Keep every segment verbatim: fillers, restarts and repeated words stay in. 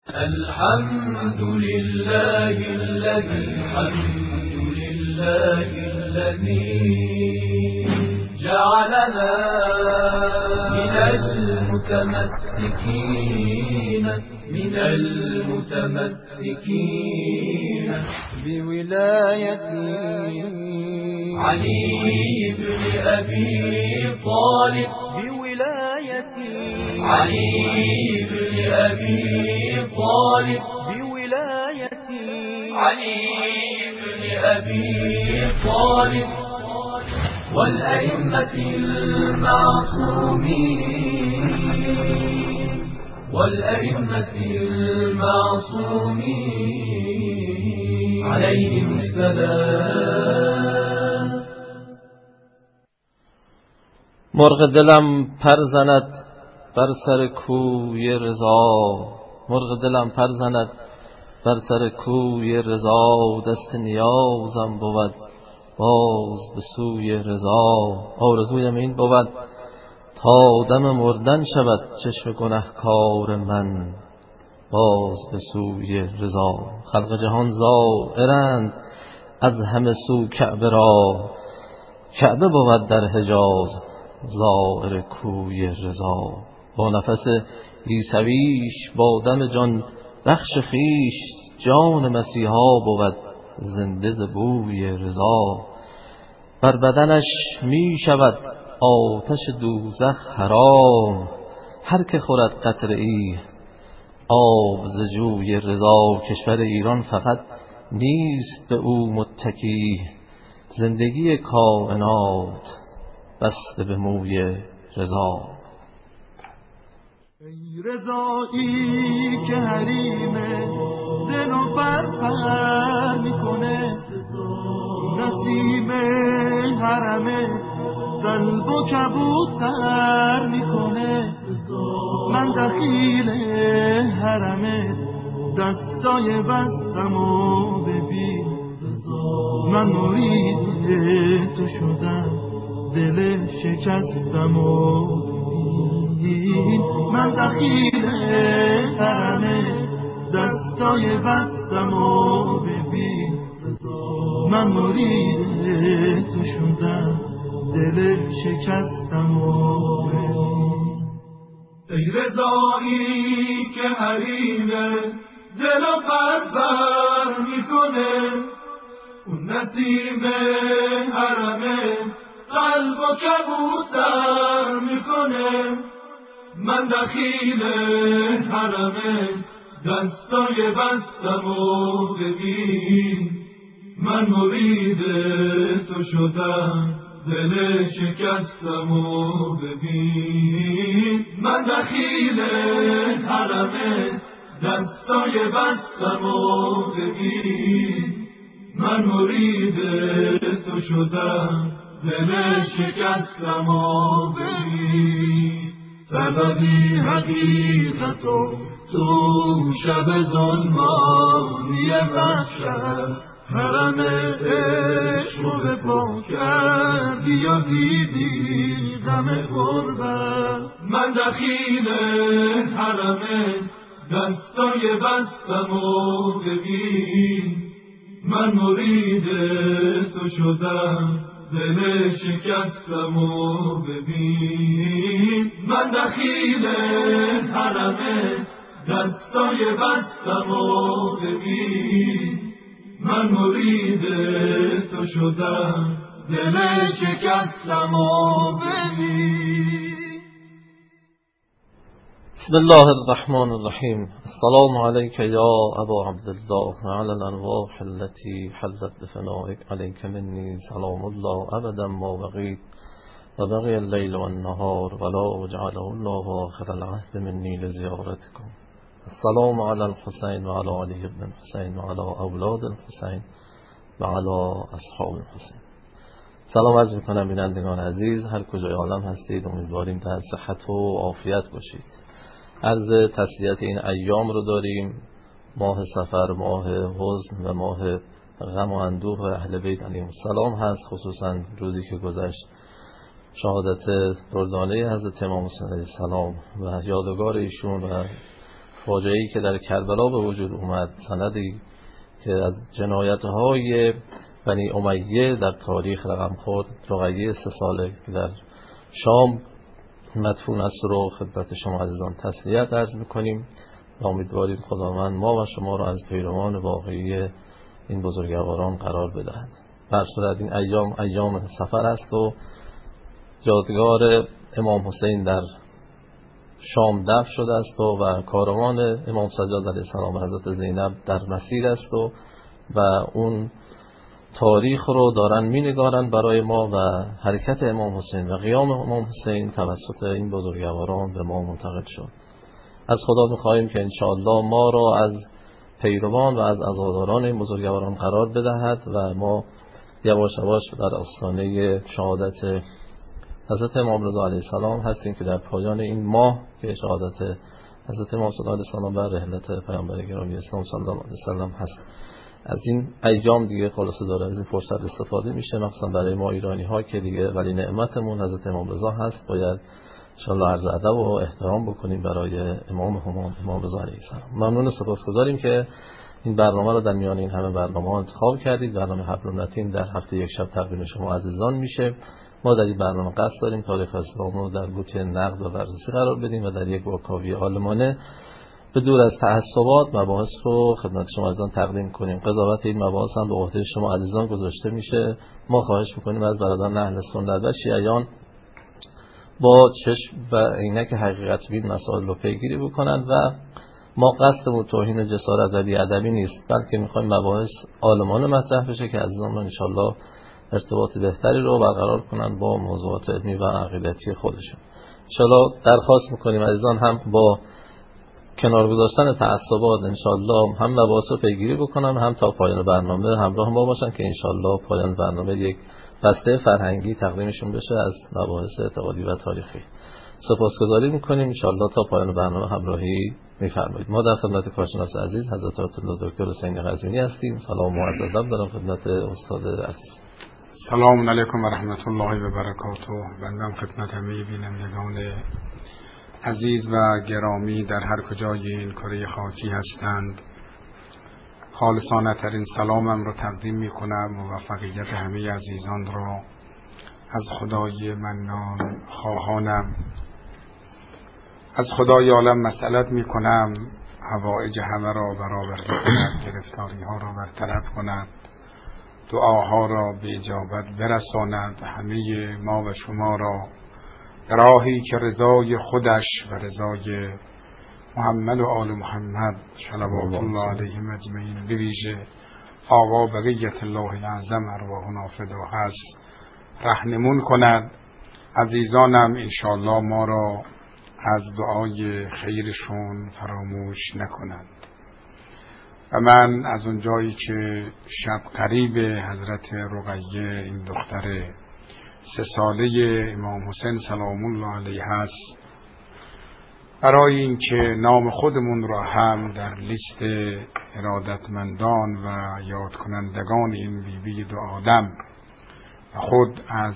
الحمد لله الذي الحمد لله الذي جعلنا من المتمسكين من المتمسكين بولاية علي بن أبي طالب بولاية علي بن أبي طالب بولاية علي بن أبي طالب والأئمة المعصومين والأئمة المعصومين عليهم السلام. مرغ دلم پر زند بر سر کوی رضا، مرغ دلم پر زند بر سر کوی رضا، دست نیازم بود باز به سوی رضا. آرزویم این بود تا دم مردن شود چشم گنهکار من باز به سوی رضا. خلق جهان زائرند از همه سو کعبه را، کعبه بود در حجاز زائر کوی رضا. با نفس عیسویش با دم جان بخش خیش، جان مسیحا بود زنده ز بوی رضا. بر بدنش می شود آتش دوزخ حرام، هر که خورد قطره ای آب ز جوی رضا. کشور ایران فقط نیست به او متکی، زندگی کائنات بسته به موی رضا. ای رضایی که حریم دل و پر میکنه، نسیم حرمه قلب و کبوتر میکنه. من دخیل حرمه دستای بستم و ببین، من مرید تو شدم دل شکستم و ببین. من دخیل حرمه دستای بستم و ببین، من مرید تو شدم دل شکستم و ببین. ای رضایی که حریم دل و پر میکنه، اون نسیم حرمه قلب و کبوتر میکنه. من دخیل حرمه دستای بستم و ببین، من مرید تو شدم دل شکستم و ببین. من دخیل حرمه دستای بستم و ببین، من مرید تو شدم دل شکستم و ببین. سببی حقیقتو تو شب ظلمانی وحشت، حرم عشق رو به پا کردی یا دیدی غم غربت. من دخیل حرمه دستای بستم و ببین، من مرید تو شدم دل شکستم و ببین. من دخیل حرمه دستای بستم و ببین، من مرید تو شدم دل شکستم و ببین. بسم الله الرحمن الرحیم. السلام علیک یا ابا عبدالله وعلى الارواح التي حلت بفنائك عليك مني سلام الله ابدا ما بقيت وبقي الليل والنهار ولا جعله الله آخر العهد مني لزيارتكم. السلام على الحسين وعلى علي بن الحسين وعلى اولاد الحسين وعلى اصحاب الحسين. سلام عرض میکنم بینندگان عزیز، هر کجای عالم هستید امیدواریم در صحت و عافیت باشید. عرض تسلیت این ایام رو داریم، ماه سفر، ماه حزن و ماه غم و اندوه اهل بیت علیهم السلام هست. خصوصا روزی که گذشت شهادت دردانه حضرت امام حسین علیه السلام و یادگار ایشون و فاجعه‌ای که در کربلا به وجود اومد، سندی که از جنایت‌های بنی امیه در تاریخ رقم خورد، رقیه سه ساله که در شام مدفون است رو خدمت شما عزیزان تسلیت عرض می‌کنیم و امیدواریم خداوند ما و شما را از پیروان واقعی این بزرگواران قرار بدهد. بر صورت این ایام ایام سفر است و یادگار امام حسین در شام دفن شده است و, و کاروان امام سجاد علیه السلام و حضرت زینب در مسیر است و و اون تاریخ رو دارن مینگارن برای ما و حرکت امام حسین و قیام امام حسین توسط این بزرگواران به ما منتقل شد. از خدا می‌خواهیم که انشاءالله ما را از پیروان و از عزاداران این بزرگواران قرار بدهد و ما یواش یواش در آستانه شهادت حضرت امام رضا علیه السلام هستیم که در پایان این ماه که شهادت حضرت امام صادق علیه السلام بر رحلت پیامبر گرامی اسلام صلی الله علیه وسلم هست. از این ایام دیگه خلاصه داره از این فرصت استفاده میشه، مخصوصا برای ما ایرانی ها که دیگه ولی نعمتمون حضرت امام رضا هست، باید انشاءالله عرض ادب و احترام بکنیم برای امام همون امام رضا علیه السلام. ممنون و سپاسگزاریم که این برنامه رو در میان این همه برنامه ها انتخاب کردید. برنامه حبل النتین در هفته یک شب تقدیم شما عزیزان میشه. ما در این برنامه قصد داریم تاریخ اسلام رو در بوته نقد و بررسی قرار بدیم و در یک واکاوی عالمانه به دور از تعصبات مباحث رو خدمت شما عزیزان تقدیم کنیم. قضاوت این مباحث هم به عهده شما عزیزان گذاشته میشه. ما خواهش میکنیم از برادران اهل سنت و شیعیان با چشم و عینک حقیقت بین مسائل رو پیگیری بکنند و ما قصدمون توهین جسارت و بی‌ادبی نیست، بلکه میخوایم مباحث عالمانه مطرح بشه که عزیزان ان شاءالله ارتباط بهتری رو برقرار کنند با موضوعات علمی و عقیدتی خودشون. ان شاءالله درخواست میکنیم عزیزان هم با کنار گذاشتن تعصبات ان شاءالله هم مباحث رو پیگیری بکنن، هم تا پایان برنامه همراه ما باشن که ان شاءالله پایان برنامه یک بسته فرهنگی تقدیمشون بشه از مباحث اعتقادی و تاریخی. سپاسگزاری میکنیم. ان شاءالله تا پایان برنامه همراهی میفرمایید. ما در خدمت کارشناس عزیز حضرت آیت الله دکتر حسین قزوینی هستیم. سلام و عرض ادب دارم خدمت استاد عزیز. سلام علیکم و رحمت الله و برکاته. بنده خدمت همه بینندگان عزیز و گرامی در هر کجای این کره خاکی هستند خالصانه ترین سلامم رو تقدیم می کنم. موفقیت همه عزیزان را از خدای منان خواهانم. از خدای عالم مسئلت می کنم حوائج همه را برآورده کند، گرفتاری ها را برطرف کند، دعاها را به اجابت برساند، همه ما و شما را راهی که رضای خودش و رضای محمد و آل محمد صلوات الله علیهم اجمعین به ویژه آقا بقیت الله الاعظم ارواحنا فدا هست رهنمون کند. عزیزانم انشاءالله ما را از دعای خیرشون فراموش نکنند. و من از اون جایی که شب قریب حضرت رقیه این دختر سه ساله امام حسین سلام الله علیه هست، برای اینکه نام خودمون را هم در لیست ارادتمندان و یاد کنندگان این بیبی دو آدم و خود از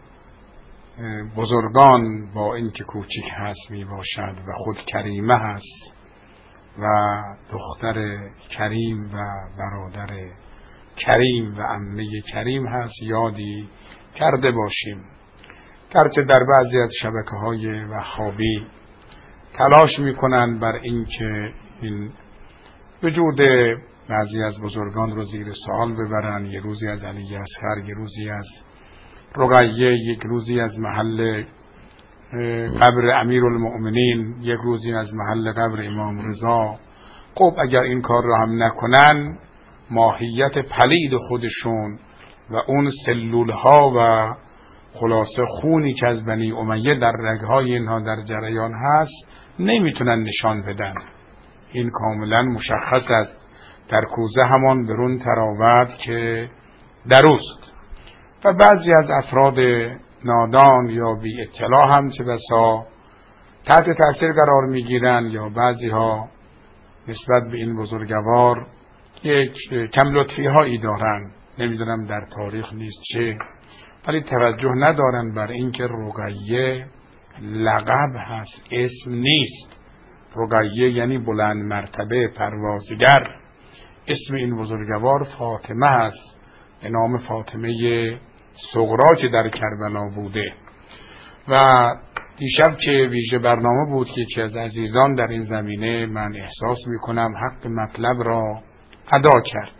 بزرگان با اینکه کوچک هست می باشد و خود کریمه هست و دختر کریم و برادر کریم و عمه کریم هست یادی کرده باشیم. گرچه در بعضی از شبکه‌های وهابی تلاش میکنند بر این که این وجود بعضی از بزرگان رو زیر سوال ببرن، یه روزی از علی اصغر، یه روزی از رقیه، یک روزی از محل قبر امیرالمؤمنین، یک روزی از محل قبر امام رضا. خب اگر این کار رو هم نکنن، ماهیت پلید خودشون و اون سلول ها و خلاصه خونی که از بنی امیه در رگهای اینها در جریان هست نمیتونن نشان بدن. این کاملا مشخص است، در کوزه همان برون تراود که دروست. و بعضی از افراد نادان یا بی اطلاع هم چه بسا تحت تاثیر قرار میگیرن، یا بعضی ها نسبت به این بزرگوار یک کم لطفی هایی دارن، نمیدونم در تاریخ نیست چه، ولی توجه ندارن بر اینکه رقیه لقب هست، اسم نیست. رقیه یعنی بلند مرتبه، پروازگر. اسم این بزرگوار فاطمه است، به نام فاطمه صغرا که در کربلا بوده. و دیشب که ویژه برنامه بود که یکی از عزیزان در این زمینه من احساس میکنم حق مطلب را ادا کرد.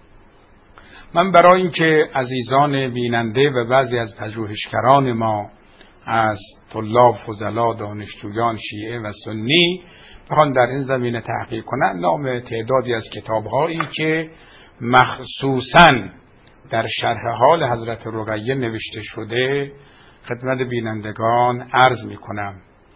من برای اینکه عزیزان بیننده و بعضی از پژوهشگران ما از طلاب، فضلا، دانشجویان شیعه و سنی بخوان در این زمینه تحقیق کنند، نام تعدادی از کتاب‌هایی که مخصوصاً در شرح حال حضرت رقیه نوشته شده خدمت بینندگان عرض می‌کنم.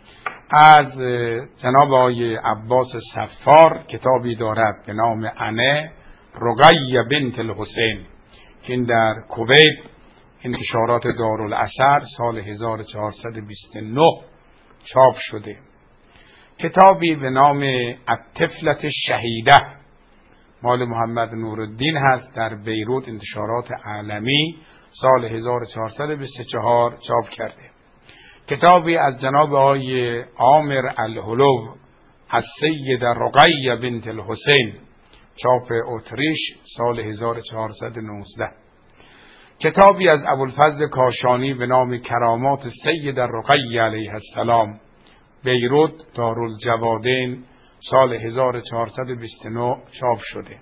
از جناب آقای عباس صفار کتابی دارد به نام انه رقیه بنت الحسین که این در کویت انتشارات دارالاثر سال هزار و چهارصد و بیست و نه چاپ شده. کتابی به نام الطفلة الشهیده مال محمد نورالدین هست، در بیروت انتشارات عالمی سال هزار و چهارصد و بیست و چهار چاپ کرده. کتابی از جناب آقای عامر الحلو السیده رقیه بنت الحسین چاپ اتریش سال هزار و چهارصد و نوزده. کتابی از ابوالفضل کاشانی به نام کرامات سید رقیه علیه السلام بیروت دارالجوادین سال هزار و چهارصد و بیست و نه چاپ شده.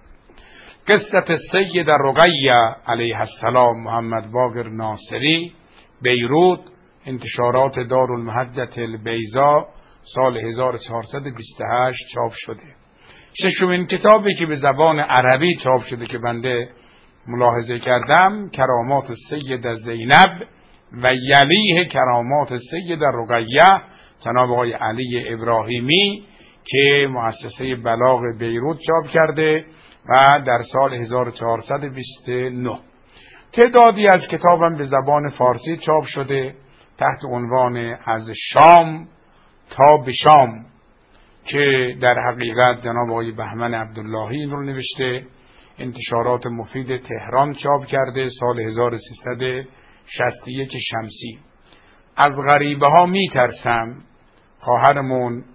قصه سید رقیه علیه السلام محمد باقر ناصری بیروت انتشارات دارالمحجة البیضاء سال هزار و چهارصد و بیست و هشت چاپ شده. ششمین کتابی که به زبان عربی چاپ شده که بنده ملاحظه کردم کرامات سید زینب و یلیه کرامات سید رقیه جناب آقای علی ابراهیمی که مؤسسه بلاغ بیروت چاپ کرده و در سال هزار و چهارصد و بیست و نه. تعدادی از کتابم به زبان فارسی چاپ شده تحت عنوان از شام تا به شام که در حقیقت جناب آقای بهمن عبداللهی این رو نوشته. انتشارات مفید تهران چاپ کرده سال هزار و سیصد و شصت و یک شمسی. از غریبه ها می ترسم خواهرمون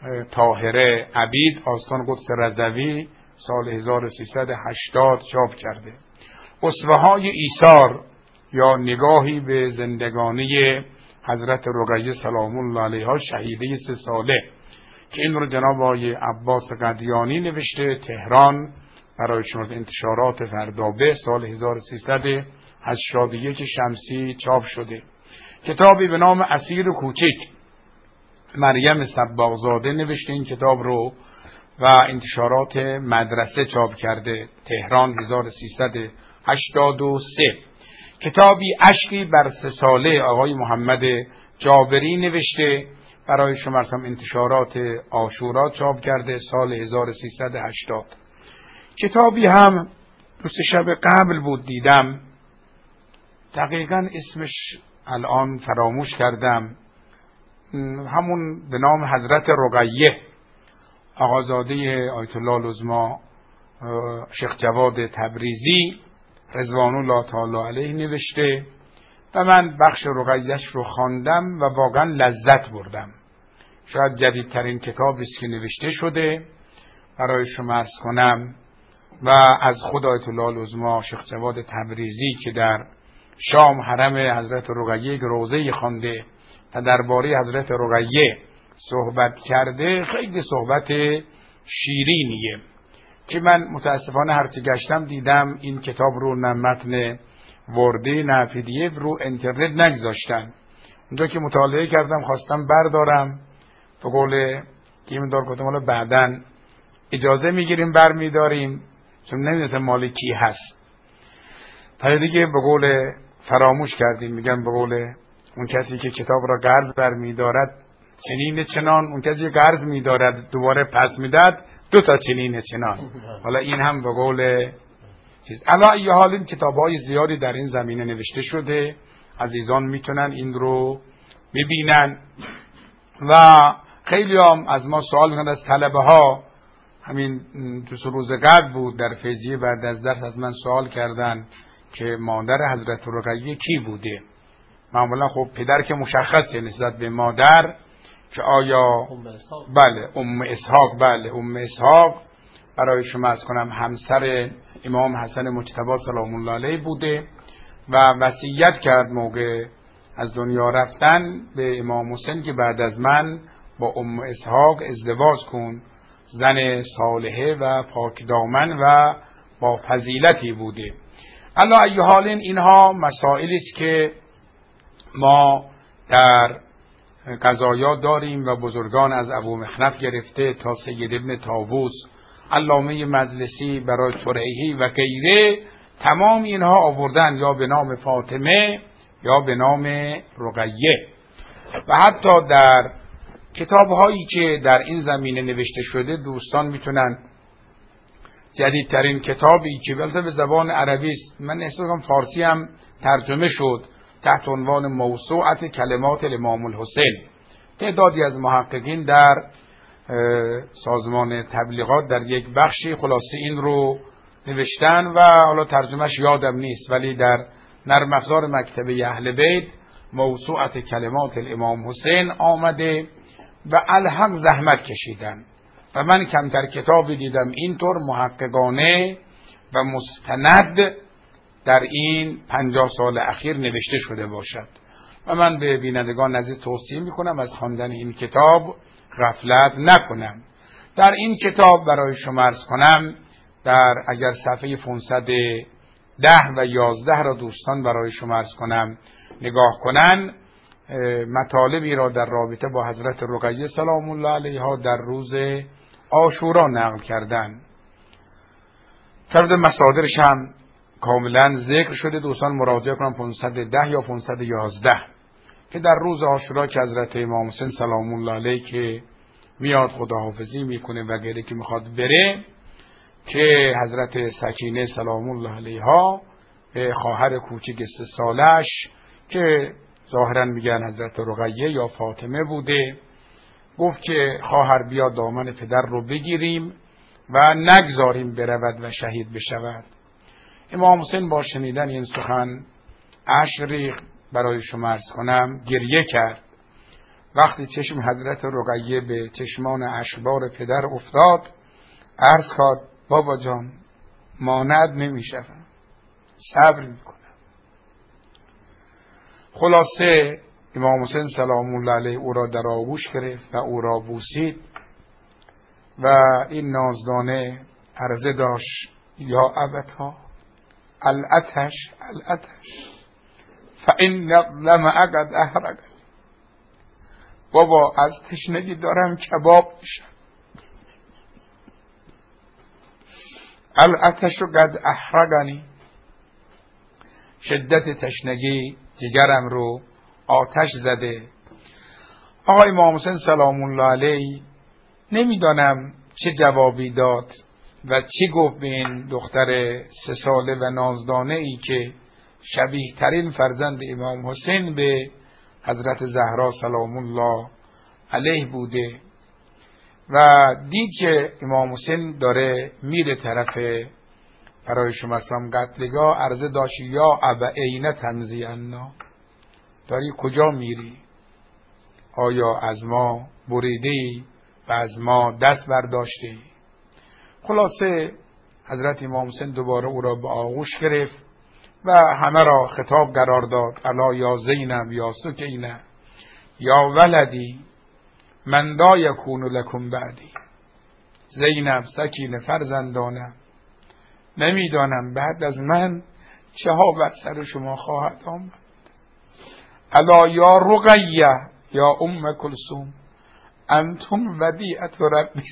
طاهره عبید آستان قدس رضوی سال هزار و سیصد و هشتاد چاپ کرده. اسوه های ایثار یا نگاهی به زندگانی حضرت رقیه سلام الله علیها شهیده سه ساله که این رو جناب آقای عباس قدیانی نوشته تهران برای شما انتشارات فردابه سال هزار و سیصد و هشتاد و یک شمسی چاپ شده. کتابی به نام اسیر کوچک مریم سباغزاده نوشته این کتاب رو و انتشارات مدرسه چاپ کرده تهران هزار و سیصد و هشتاد و سه. کتابی اشکی بر سه ساله آقای محمد جابری نوشته برای شما انتشارات عاشورا چاپ کرده سال هزار و سیصد و هشتاد. کتابی هم روز شب قبل بود دیدم دقیقاً اسمش الان فراموش کردم، همون به نام حضرت رقیه آقازاده آیت الله العظمی شیخ جواد تبریزی رضوان الله تعالی علیه نوشته و من بخش رقیه‌اش رو خواندم و واقعا لذت بردم. شاید جدیدترین کتابی است که نوشته شده برای شما عرض کنم و از خود آیت الله العظمی شیخ جواد تبریزی که در شام حرم حضرت رقیه روضه خوانده و درباره حضرت رقیه صحبت کرده خیلی صحبت شیرینیه که من متاسفانه هرچی گشتم دیدم این کتاب رو نه متن وردی نه پی دی اف رو اینترنت نگذاشتن. اونجا که مطالعه کردم خواستم بردارم به قول کیم دار گفتم حالا بعداً اجازه میگیریم برمیداریم چون نمیدونم مال کی هست. تا دیگه به قول فراموش کردیم، میگم به قول اون کسی که کتاب را قرض برمیدارد چنین چنان، اون کسی که قرض میدارد دوباره پس میداد دو تا چنین چنان. حالا این هم به قول چیز. علا ای حال این کتاب‌های زیادی در این زمینه نوشته شده، عزیزان میتونن این رو ببینن و خیلی هم از ما سوال میکنند از طلبه ها. همین دو روز قبل بود در فیضیه بعد از درس از من سوال کردن که مادر حضرت رقیه کی بوده. معمولا خب پدر که مشخصه نسبت به مادر که آیا بله ام اسحاق بله ام اسحاق برای شما از کنم همسر امام حسن مجتبی سلام الله علیه بوده و وصیت کرد موقع از دنیا رفتن به امام حسین که بعد از من با ام اسحاق ازدواج کن، زن صالحه و پاک دامن و با فضیلتی بوده. علی ای حال اینها مسائلی است که ما در قضایا داریم و بزرگان از ابو مخنف گرفته تا سید ابن طاووس، علامه مجلسی برای ترعیهی و غیره، تمام اینها آوردن یا به نام فاطمه یا به نام رقیه. و حتی در کتاب‌هایی که در این زمینه نوشته شده دوستان میتونن جدیدترین کتابی که البته به زبان عربی است، من احساس کنم فارسی هم ترجمه شد تحت عنوان موسوعه کلمات الامام الحسین، تعدادی از محققین در سازمان تبلیغات در یک بخشی خلاصه این رو نوشتن و حالا ترجمهش یادم نیست، ولی در نرم افزار مکتبه اهل بیت موسوعه کلمات الامام حسین آمده و الحق زحمت کشیدن و من کمتر کتابی دیدم اینطور محققانه و مستند در این پنجاه سال اخیر نوشته شده باشد و من به بینندگان عزیز توصیه میکنم از خواندن این کتاب غفلت نکنم. در این کتاب برای شما عرض کنم در اگر صفحه پانصد و ده و یازده را دوستان برای شما عرض کنم نگاه کنن، مطالبی را در رابطه با حضرت رقیه سلام الله علیها در روز عاشورا نقل کردن. طرز مصادرش هم کاملا ذکر شده، دوستان مراجعه کنم پانصد و ده یا پانصد و یازده که در روز عاشورا که حضرت امام حسین سلام الله علیه که میاد خداحافظی میکنه و غیره که میخواد بره، که حضرت سکینه سلام الله علیها به خواهر کوچک سه سالش که ظاهرا میگن حضرت رقیه یا فاطمه بوده، گفت که خواهر بیا دامن پدر رو بگیریم و نگذاریم برود و شهید بشود. امام حسین با شنیدن این سخن اشک ریخت، برای شما عرض کنم گریه کرد. وقتی چشم حضرت رقیه به چشمان اشکبار پدر افتاد عرض کرد بابا جان مانعت نمیشم، صبر میکنم. خلاصه امام حسین سلام الله علیه او را در آغوش گرفت و او را بوسید و این نازدانه عرضه داشت یا ابتا الاتش الاتش فان لم اقد احرق، بابا از تشنگی دارم کباب میشم. الاتش قد احرقنی، شدت تشنگی جگرم رو آتش زده. آقای امام حسین سلام الله علیه نمیدانم چه جوابی داد و چی گفت به این دختر سه ساله و نازدانه ای که شبیه ترین فرزند امام حسین به حضرت زهرا سلام الله علیه بوده و دید که امام حسین داره میره طرف برای شما اسلام قتلگاه، عرضه داشت یا ابا عین تمضی عنا، داری کجا میری؟ آیا از ما بریدی و از ما دست برداشتی؟ خلاصه حضرت امام حسین دوباره او را به آغوش گرفت و همه را خطاب قرار داد. الا یا زینب یا سکینه یا ولدی من لا یکون لکم بعدی، زینب سکینه فرزندانم نمیدانم بعد از من چه ها بر سر شما خواهد آمد. الا یا رقیه یا ام کلثوم انتم ودیعت ربی،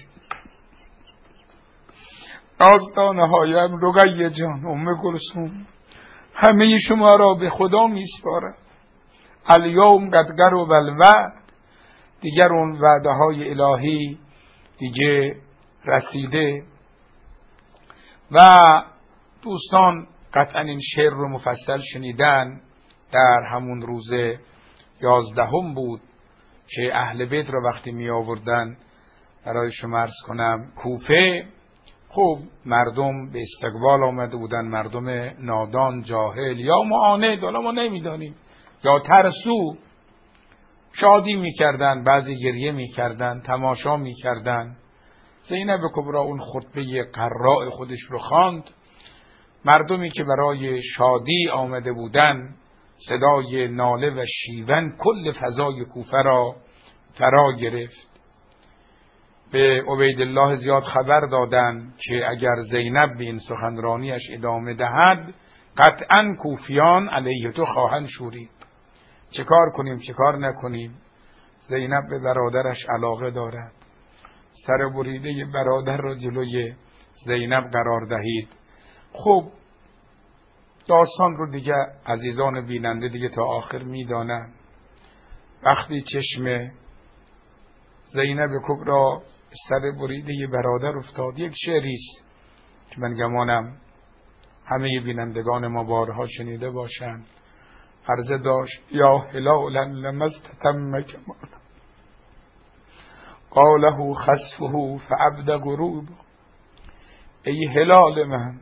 نازدانه هایم رقیه جان ام کلثوم همه شما را به خدا میسپارم. الیوم قد قرب الوعد، دیگر اون وعده های الهی دیگه رسیده. و دوستان قطعا این شعر رو مفصل شنیدن. در همون روز یازدهم بود که اهل بیت رو وقتی می آوردن برای شما عرض کنم کوفه، خب مردم به استقبال آمده بودن، مردم نادان جاهل یا معاند، حالا ما نمیدانیم، یا ترسو، شادی میکردن، بعضی گریه میکردن، تماشا میکردن. زینب کبری اون خطبه قراء خودش رو خواند. مردمی که برای شادی آمده بودن صدای ناله و شیون کل فضای کوفه را فرا گرفت. به عبیدالله زیاد خبر دادند که اگر زینب به این سخنرانیش ادامه دهد قطعاً کوفیان علیه تو خواهند شورید. چه کار کنیم چه کار نکنیم؟ زینب به برادرش علاقه دارد، سر بریده برادر را جلوی زینب قرار دهید. خب داستان رو دیگه عزیزان بیننده دیگه تا آخر میدانن. وقتی چشم زینب کبری سر بریده برادر افتاد، یک شعری است که من گمانم همه بینندگان ما بارها شنیده باشند. عرضه داشت: یا هلالا لمستتم کمالا قاله خسفه فعبد غروب. ای هلال من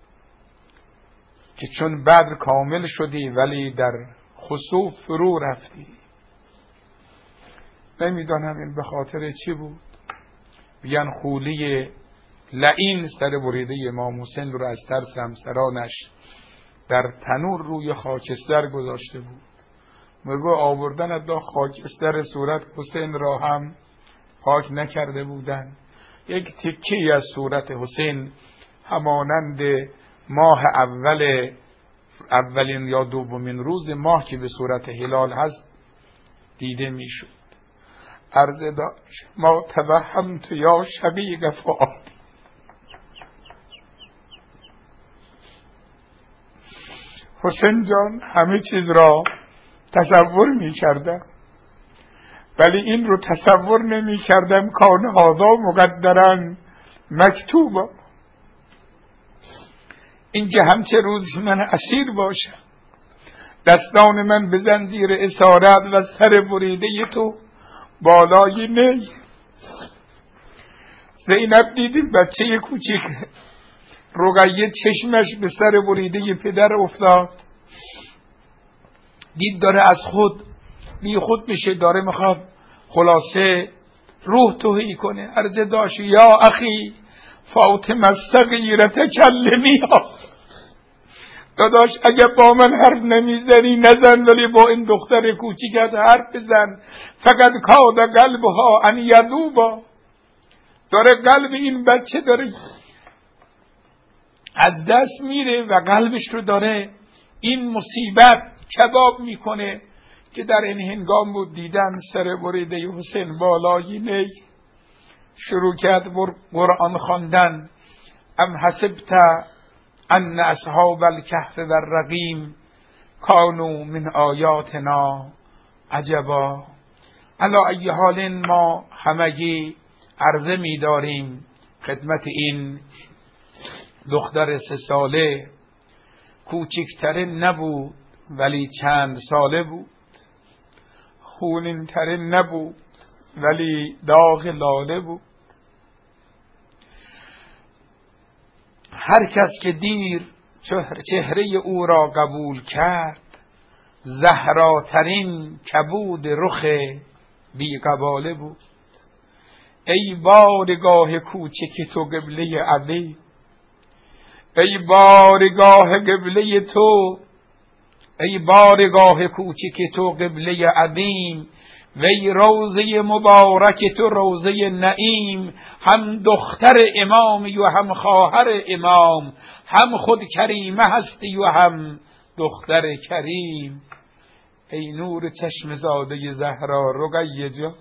که چون بدر کامل شدی ولی در خسوف فرو رفتی. نمیدانم این به خاطر چی بود. بیان خولی لعین سر بریده امام حسین رو از ترس همسرانش در تنور روی خاکستر گذاشته بود. مگو آوردن دا خاکستر صورت حسین را هم پاک نکرده بودن. یک تکی از صورت حسین همانند ماه اول اولین یا دومین روز ماه که به صورت هلال هست دیده میشد. عرضه داشت: ما توهمت یا شبیه فؤاد. حسین جان همه چیز را تصور می کردم ولی این رو تصور نمی کردم کان هذا مقدرن مکتوبا. اینجا همچه روز من اسیر باشم، دستان من به زنجیر اسارت و سر بریده تو بالای نی. زینب دیدیم بچه کوچیک رقیه چشمش به سر بریده پدر افتاد، دید داره از خود بی خود میشه، داره میخواد خلاصه روح توهی کنه. عرضه داشت: یا اخی فاطمه الصغیره تکلمی ها. داداش اگه با من حرف نمیزنی نزن، ولی با این دختر کوچیکت حرف بزن. فقط کاد قلبها ان یذوبا. داره قلب این بچه داره از دست میره و قلبش رو داره این مصیبت کباب میکنه که در این هنگام بود دیدن سر بریده حسین بالای نی. شروع کرد قرآن خواندن: ام حسبت ان اصحاب الکهف و الرقیم کانوا من آیاتنا عجبا. علی ای حال ما همگی عرضه می‌داریم خدمت این دختر سه ساله، کوچکترین نبود ولی چند ساله بود، خونین ترین نبود ولی داغ لاله بود. هر کس که دیر چهره او را قبول کرد، زهراترین کبود رخ بی قباله بود. ای بارگاه کوچک تو قبله عظیم، ای بارگاه قبله تو، ای بارگاه کوچک تو قبله عظیم، وی روضه مبارک تو روضه نعیم. هم دختر امامی و هم خواهر امام، هم خود کریمه هستی و هم دختر کریم. ای نور چشم زاده زهرا رقیه جان،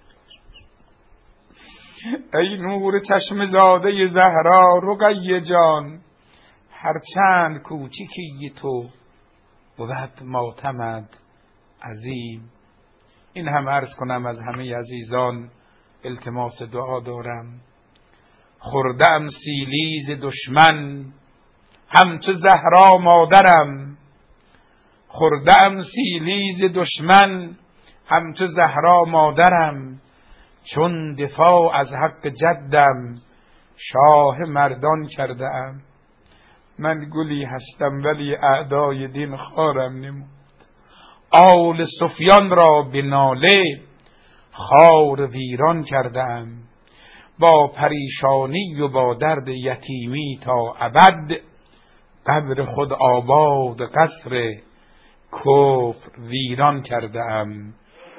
ای نور چشم زاده زهرا رقیه جان، هرچند کوچکی تو بود ماتمد عظیم. این هم عرض کنم از همه عزیزان التماس دعا دارم. خوردم سیلیز دشمن همچو زهرا مادرم، خوردم سیلیز دشمن همچو زهرا مادرم، چون دفاع از حق جدم شاه مردان کرده ام. من گلی هستم ولی اعدای دین خارم نمود، آل سفیان را به ناله خار ویران کردم. با پریشانی و با درد یتیمی تا ابد قبر خود آباد قصر کفر ویران کردم.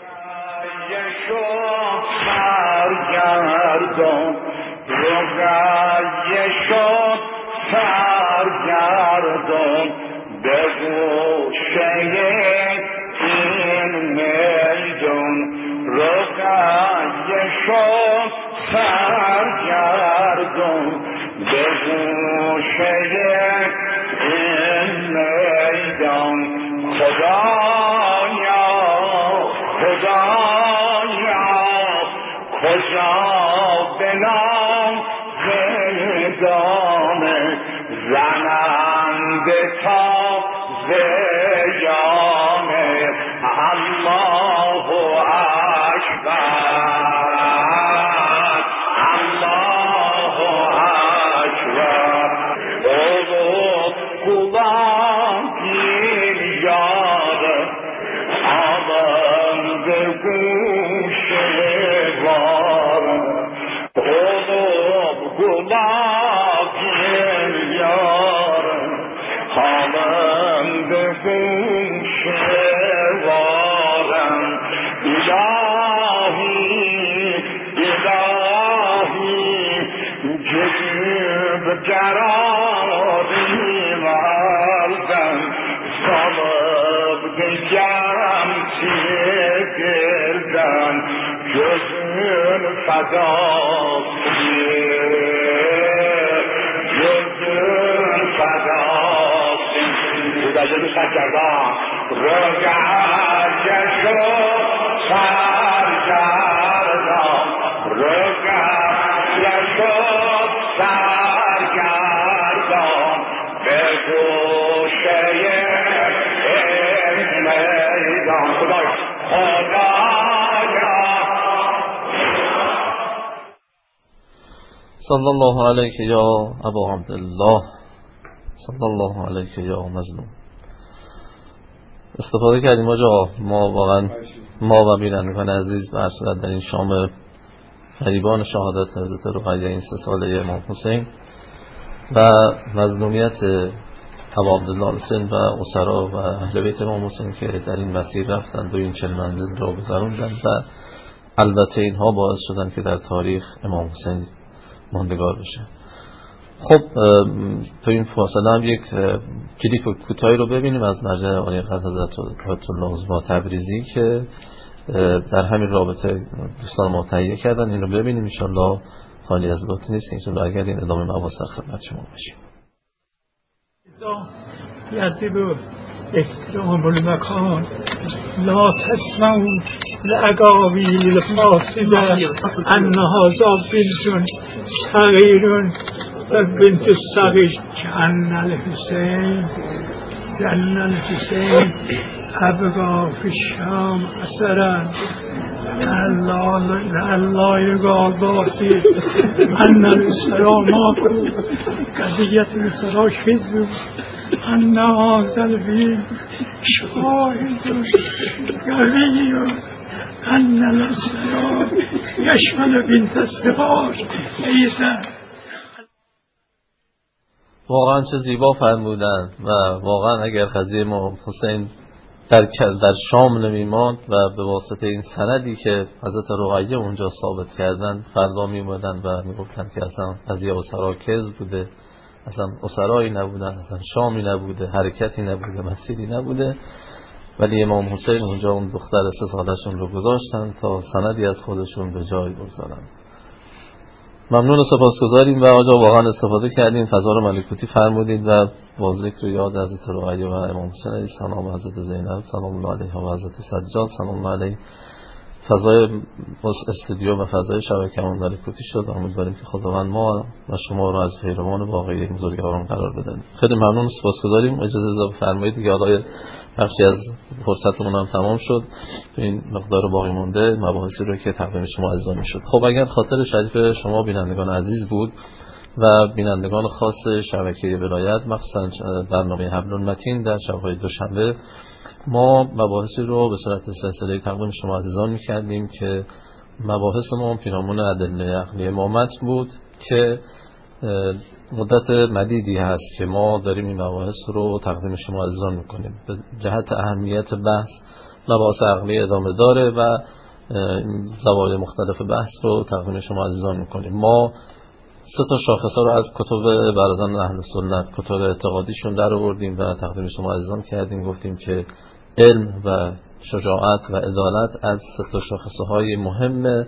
سرگردان رقیه شد سرگردان به گوشه این میدان رقیه شد سرگردان به گوشه این میدان خدایا خدایا کجا بنام زندان زنند تا زیان الله اکبر الله اکبر او قلام گیر یاد آدم به گوش بار قلوب گلاب یار آدم به گوش بارم الهی الهی جیب قراری مردم صلب دیم سیدردن gözün fedası gözün fedası Rüdacını sergerdan Rögâye şok sergerdan Rögâye şok sergerdan Ve guşeye el meydan Kudaya Kudaya صلی الله علیک یا ابا عبدالله صلی الله علیک یا مظلوم. استفاده کردیم آجا، ما واقعا ما و بینندگان عزیز به صورت در این شام فریبان شهادت حضرت رقیه این سه ساله امام حسین و مظلومیت ابا عبدالله حسین و اسرا و اهل بیت امام حسین که در این مسیر رفتند و این چل منزل را گذراندند و البته اینها باعث شدند که در تاریخ امام حسین ماندگار بشه. خب تو این فاصله هم یک کلیپ کوتاهی رو ببینیم از مرجع عالی قدر حضرت آیت الله عظما تبریزی که در همین رابطه دوستان ما تهیه کردن. این رو ببینیم ان شاءالله خالی از لطف نیست. ان شاءالله اگر این ادامه مباحث خدمت شما باشیم. یزیدو احترام المکان لا تسمعوا لأقاویل الفاسده انها بنت صغیر و بنت صغیر جن الحسین جن الحسین ابقا فی الشام اثرا الله یگاه باسی ان الاسلام آکو قضیت الاسلام شزو ان آزل بین شاهد قوی ان الاسلام یشمل بنت الصغار ایزن. واقعا چه زیبا فرمودند و واقعا اگر قضیه امام حسین در در شام نمیماند و به واسطه این سندی که حضرت رقیه اونجا ثابت کردن فردا میومدن و میگفتن که اصلا قضیه اسرا کذب بوده، اصلا اسرایی نبودن، اصلا شامی نبوده، حرکتی نبوده، مسیری نبوده، ولی امام حسین اونجا اون دختر سه سالشون رو گذاشتن تا سندی از خودشون به جای بگذارن. ممنون و سپاسگزاریم و آجا واقعا استفاده کردیم، فضا رو ملکوتی فرمودید و با ذکر و یاد حضرت رقیه و امام حسین علیه السلام و حضرت زینب سلام الله علیها و حضرت سجاد سلام الله علیه فضای استودیو و فضای شبکه‌مون ملکوتی شد و امیدواریم که خداوند ما و شما رو از پیروان واقعی بزرگواران قرار بده. خیلی ممنون و سپاسگزاریم. اجازه اضافه فرمایید دیگه آقای بخشی از فرصتمون هم تمام شد. تو این مقدار باقی مونده مباحثی رو که تقدیم شما عزیزان میشد. خب اگر خاطر شریف شما بینندگان عزیز بود و بینندگان خاص شبکه ولایت، مخصوصا برنامه حبل المتین در شب‌های دوشنبه ما مباحثی رو به صورت سلسله تقدیم شما عزیزان می‌کردیم که مباحث ما پیرامون ادله عقلی امامت بود که مدت مدیدی هست که ما داریم این مباحث رو تقدیم شما عزیزان می‌کنیم. به جهت اهمیت بحث مباحث عقلی ادامه داره و زوایای مختلف بحث رو تقدیم شما عزیزان می‌کنیم. ما سه تا شاخص‌ها رو از کتب برادران اهل سنت، کتب اعتقادیشون در آوردیم و تقدیم شما عزیزان کردیم. گفتیم که علم و شجاعت و عدالت از سه تا شاخص‌های مهم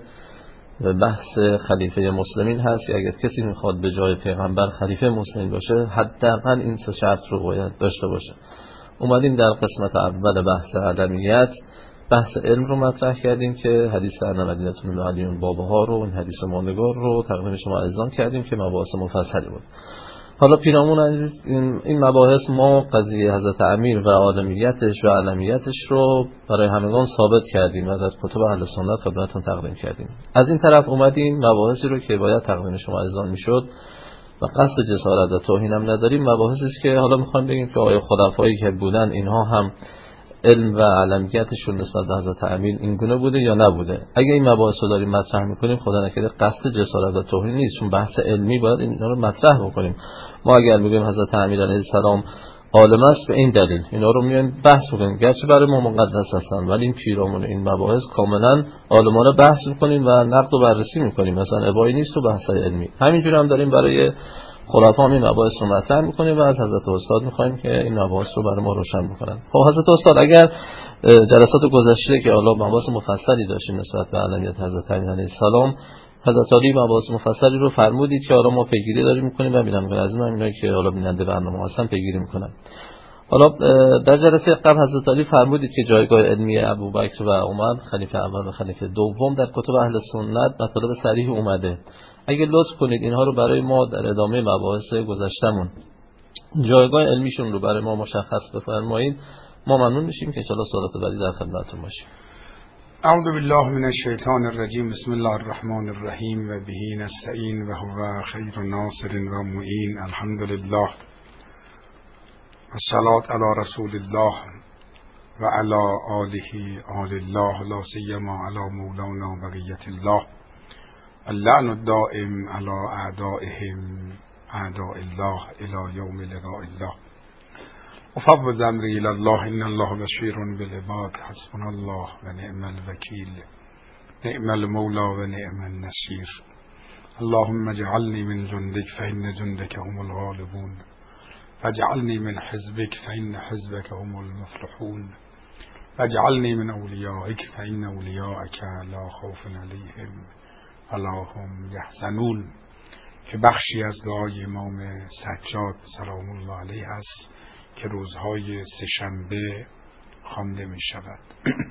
بحث خلیفه مسلمین هست. اگر کسی میخواد به جای پیغمبر خلیفه مسلمین باشه، حداقل این سه شرط رو باید داشته باشه. اومدیم در قسمت اول بحث علمیت بحث علم رو مطرح کردیم که حدیث ان مدینة العلیون بابها رو، این حدیث ماندگار رو تقدیم شما عزیزان کردیم که مباحث مفصلی بود. حالا پیرامون عزیز این, این مباحث ما قضیه حضرت امیر و عالمیتش و علمیتش رو برای همگان ثابت کردیم و در کتب اهل سنت خدمتتون تقدیم کردیم. از این طرف اومدیم مباحثی رو که باید تقدیم شما عزیزان میشد و قصد جسارت و توهین هم نداریم، مباحثی است که حالا میخوام بگیم که آیا خلفایی که بودن اینها هم علم و علمیتشون نسبت به حضرت امیر این گونه بوده یا نبوده. اگه این مباحث رو داریم مطرح میکنیم خدا نکرده قصد جسارت و توهین نیست، چون بحث علمی باید اینا رو مطرح بکنیم. ما اگر میگیم حضرت امیر علیه السلام عالم است به این دلیل اینا رو میایم بحث میکنیم، گرچه برای ما مقدس هستن ولی این پیرامون این مباحث کاملا عالمانه بحث میکنیم و نقد و بررسی میکنیم، مثلا ابایی نیست تو بحث علمی. همینجوری هم داریم برای خلفا این مباحث رو مطرح میکنیم و از حضرت استاد میخوایم که این مباحث رو برای ما روشن بکنن. خب حضرت استاد اگر جلسات گذشته که حالا مباحث مفصلی داشتیم نسبت به علمیت حضرت امیر علیه السلام، حضرت علی مباحث مفصلی رو فرمودید که حالا ما پیگیری داریم میکنیم و ببینم از من اینایی که حالا بیننده برنامه هستن پیگیری میکنن. حالا در جلسه قبل حضرت علی فرمودید که جایگاه علمی ابوبکر و عمر خلیفه اول و خلیفه دوم در کتب اهل سنت مطالب صریح اومده. اگه لطف کنید اینها رو برای ما در ادامه مباحث گذشتمون جایگاه علمیشون رو برای ما مشخص بفرمایید، ما ممنون میشیم که ان شاء الله سوالات بعدی در خدمتتون باشیم. اعوذ بالله من الشیطان الرجیم. بسم الله الرحمن الرحیم و به نستعین و هو خیر ناصر و معین. الحمد لله والصلاة علی رسول الله و علی آله آل الله لا سیما علی مولانا بقیة الله اللعن الدائم على اعدائهم اعداء الله الى یوم لقاء الله. افوض امری الى الله ان الله بشیر بالعباد حسبنا الله و نعم الوکیل نعم المولا و نعم النصیر. اللهم اجعلنی من جندک فإن جندک هم الغالبون واجعلنی من حزبک فإن حزبک هم المفلحون واجعلنی من اولیائک فإن اولیاءک لا خوف علیهم ولا هم یحزنون، که بخشی از دعای امام سجاد سلام الله علیه است که روزهای سه‌شنبه خوانده می شود.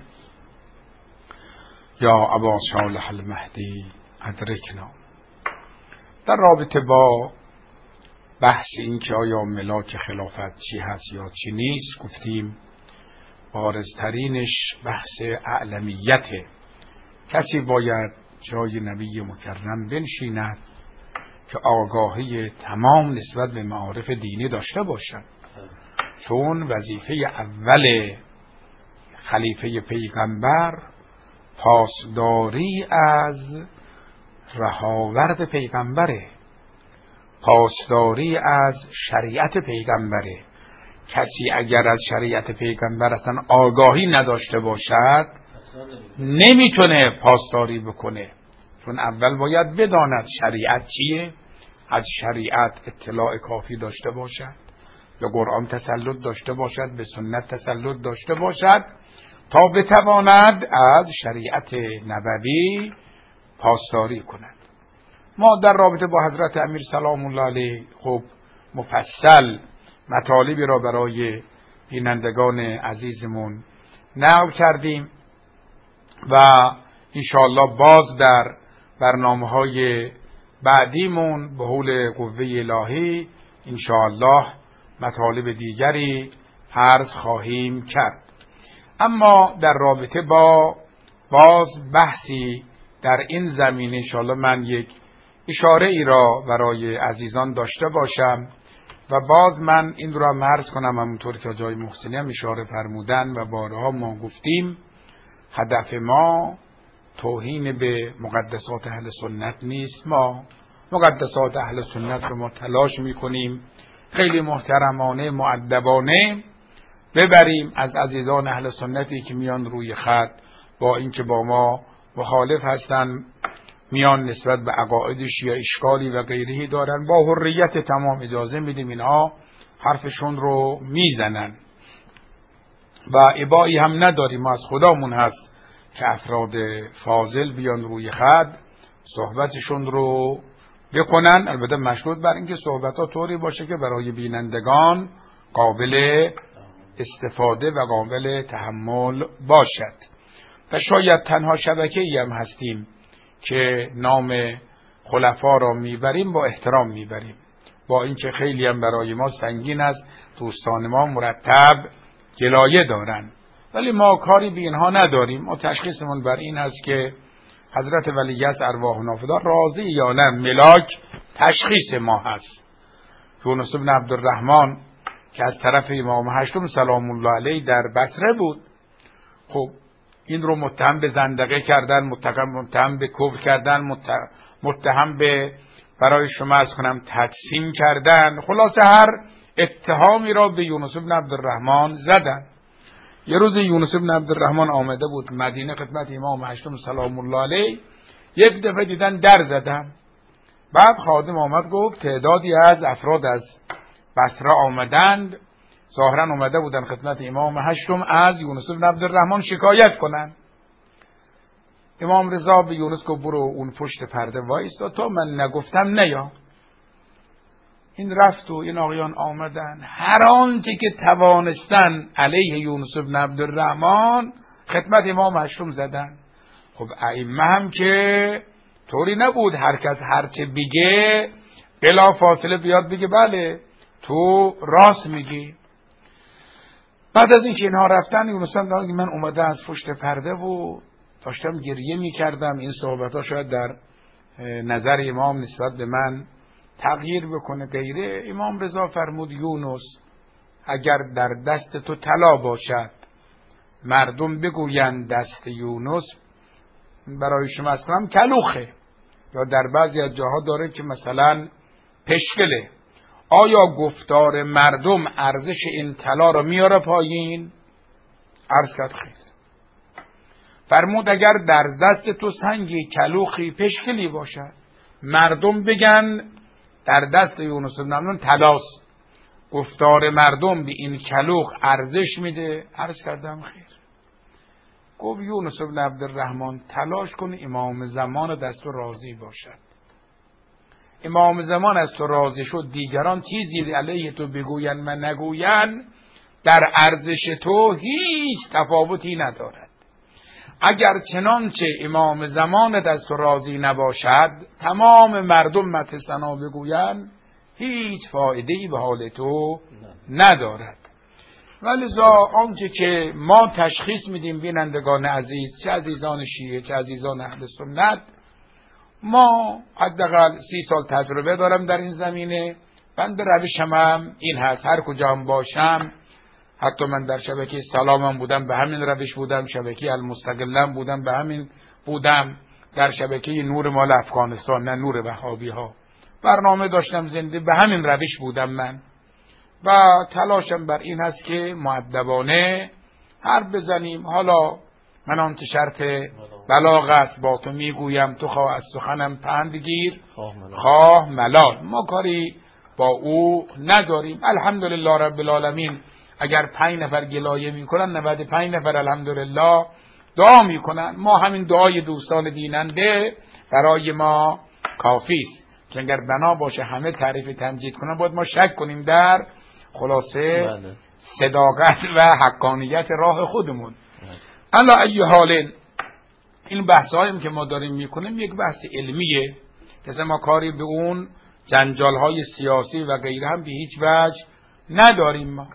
یا ابا صالح المهدی ادرکنا. در رابطه با بحث این که آیا ملاک خلافت چی هست یا چی نیست، گفتیم بارزترینش بحث اعلمیته. کسی باید جای نبی مکرم بنشیند که آگاهی تمام نسبت به معارف دینی داشته باشد، چون وظیفه اول خلیفه پیغمبر پاسداری از رهاورد پیغمبره، پاسداری از شریعت پیغمبره. کسی اگر از شریعت پیغمبر اصلا آگاهی نداشته باشد نمیتونه پاسداری بکنه، چون اول باید بداند شریعت چیه، از شریعت اطلاع کافی داشته باشد، به قرآن تسلط داشته باشد، به سنت تسلط داشته باشد تا بتواند از شریعت نبوی پاسداری کند. ما در رابطه با حضرت امیر سلام الله علیه خب مفصل مطالبی را برای بینندگان عزیزمون نقل کردیم و انشاءالله باز در برنامه‌های بعدیمون به حول قوه الهی انشاءالله مطالب دیگری عرض خواهیم کرد. اما در رابطه با باز بحثی در این زمینه انشاءالله من یک اشاره ای را برای عزیزان داشته باشم و باز من این را مرز کنم، همونطور که جای محسنی هم اشاره فرمودن و بارها ما گفتیم، هدف ما توهین به مقدسات اهل سنت نیست. ما مقدسات اهل سنت رو ما تلاش میکنیم خیلی محترمانه مؤدبانه ببریم از عزیزان اهل سنتی که میان روی خط با اینکه با ما مخالف هستن، میان نسبت به عقاید شیعه اشکالی و غیرهی دارن، با حریت تمام اجازه میدیم اینها حرفشون رو میزنن و ابایی هم نداریم. ما از خدامون هست که افراد فاضل بیان روی خط صحبتشون رو بکنن، البته مشروط بر اینکه صحبت‌ها طوری باشه که برای بینندگان قابل استفاده و قابل تحمل باشد. و شاید تنها شبکه‌ای هم هستیم که نام خلفا را میبریم با احترام میبریم، با اینکه خیلی هم برای ما سنگین است، دوستان ما مرتب گلایه دارن، ولی ما کاری به اینها نداریم. ما تشخیصمون بر این است که حضرت ولیعصر ارواح نافذه راضی یا نه ملاک تشخیص ما هست. یونس بن عبدالرحمن که از طرف امام هشتم سلام الله علیه در بصره بود، خب این رو متهم به زندقه کردن، متهم به کفر کردن، متهم به برای شما از کنم تجسیم کردن، خلاصه هر اتهامی را به یونس بن عبدالرحمن زدن. یه روز یونس بن عبدالرحمن آمده بود مدینه خدمت امام هشتم سلام الله علیه، یک دفعه دیدن در زدن، بعد خادم آمد گفت تعدادی از افراد از بصره آمدند، ظاهرا آمده بودن خدمت امام هشتم از یونس بن عبدالرحمن شکایت کنن. امام رضا به یونس گفت برو اون پشت پرده وایستا تا من نگفتم نیا. این رفت و این آقایان آمدن، هر آنچه که توانستن علیه یونس بن عبدالرحمن خدمت امام هشتم زدن. خب ائمه هم که طوری نبود هر کس هر چه بگه بلا فاصله بیاد بگه بله تو راست میگی. بعد از اینکه اینها رفتن یونس بن عبدالرحمن من اومده از پشت پرده و داشتم گریه میکردم، این صحبت ها شاید در نظر امام نسبت به من تغییر بکنه غیره. امام رضا فرمود یونس اگر در دست تو طلا باشد مردم بگویند دست یونس برای شما از کنم کلوخه، یا در بعضی از جاها داره که مثلا پشکله، آیا گفتار مردم ارزش این طلا را میاره پایین؟ عرض کرد خیر. فرمود اگر در دست تو سنگی کلوخی پشکلی باشد مردم بگن در دست یونس بن عبدالرحمن طلاست، گفتار مردم به این کلوخ ارزش میده؟ عرض کردم خیر. گفت یونس بن عبدالرحمن تلاش کن امام زمان دست تو راضی باشد. امام زمان از تو راضی شد، دیگران چیزی علیه تو بگوین و نگوین در ارزش تو هیچ تفاوتی ندارد. اگر چنانچه امام زمان از تو راضی نباشد تمام مردم مدح ثنا بگوین هیچ فایده‌ای به حال تو ندارد. ولذا آنچه که ما تشخیص میدیم بینندگان عزیز، چه عزیزان شیعه چه عزیزان اهل سنت، ما حداقل سی سال تجربه دارم در این زمینه، بنده روشم هم این هست، هر کجا هم باشم، حتی من در شبکه سلامم بودم به همین روش بودم، شبکه المستقلم بودم به همین بودم، در شبکه نور مال افغانستان نه نور وهابی ها برنامه داشتم زنده به همین روش بودم من، و تلاشم بر این هست که مؤدبانه حرف بزنیم. حالا من آن شرط بلاغ است با تو میگویم تو خواه از سخنم پند گیر خواه ملال، ما کاری با او نداریم. الحمدلله رب العالمین اگر پنج نفر گلایه میکنن نود و پنج نفر الحمدلله دعا میکنن، ما همین دعای دوستان دیننده برای ما کافی است که اگر بنا باشه همه تعریف تمجید کنن باید ما شک کنیم در خلاصه بله. صداقت و حقانیت راه خودمون. الا ای حال این بحث هاییم که ما داریم میکنیم یک بحث علمیه که ما کاری به اون جنجال های سیاسی و غیره هم به هیچ وجه نداریم. ما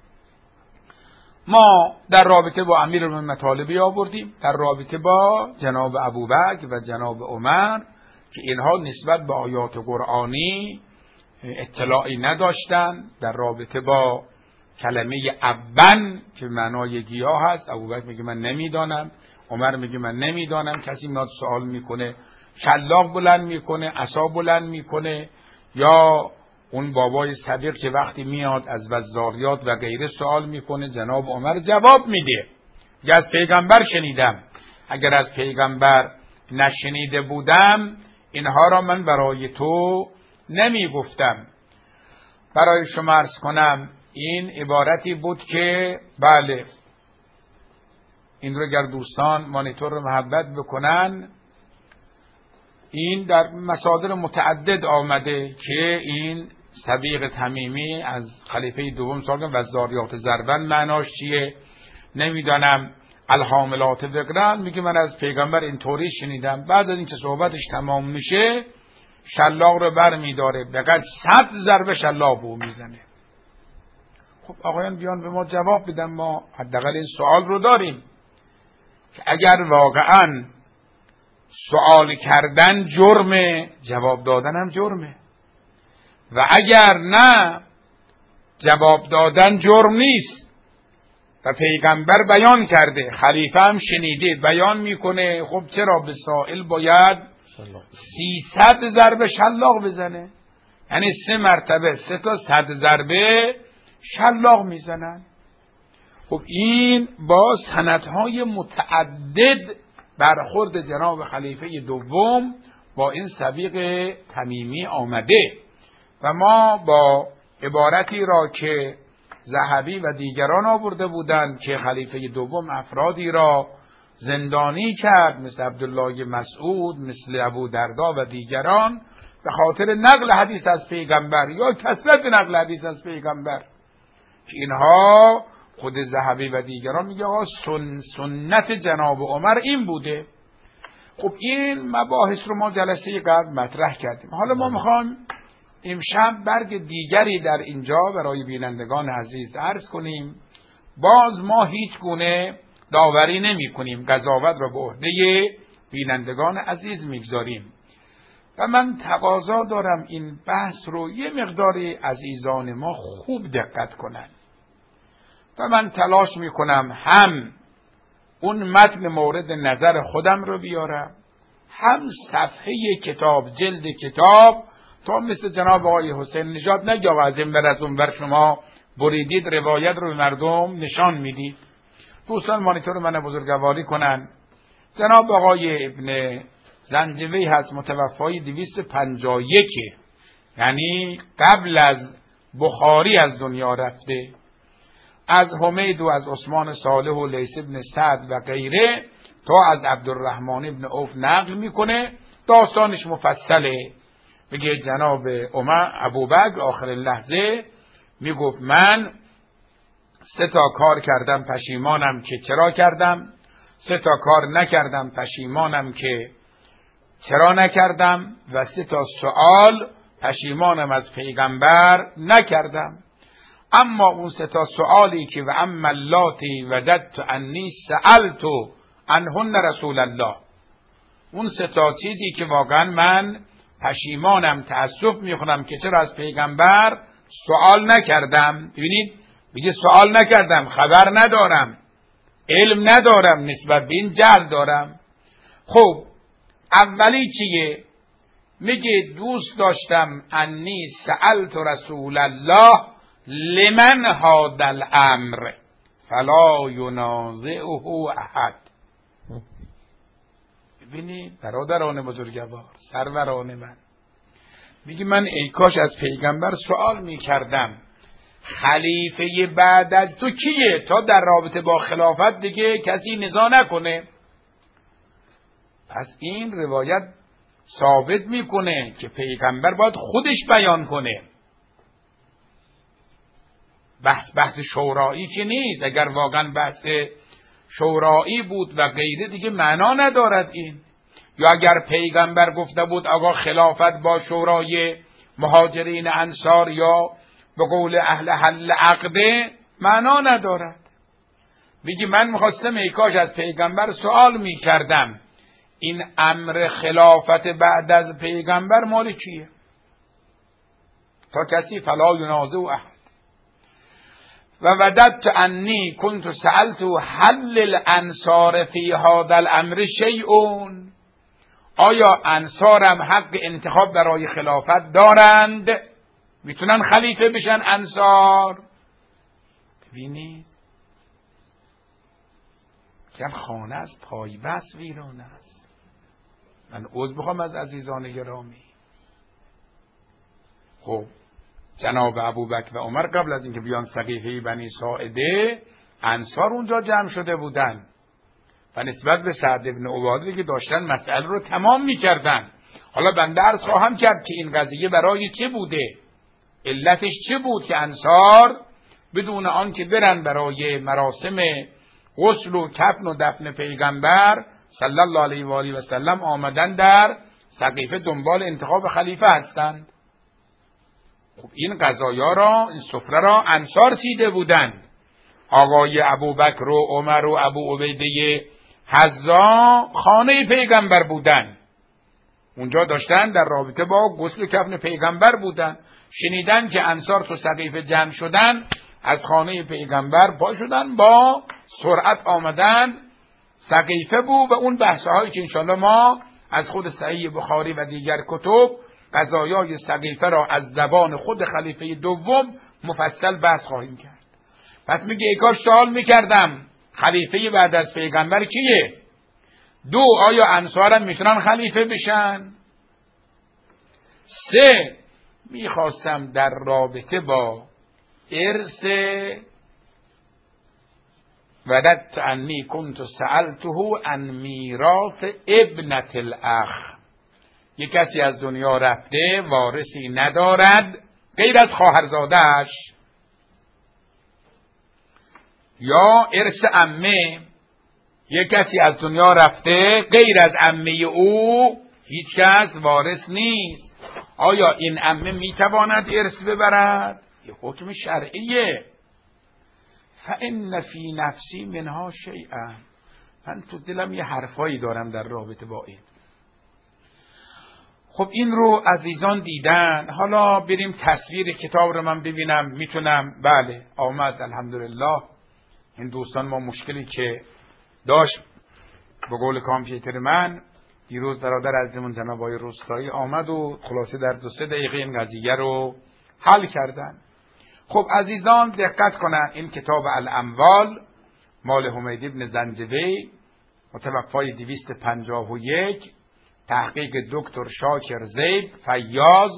ما در رابطه با امیرالمومنین مطالبی آوردیم، در رابطه با جناب ابوبکر و جناب عمر که اینها نسبت به آیات قرآنی اطلاعی نداشتن در رابطه با کلمه ابن که معنای گیاه هست. ابوبکر میگه من نمیدانم، عمر میگه من نمیدانم. کسی میاد سوال میکنه، شلاق بلند میکنه، عصا بلند میکنه، یا اون بابای صدیق که وقتی میاد از وزاریات و غیره سوال میکنه، جناب عمر جواب میده. یا از پیغمبر شنیدم، اگر از پیغمبر نشنیده بودم اینها را من برای تو نمیگفتم. برای شما عرض کنم این عبارتی بود که بله، این رو اگر دوستان مانیتور رو محبت بکنن، این در مصادر متعدد آمده که این صدیق تمیمی از خلیفه دوم سال و زاریات ضربن معناش چیه نمیدانم. الحاملات وقرن میگه من از پیغمبر اینطوری شنیدم. بعد از اینکه صحبتش تمام میشه شلاق رو بر میداره، بقدر صد ضربه شلاق بو میزنه. خب آقایان بیان به ما جواب بدن، ما حداقل این سوال رو داریم که اگر واقعا سوال کردن جرمه، جواب دادن هم جرمه، و اگر نه جواب دادن جرم نیست و پیغمبر بیان کرده، خلیفه هم شنیده بیان میکنه، خب چرا به سائل باید سیصد ضربه شلاق بزنه؟ یعنی سه مرتبه سه تا صد ضربه شلاق میزنن. خب این با سندهای متعدد برخورد جناب خلیفه دوم با این صدیق تمیمی آمده و ما با عبارتی را که ذهبی و دیگران آورده بودند که خلیفه دوم افرادی را زندانی کرد، مثل عبدالله مسعود، مثل ابو دردا و دیگران، به خاطر نقل حدیث از پیغمبر یا کثرت نقل حدیث از پیغمبر، که اینها خود ذهبی و دیگران میگه آقا سن سنت جناب عمر این بوده. خب این مباحث رو ما جلسه قبل مطرح کردیم. حالا ما میخوایم امشب برگ دیگری در اینجا برای بینندگان عزیز عرض کنیم. باز ما هیچ گونه داوری نمی کنیم، قضاوت را به عهده بینندگان عزیز میگذاریم و من تقاضا دارم این بحث رو یه مقداری عزیزان ما خوب دقت کنن و من تلاش میکنم هم اون متن مورد نظر خودم رو بیارم، هم صفحه کتاب، جلد کتاب، تا مثل جناب آقای حسین نژاد نگه آقا از این بر از اون بر شما بریدید روایت رو به مردم نشان میدید. دوستان مانیتور من بزرگواری کنن. جناب آقای ابن زنجوی هست، متوفای دویست و پنجاه و یک، یعنی قبل از بخاری از دنیا رفته. از حمید و از عثمان صالح و لیث ابن سعد و غیره تا از عبدالرحمن ابن عوف نقل میکنه. داستانش مفصله. میگه جناب عمر ابوبکر آخر لحظه میگفت من سه تا کار کردم پشیمانم که چرا کردم، سه تا کار نکردم پشیمانم که چرا نکردم، و سه تا سوال پشیمانم از پیغمبر نکردم. اما اون سه تا سوالی که و اما اللاتی وددت انی سألت عنهن رسول الله، اون سه تا چیزی که واقعا من پشیمانم، تأسف میخونم که چرا از پیغمبر سوال نکردم. ببینید میگه سوال نکردم، خبر ندارم، علم ندارم، نسبت به این جهل دارم. خب اولی چیه؟ میگه دوست داشتم انی سألت رسول الله لمن هذا الامر فلا ینازعه احد. ببینید برادران بزرگوار، سروران من، میگه من ای کاش از پیغمبر سوال میکردم خلیفه بعد از تو کیه، تا در رابطه با خلافت دیگه کسی نزاع نکنه. پس این روایت ثابت میکنه که پیغمبر باید خودش بیان کنه. بحث بحث شورایی که نیست. اگر واقعا بحث شورایی بود و غیره دیگه معنا ندارد این. یا اگر پیغمبر گفته بود آقا خلافت با شورای مهاجرین انصار یا به قول اهل حل عقده، معنا ندارد. میگی من میخواستم ای کاش از پیغمبر سوال میکردم این امر خلافت بعد از پیغمبر مال کیه؟ تا کسی فلا ینازع احد. و وددت انی کنت سألت حل الانصار فی هذا الامر شیئون، آیا انصارم حق انتخاب برای خلافت دارند؟ میتونن خلیفه بشن انصار؟ ببینید که خانه از پای بس ویران است. من عذر بخوام از عزیزان گرامی. خب جناب ابوبکر و عمر قبل از اینکه بیان سقیفه بنی ساعده، انصار اونجا جمع شده بودن و نسبت به سعد بن عباده که داشتن مسئله رو تمام میکردن. حالا بنده عرض خواهم کرد که این قضیه برای چه بوده، علتش چه بود که انصار بدون آن که برن برای مراسم غسل و کفن و دفن پیغمبر صلی الله علیه و آله و سلم آمدن در سقیفه دنبال انتخاب خلیفه هستند. خب این قضایا را، این سفره را انصار چیده بودند. آقای ابوبکر و عمر و ابو عبیده حذا خانه پیغمبر بودند. اونجا داشتن در رابطه با غسل کفن پیغمبر بودند. شنیدن که انصار تو سقیفه جمع شدن، از خانه پیغمبر پا شدن، با سرعت آمدن سقیفه بود و اون بحثه هایی که انشاءالله ما از خود صحیح بخاری و دیگر کتب قضایای سقیفه را از زبان خود خلیفه دوم مفصل بحث خواهیم کرد. پس میگه ای کاش سوال میکردم خلیفه بعد از پیغمبر کیه؟ دو، آیا انصارم میتونن خلیفه بشن؟ سه، میخواستم در رابطه با ارث وددت انی کنت سألته عن میراث ابنة الاخ، یک کسی از دنیا رفته وارثی ندارد غیر از خواهرزاده‌اش، یا ارث عمه، یک کسی از دنیا رفته غیر از عمه او هیچ کس وارث نیست. آیا این عمه میتواند ارث ببرد؟ یه حکم شرعیه. فإن فی نفسی منها شیئا، من تو دلم یه حرفایی دارم در رابطه با این. خب این رو عزیزان دیدن. حالا بریم تصویر کتاب رو من ببینم. میتونم؟ بله آمد الحمدلله. این دوستان ما مشکلی که داشت به قول کامپیوتر من دیروز برادر عزیزمون جناب آقای روستایی آمد و خلاصه در دو سه دقیقه این قضیه رو حل کردن. خب عزیزان دقت کنن، این کتاب الاموال مال حمید بن زنجبی متوفای دویست و پنجاه و یک، تحقیق دکتر شاکر زید فیاض،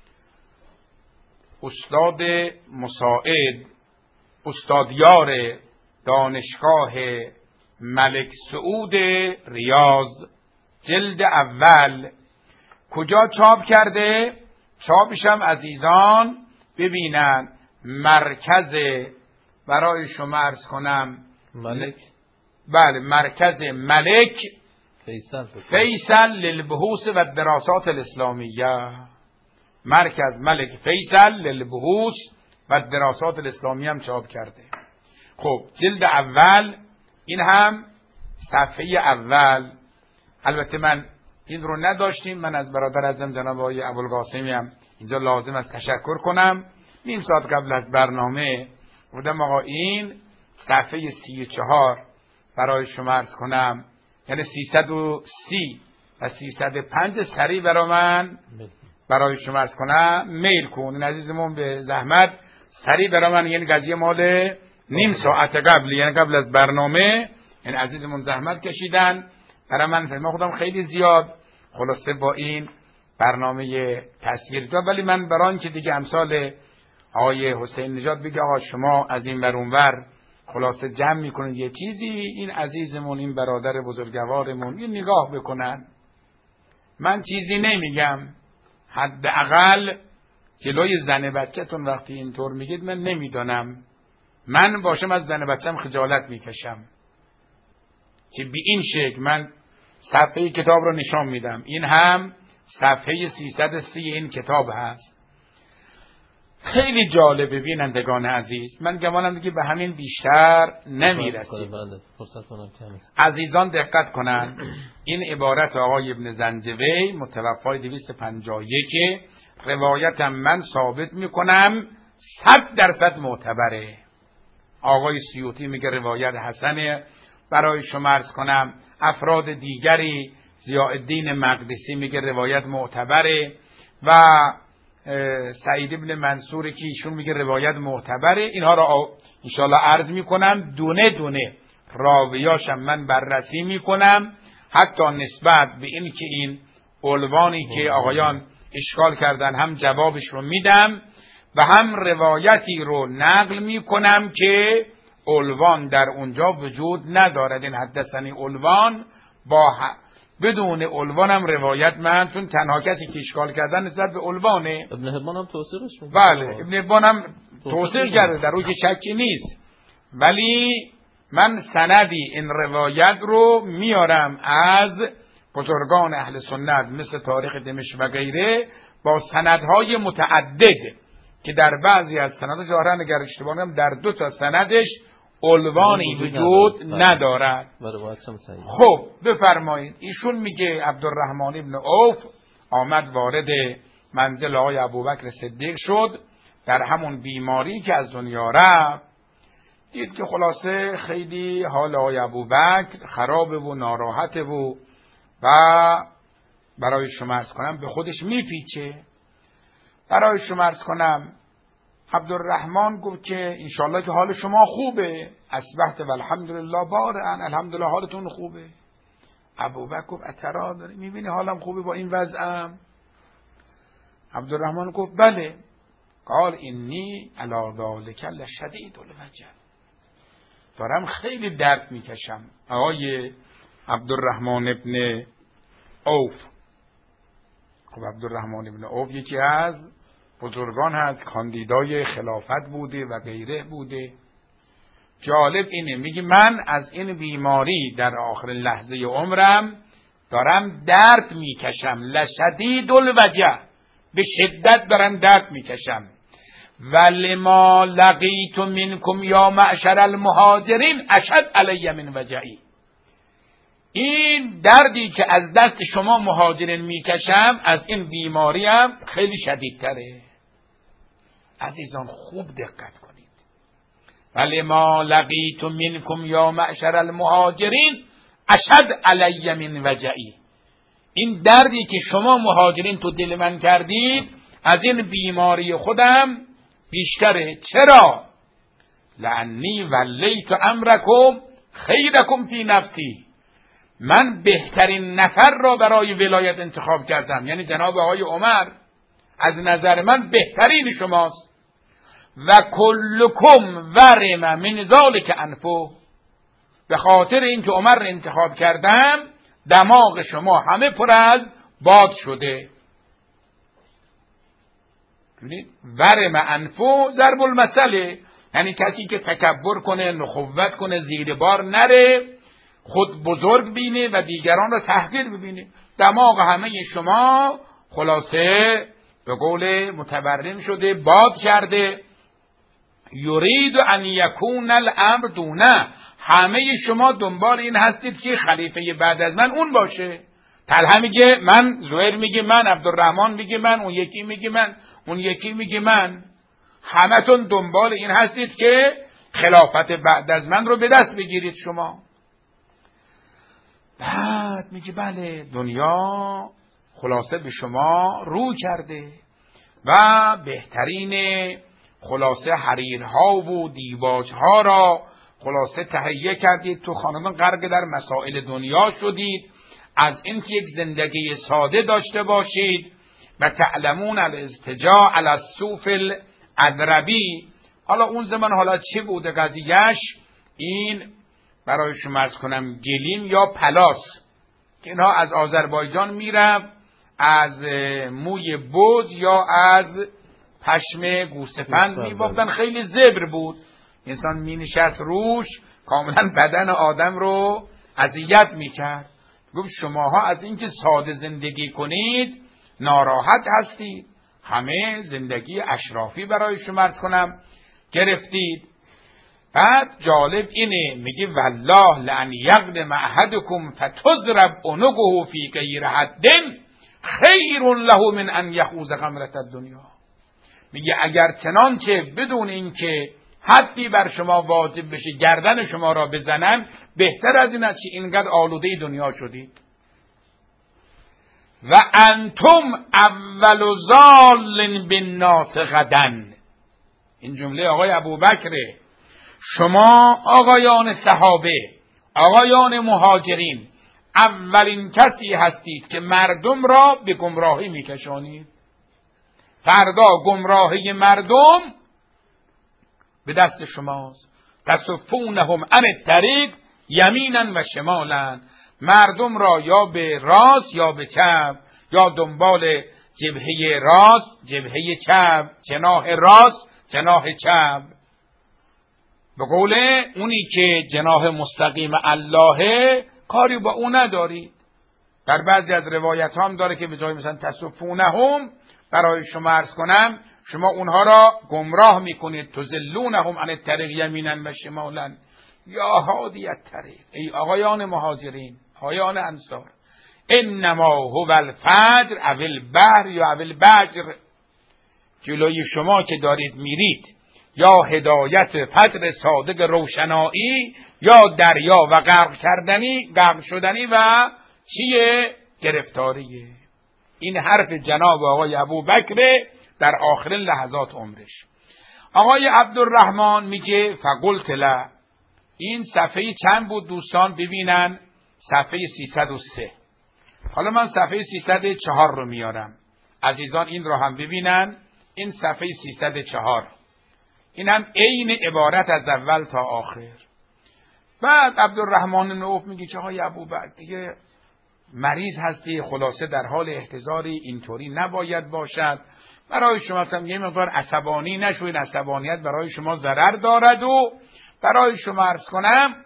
استاد مساعد استادیار دانشگاه ملک سعود ریاض، جلد اول. کجا چاپ کرده؟ چاپش هم عزیزان ببینن، مرکز برای شما عرض کنم ملک، بله مرکز ملک فیصل فیصل للبحوث و الدراسات الاسلامیه، مرکز ملک فیصل للبحوث و الدراسات الاسلامیه هم چاپ کرده. خب جلد اول، این هم صفحه اول. البته من این رو نداشتیم، من از برادر ازم جناب آقای ابوالقاسمی هم اینجا لازم است تشکر کنم. نیم ساعت قبل از برنامه بودم آقا این صفحه سی و چهار برای شما عرض کنم، یعنی سیصد و سی و سیصد و پنج سریع برای من برای شما عرض کنم میل کن. عزیزمون به زحمت سریع برای من، یعنی قضیه مال نیم ساعت قبل، یعنی قبل از برنامه، این عزیزمون زحمت کشیدن برای من، فهم خودم خیلی زیاد خلاصه با این برنامه تصویر داد. ولی من برای اینکه دیگه امثال آقای حسین نژاد بگه آقا شما از این ور اون ور خلاصه جمع میکنید یه چیزی، این عزیزمون این برادر بزرگوارمون یه نگاه بکنن. من چیزی نمیگم، حداقل جلوی زن بچه‌تون وقتی اینطور میگید من نمیدانم، من باشم از زن بچه‌م خجالت میکشم که به این شکل من صفحه کتاب رو نشان میدم. این هم صفحه سیصد و سی این کتاب هست. خیلی جالبه بینندگان عزیز، من گمانم دیگه به همین بیشتر نمیرسیم. عزیزان دقت کنن، این عبارت آقای ابن زنجوی متوفای دویست و پنجاه و یک، روایتم من ثابت میکنم صد درصد معتبره. آقای سیوطی میگه روایت حسنه. برای شما عرض کنم افراد دیگری، ضیاءالدین مقدسی میگه روایت معتبره و سعید ابن منصور که ایشون میگه روایت معتبره. اینها را انشاءالله عرض میکنم، دونه دونه راویاشم من بررسی میکنم، حتی نسبت به این که این عنوانی که آقایان اشکال کردن هم جوابش رو میدم و هم روایتی رو نقل میکنم که عنوان در اونجا وجود ندارد. این حدثنی عنوان با بدون عنوان هم روایت من، چون تنها کسی که اشکال کردن نسبت به عنوانه. ابن حبان هم توثیقش میکنه. بله ابن حبان هم توثیق کرده، در روی شکی نیست، ولی من سندی این روایت رو میارم از بزرگان اهل سنت مثل تاریخ دمشق و غیره با سندهای متعدد که در بعضی از سندها ظاهرا اگر اشتباه نکنم در دو تا سندش عنوانی وجود ندارد. خب بفرمایید. ایشون میگه عبدالرحمن ابن عوف آمد وارد منزل آقای ابوبکر صدیق شد در همون بیماری که از دنیا رفت. دید که خلاصه خیلی حال آقای ابوبکر خرابه و ناراحته و و برای شما عرض کنم به خودش میپیچه. برای شما عرض کنم عبدالرحمن گفت که انشالله که حال شما خوبه، اصبحت و الحمدلله بارعا، الحمدلله حالتون خوبه. ابوبکر گفت اترا داری میبینی حالم خوبه با این وضعم؟ عبدالرحمن گفت بله. قال اینی علی ذلک لشدید الوجع، دارم خیلی درد میکشم. آقای عبدالرحمن ابن عوف، خب عبدالرحمن ابن عوف یکی از بزرگان هست، کاندیدای خلافت بوده و غیره بوده. جالب اینه، میگه من از این بیماری در آخر لحظه عمرم دارم درد میکشم، لشدید الوجع، به شدت دارم درد میکشم. ولما لقیت منکم یا معشر المهاجرین اشد علی من وجعی، این دردی که از دست شما مهاجرین میکشم از این بیماریم خیلی شدیدتره. عزیزان خوب دقت کنید. ولما لقیت منکم یا معشر المهاجرین اشد علی من وجعی، این دردی که شما مهاجرین تو دل من کردید از این بیماری خودم بیشتره. چرا؟ لعنی ولیت امرکم خیرکم فی نفسی، من بهترین نفر را برای ولایت انتخاب کردم، یعنی جناب آقای عمر از نظر من بهترین شماست. و کلکم ورم من ذلک انفو، به خاطر اینکه عمر را انتخاب کردم دماغ شما همه پر از باد شده. ببینید ورم انفو ضرب المثل، یعنی کسی که تکبر کنه، نخوت کنه، زیر بار نره، خود بزرگ بینه و دیگران را تحقیر ببینه. دماغ همه شما خلاصه به قول متورم شده، باد کرده. یرید ان یکون الامر دونه، همه شما دنبال این هستید که خلیفه بعد از من اون باشه. طلحه میگه من، زهیر میگه من، عبدالرحمن میگه من، اون یکی میگه من، اون یکی میگه من. همتون دنبال این هستید که خلافت بعد از من رو به دست بگیرید شما. بعد میگه بله دنیا خلاصه به شما رو کرده و بهترین خلاصه حریرها و دیباجها را خلاصه تهیه کردید، تو خاندان غرق در مسائل دنیا شدید، از اینکه یک زندگی ساده داشته باشید و تعلمون الاضطجاع علی الصوف الادربی. حالا اون زمان حالا چه بوده قضیهش؟ این برای شما عرض کنم گلیم یا پلاس که اینها از آذربایجان میرفت، از موی بز یا از پشم گوسفند میبافتن، خیلی زبر بود، انسان مینشست روش کاملا بدن آدم رو اذیت میکرد. گفت شماها از اینکه ساده زندگی کنید ناراحت هستید، همه زندگی اشرافی برای شما عرض کنم گرفتید. بعد جالب اینه، میگه والله لان یقدم احدکم فتضرب عنقه فی غیر حد خیر له من ان یخوض غمرة الدنیا. میگه اگر چنانچه بدون اینکه حدی بر شما واجب بشه گردن شما را بزنن، بهتر از این است که اینقدر آلوده دنیا شدید. و انتم اول ضال بالناس غدا. این جمله آقای ابوبکره. شما آقایان صحابه، آقایان مهاجرین، اولین کسی هستید که مردم را به گمراهی میکشانید. فردا گمراهی مردم به دست شماست. تصفونهم عن الطریق یمینا و شمالا. مردم را یا به راست یا به چپ، یا دنبال جبهه راست جبهه چپ، جناح راست جناح چپ. به قول اونی که جناح مستقیم الله کاری با اون ندارید. در بعضی از روایت هم داره که به جای مثلا تصفونهم برای شما عرض کنم شما اونها را گمراه میکنید. تزلونهم عن الطریق یمینا و شمالا. یا هادی الطریق، ای آقایان مهاجرین، آقایان انصار، انما هو الفجر او البحر یا او البجر. جلوی شما که دارید میرید یا هدایت فجر صادق روشنایی، یا دریا و غرق کردنی غرق شدنی و چیه؟ گرفتاریه. این حرف جناب آقای ابوبکر در آخرین لحظات عمرش. آقای عبدالرحمن میگه فقلت له. این صفحه چند بود دوستان ببینن؟ صفحه سیصد و سه. حالا من صفحه سیصد و چهار رو میارم، عزیزان این رو هم ببینن. این صفحه سیصد و چهار، این هم عین عبارت از اول تا آخر. بعد عبدالرحمن نوف میگه که آقای ابوبکر دیگه مریض هستی، خلاصه در حال احتضاری، اینطوری نباید باشد. برای شما هم یه مقدار عصبانی نشوید، عصبانیت برای شما ضرر دارد. و برای شما عرض کنم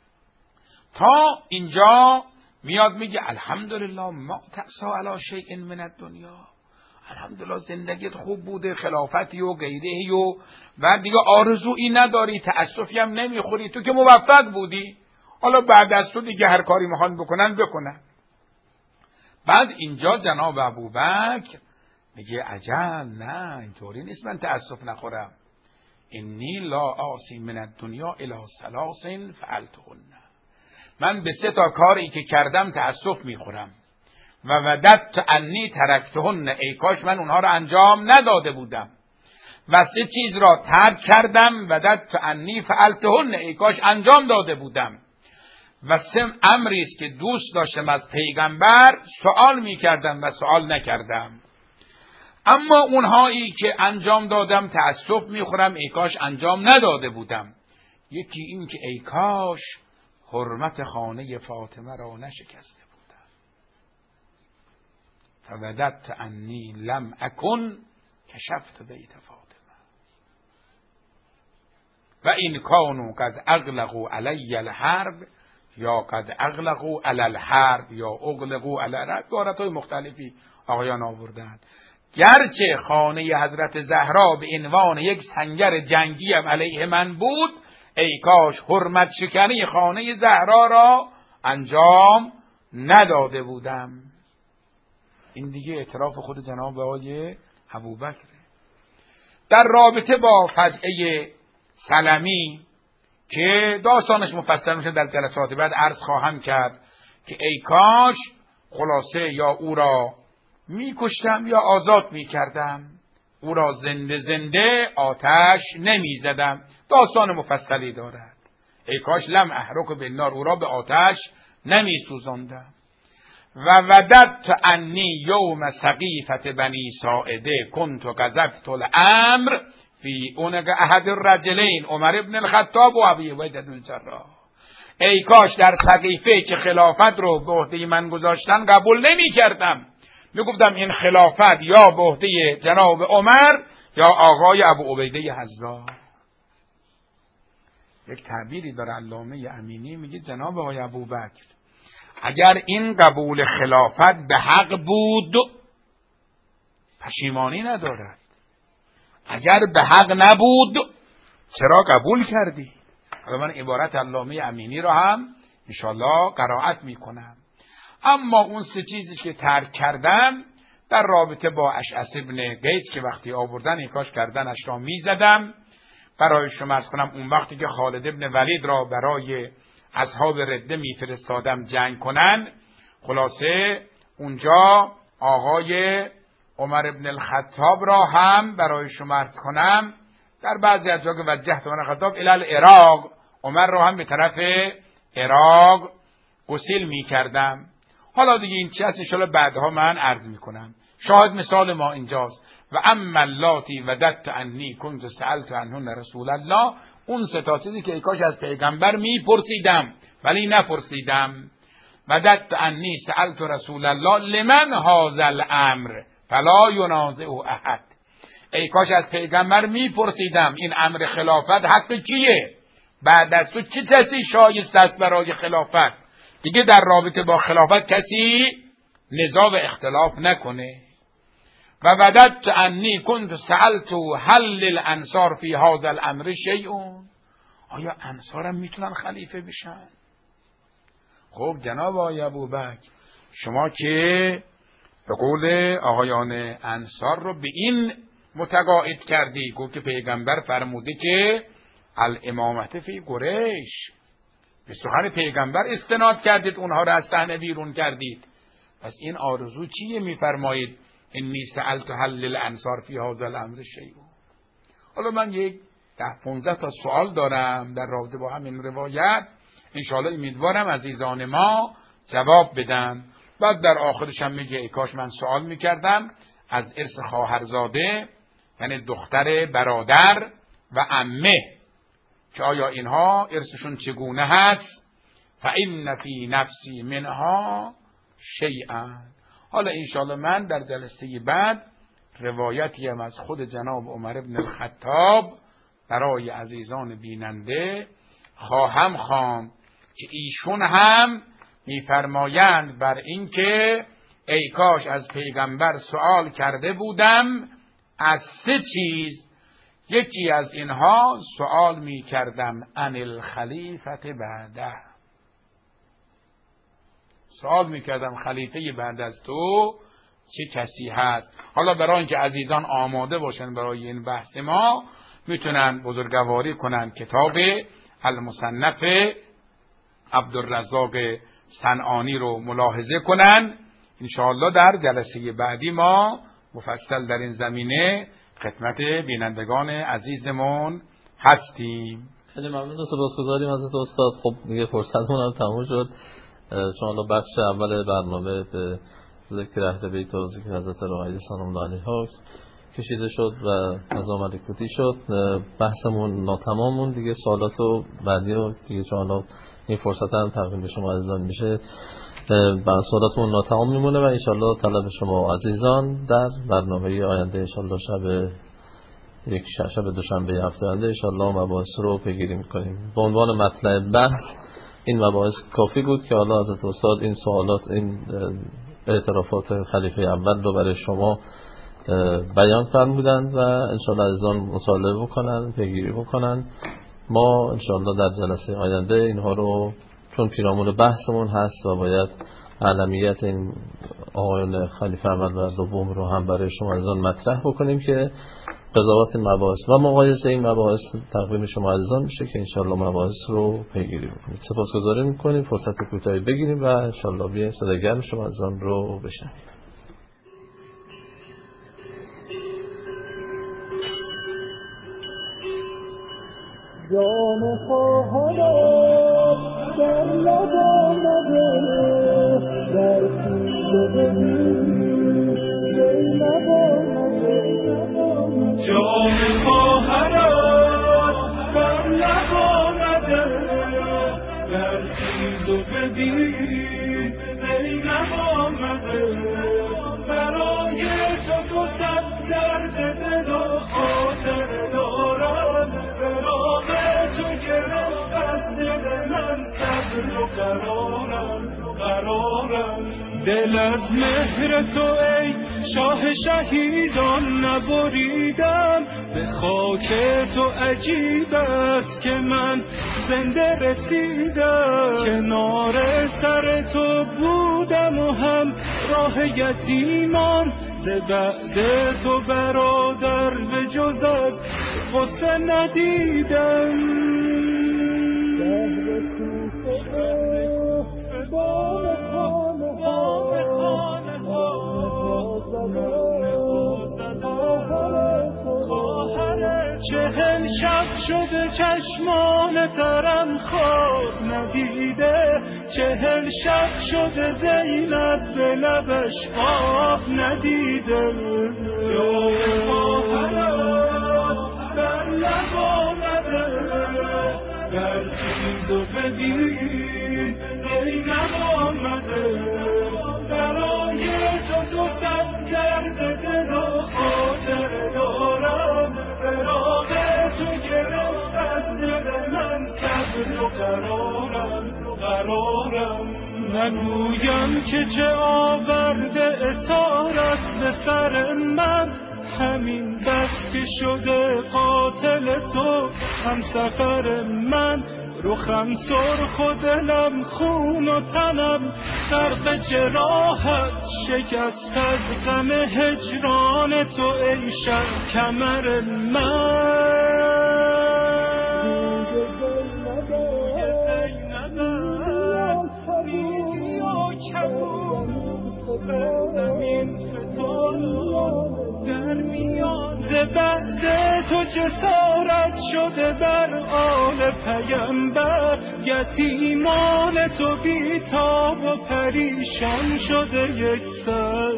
تا اینجا میاد میگه الحمدلله ما تأسا علی شیء من الدنیا. الحمدلله زندگیت خوب بوده، خلافتی و غیره و و دیگه آرزویی نداری، تأسفی هم نمیخوری، تو که موفق بودی. حالا بعد از تو دیگه هر کاری میخوان بکنن بکنن. بعد اینجا جناب ابوبکر میگه عجل، نه اینطوری نیست من تأسف نخورم. انی لا آسی من الدنیا الی ثلاث فعلتهن. من به سه تا کاری که کردم تأسف میخورم. و وددت انی ترکتهن، ای کاش من اونها را انجام نداده بودم. و سه چیز را ترک کردم، وددت انی فعلتهن، ای کاش انجام داده بودم. و سه امری است که دوست داشتم از پیغمبر، سوال میکردم و سوال نکردم. اما اونهایی که انجام دادم تأسف میخورم، ای کاش انجام نداده بودم. یکی این که ای کاش حرمت خانه فاطمه را نشکسته بودم. فوددت انی لم اکن کشفت بیت فاطمه و این کانوا قد اغلقوا علی الحرب یا قد اغلقوا علی الحرب یا اغلقوا علی الحرب. عبارت‌های مختلفی آقایان آوردند. گرچه خانه حضرت زهرا به عنوان یک سنگر جنگی هم علیه من بود، ای کاش حرمت شکنی خانه زهرا را انجام نداده بودم. این دیگه اعتراف خود جناب آقای ابوبکر. در رابطه با فجعه سلمی که داستانش مفصل میشه در جلسات بعد عرض خواهم کرد که ای کاش خلاصه یا او را میکشتم یا آزاد میکردم، او را زنده زنده آتش نمیزدم. داستان مفصلی دارد. ای کاش لم احرق بالنار، او را به آتش نمیسوزاندم. و وددت انی یوم سقیفة بنی ساعده کنت قذفت الامر فی عنق احد الرجلین عمر بن الخطاب و ابی عبیده بن الجراح. ای کاش در سقیفه که خلافت رو به عهده من گذاشتن قبول نمی کردم. می گفتم این خلافت یا به عهده جناب عمر یا آقای ابو عبیده حذاء. یک تعبیری در علامه امینی میگه جناب آقای ابوبکر اگر این قبول خلافت به حق بود پشیمانی ندارد. اگر به حق نبود چرا قبول کردی؟ حالا من عبارت علامه امینی رو هم انشالله قرائت میکنم. اما اون سه چیزی که ترک کردم در رابطه با اشعث ابن قیس که وقتی آوردن این کاش کردنش را میزدم برای شما عرض کنم. اون وقتی که خالد ابن ولید را برای اصحاب رده میفرستادم جنگ کنن، خلاصه اونجا آقای عمر ابن الخطاب را هم برای شما عرض کنم در بعضی از جا که وجهت عمر الخطاب الی العراق، عمر را هم به طرف عراق گسیل می کردم. حالا دیگه این چیز انشاءالله بعدها من عرض می کنم. شاهد مثال ما اینجاست. و اما اللاتی وددت انی کنت سألت عنهن رسول الله، اون سه تا چیزی که ای کاش از پیغمبر می پرسیدم ولی نپرسیدم. وددت انی سألت رسول الله لمن هذا الامر فلا ینازع احد، ای کاش از پیغمبر می پرسیدم این امر خلافت حق کیه؟ بعد از تو چه کسی شایسته است برای خلافت؟ دیگه در رابطه با خلافت کسی نزاع و اختلاف نکنه. و وددت انی کنت سألت هل الانصار فی هذا الامر شیء، آیا انصارم میتونن خلیفه بشن؟ خب جناب آقای ابوبکر، شما که به قول آقایان انصار رو به این متقاعد کردی، گفت که پیغمبر فرموده که الامامت فی قریش، به سخن پیغمبر استناد کردید، اونها را از صحنه بیرون کردید. پس این آرزو چیه میفرمایید؟ انی سألت هل الانصار فی هذا الامر شیء. حالا من یک ده پانزده تا سوال دارم در رابطه با همین روایت، انشاءالله امیدوارم عزیزان ما جواب بدن. بعد در آخرش هم میگه ای کاش من سوال میکردم از ارث خواهرزاده، یعنی دختر برادر و عمه، که آیا اینها ارثشون چگونه هست؟ فإن فی نفسی منها شیئا. حالا انشاءالله من در جلسه بعد روایتی هم از خود جناب عمر بن الخطاب برای عزیزان بیننده خواهم خواند که ایشون هم میفرمایند بر این که ای کاش از پیغمبر سوال کرده بودم از سه چیز. یکی از اینها سوال می کردم عن الخلیفت بعده، سوال می کردم خلیفه بعد از تو چه کسی هست. حالا برای اینکه عزیزان آماده باشن برای این بحث ما، میتونن بزرگواری کنن کتاب المصنف عبدالرزاق صنعانی رو ملاحظه کنن. انشاءالله در جلسه بعدی ما مفصل در این زمینه خدمت بینندگان عزیزمون هستیم. خیلی ممنون و سپاسگزاریم حضرت استاد. خب دیگه فرصتمون هم تموم شد، چون الان بخش اول برنامه به ذکر اهل بیت و ذکر حضرت رعیه سلام الله علیها کشیده شد و نظام ملکوتی شد. بحثمون ناتمامون دیگه، سوالات و بعدی رو دیگه چون الان این فرصت هم تقدیم به شما عزیزان میشه، با سوالاتمون ناتمام میمونه و انشالله طلب شما عزیزان در برنامه آینده انشالله شب یک شب دوشنبه هفته آینده انشالله مباحث رو پیگیری میکنیم. به عنوان مطلب بحث این مباحث کافی بود که حالا حضرت استاد این سوالات، این اعترافات خلیفه اول رو برای شما بیان فرمودند و انشالله عزیزان مطالعه بکنن، پیگیری بکنن. ما انشالله در جلسه آینده اینها رو، چون پیرامون بحثمون هست و باید علمیت این آقایان خلیفه اول و دوم رو هم برای شما عزیزان مطرح بکنیم که قضاوت مباحث و مقایسه این مباحث تقدیم شما عزیزان میشه که انشالله مباحث رو پیگیری بکنید. سپاسگزاری میکنیم، فرصت کوتاهی بگیریم و انشالله بیاین صدای گرم شما عزیزان رو بشنویم. جان خواهرم در لب آمده در پیش ببینی زینب آمده. جان خواهرم در لب آمده در پیش ببینی زینب آمده. برای تو تو صد درد دل و خاطر دارم، برای تو گرفت از دل من صبر و قرارم قرارم. دل از مهر تو ای شاه شهیدان نبریدم به خاک تو عجیب است که من زنده رسیدم کنار سر تو بودم و هم راه یتیمان به بعد تو برادر به جز از غصه ندیدم چهل شب شده چشمان ترم خواب ندیده چهل شب شده زینب به لبش آب ندیده جام خواهرت در لب آمده در چیز و ببین زینب آمده برای تو دو سب کرده دل و خاطر دارم فراغ تو گرفت از دل من صبر و قرارم قرارم نگویم که چه آورده اسارت به سر من همین بس که شده قاتل تو هم سفر من رخم سرخ و دلم خون و تنم غرق جراحت شکست از غم هجران تو ای شب کمر من در میان بعد تو جسارت شده بر آل پیمبر یتیمان تو بیتاب و پریشان شده یک سر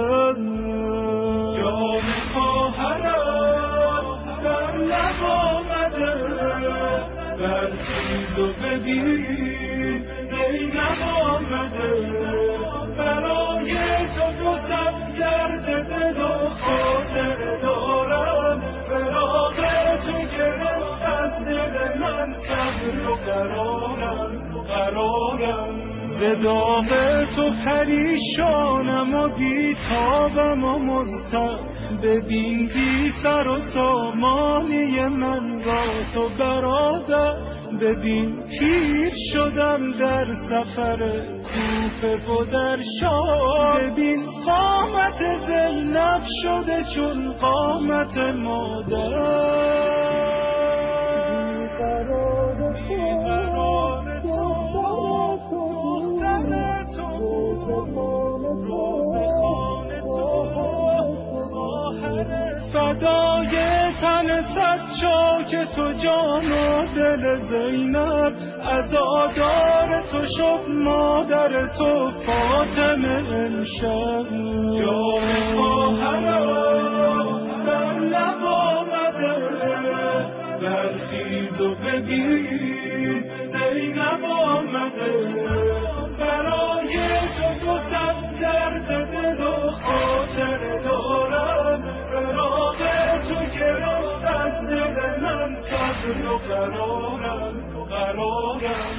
جام خواهرت در لب آمده برخیز و ببین زینب آمده برای تو دو سب گرد دل و خاطر دارم فراغ تو گرفت از دل من صبر و قرارم قرارم به داغ تو پریشانم و بیتابم و مضطرب ببین بی سر و سامانی من را تو برادر ببین پیر شدم در سفر کوفه و در شام ببین قامت زینب شده چون قامت مادر فدای تن صد چاک تو جان و دل زینب عزادار تو شد مادر تو فاطمه امشب جان خواهرم در لب آمده برخیز و ببین زینب آمده برای تو دو سب درد دل و خاطر دارم فراغ تو گرفت از دل من صبر و قرارم قرارم